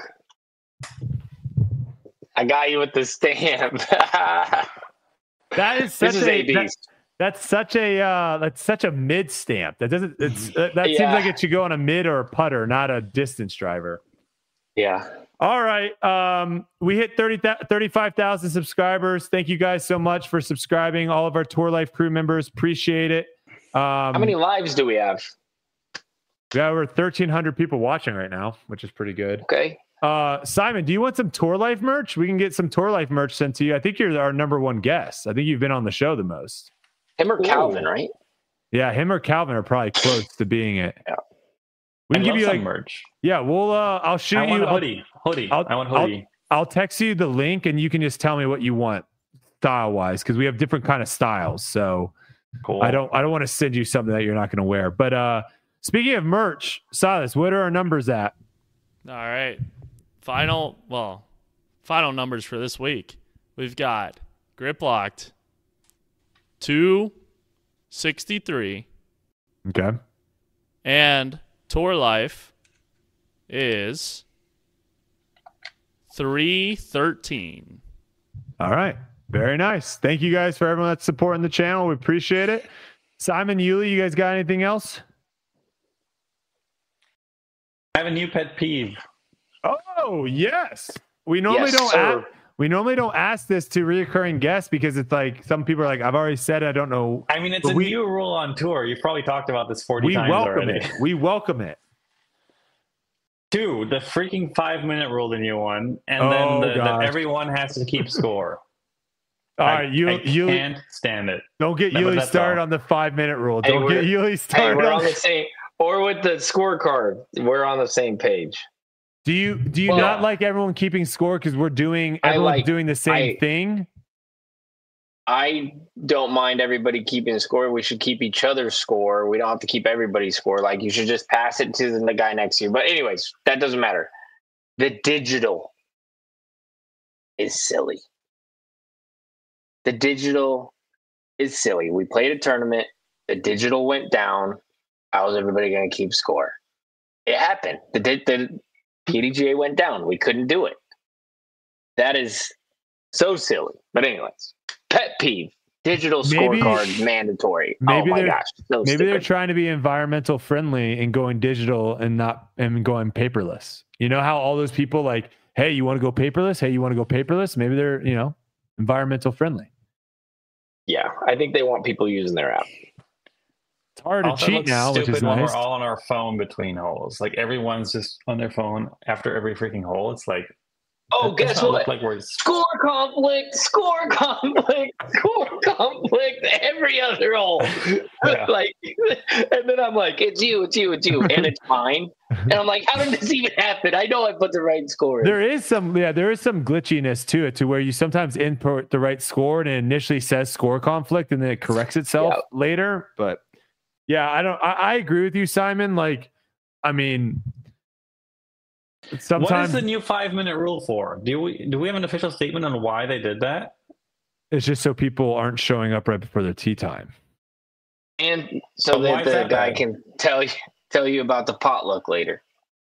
I got you with the stamp. That is such this is a. A B's. That, that's such a. Uh, that's such a mid stamp. That doesn't. It's that, that Yeah. seems like it should go on a mid or a putter, not a distance driver. Yeah. All right. Um, we hit thirty, thirty-five thousand subscribers. Thank you guys so much for subscribing. All of our Tour Life crew members. Appreciate it. Um, How many lives do we have? We have over thirteen hundred people watching right now, which is pretty good. Okay. Uh, Simon, do you want some Tour Life merch? We can get some Tour Life merch sent to you. I think you're our number one guest. I think you've been on the show the most. Him or Calvin, Ooh. right? Yeah, him or Calvin are probably close to being it. Yeah. We I can give love you some like merch. yeah. We'll uh, I'll shoot I you. want a I'll- hoodie. Hoodie. I'll- I want I'll- hoodie. I'll text you the link and you can just tell me what you want style wise because we have different kind of styles. So Cool. I don't I don't want to send you something that you're not going to wear. But uh, speaking of merch, Silas, what are our numbers at? All right. Final, well, final numbers for this week. We've got Grip Locked two sixty-three Okay. and Tour Life is three thirteen. All right. Very nice. Thank you guys for everyone that's supporting the channel. We appreciate it. Simon, Yuli, you guys got anything else? I have a new pet peeve. Oh, yes. We normally Yes, don't sir. ask, we normally don't ask this to reoccurring guests because it's like some people are like, I've already said it, I don't know. I mean, it's But a we- new rule on tour. You've probably talked about this forty We times welcome already. it. We welcome it. Two, the freaking five minute rule, the new one, and Oh, then the, gosh. that everyone has to keep score. All I, right, you I you can't stand it. don't get No, but Yuli that's started all. on the five minute rule. Hey, Don't get we're- Yuli Hey, started we're on on the same, or with the scorecard, we're on the same page. Do you do you Well, not like everyone keeping score because we're doing I everyone's like- doing the same I- thing? I don't mind everybody keeping score. We should keep each other's score. We don't have to keep everybody's score. Like, you should just pass it to the guy next to you. But anyways, that doesn't matter. The digital is silly. The digital is silly. We played a tournament. The digital went down. How is everybody going to keep score? It happened. The, di- the P D G A went down. We couldn't do it. That is so silly. But anyways, pet peeve. Digital Maybe- scorecard mandatory. maybe oh my they're- gosh. So Maybe they're stupid. trying to be environmental friendly and going digital and not and going paperless. You know how all those people like, hey, you want to go paperless? Hey, you want to go paperless? Maybe they're, you know, environmental friendly. Yeah, I think they want people using their app. It's hard to Also, it cheat looks now, which stupid is when nice. we're all on our phone between holes. Like everyone's just on their phone after every freaking hole. It's like, Oh, it does guess not what? look like we're Score conflict, score conflict, score conflict, every other hole. Yeah. Like, and then I'm like, it's you, it's you, it's you, and it's mine. And I'm like, how did this even happen? I know I put the right score in. There is some, yeah, there is some glitchiness to it, to where you sometimes input the right score and it initially says score conflict and then it corrects itself Yeah. later. But yeah, I don't, I, I agree with you, Simon. Like, I mean, What sometimes is the new five minute rule for? Do we do we have an official statement on why they did that? it's just so people aren't showing up right before their tea time. And so But why that is the that guy bad? can tell you tell you about the potluck later.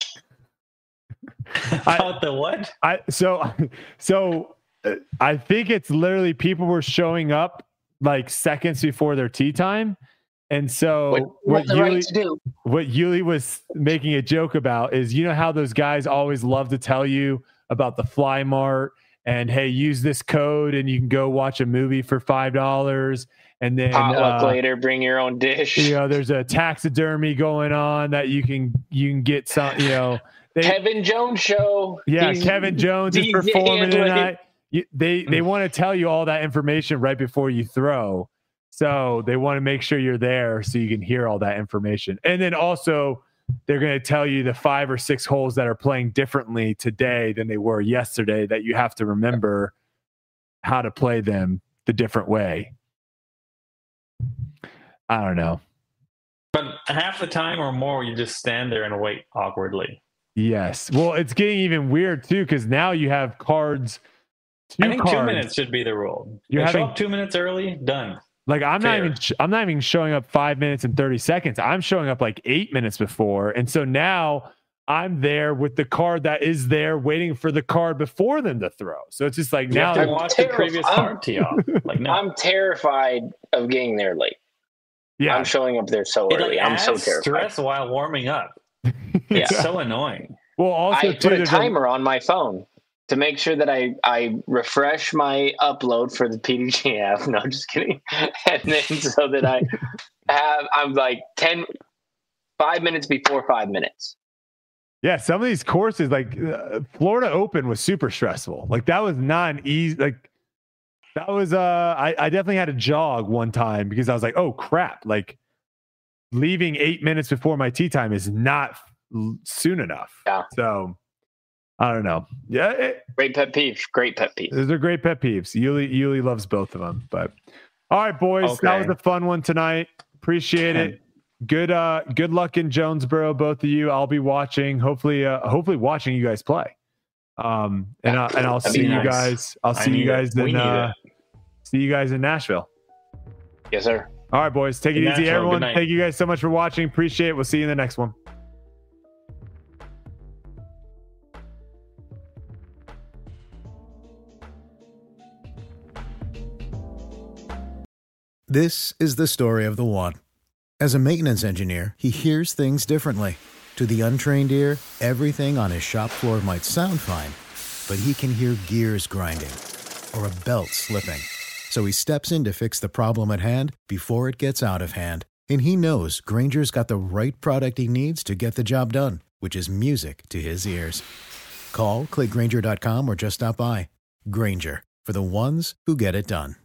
About the what? I so so uh, I think it's literally people were showing up like seconds before their tea time, And so What, what what the Yuli, right to do? what Yuli was making a joke about is, you know how those guys always love to tell you about the Fly Mart and, hey, use this code and you can go watch a movie for five dollars. And then Potluck uh, later, bring your own dish. you know, there's a taxidermy going on that you can you can get some, you know. They, Kevin Jones show. yeah, He's Kevin Jones is D J performing and like- tonight. You, they they want to tell you all that information right before you throw. So they want to make sure you're there so you can hear all that information. And then also they're going to tell you the five or six holes that are playing differently today than they were yesterday, that you have to remember how to play them the different way. I don't know. But half the time or more, you just stand there and wait awkwardly. Yes. Well, it's getting even weird too, because now you have cards. Two I think cards. two minutes should be the rule. You're You having- show up two minutes early, done. Like I'm not Fair. even I'm not even showing up five minutes and thirty seconds. I'm showing up like eight minutes before, and so now I'm there with the card that is there, waiting for the card before them to throw. So it's just like You now have to I'm watch the terrified. previous I'm- card tee off. Like no, I'm terrified of getting there late. yeah, I'm showing up there so it early. like I'm adds so terrified. stress while warming up. Yeah. It's so annoying. well, also I too, put a there's timer on my phone to make sure that I, I refresh my upload for the P D G app. No, just kidding. And then so that I have, I'm like ten, five minutes before five minutes. yeah, some of these courses, like uh, Florida Open, was super stressful. Like that was not an easy. Like that was. Uh, I, I definitely had to jog one time because I was like, oh crap! Like leaving eight minutes before my tee time is not l- soon enough. Yeah. So I don't know. Yeah, it, Great pet peeve. Great pet peeve. those are great pet peeves. Yuli Yuli loves both of them. But all right, boys, that was Okay. a fun one tonight. Appreciate it. Good uh good luck in Jonesboro, both of you. I'll be watching, hopefully uh hopefully watching you guys play. Um and I, and I'll That'd see be you nice. guys. I'll I see you need it. guys We in need uh it. see you guys in Nashville. Yes, sir. All right, boys. Take it In easy, Nashville. everyone. Good night. Thank you guys so much for watching. Appreciate it. We'll see you in the next one. This is the story of the one. As a maintenance engineer, he hears things differently. To the untrained ear, everything on his shop floor might sound fine, but he can hear gears grinding or a belt slipping. So he steps in to fix the problem at hand before it gets out of hand. And he knows Grainger's got the right product he needs to get the job done, which is music to his ears. Call, click Grainger dot com, or just stop by. Grainger, for the ones who get it done.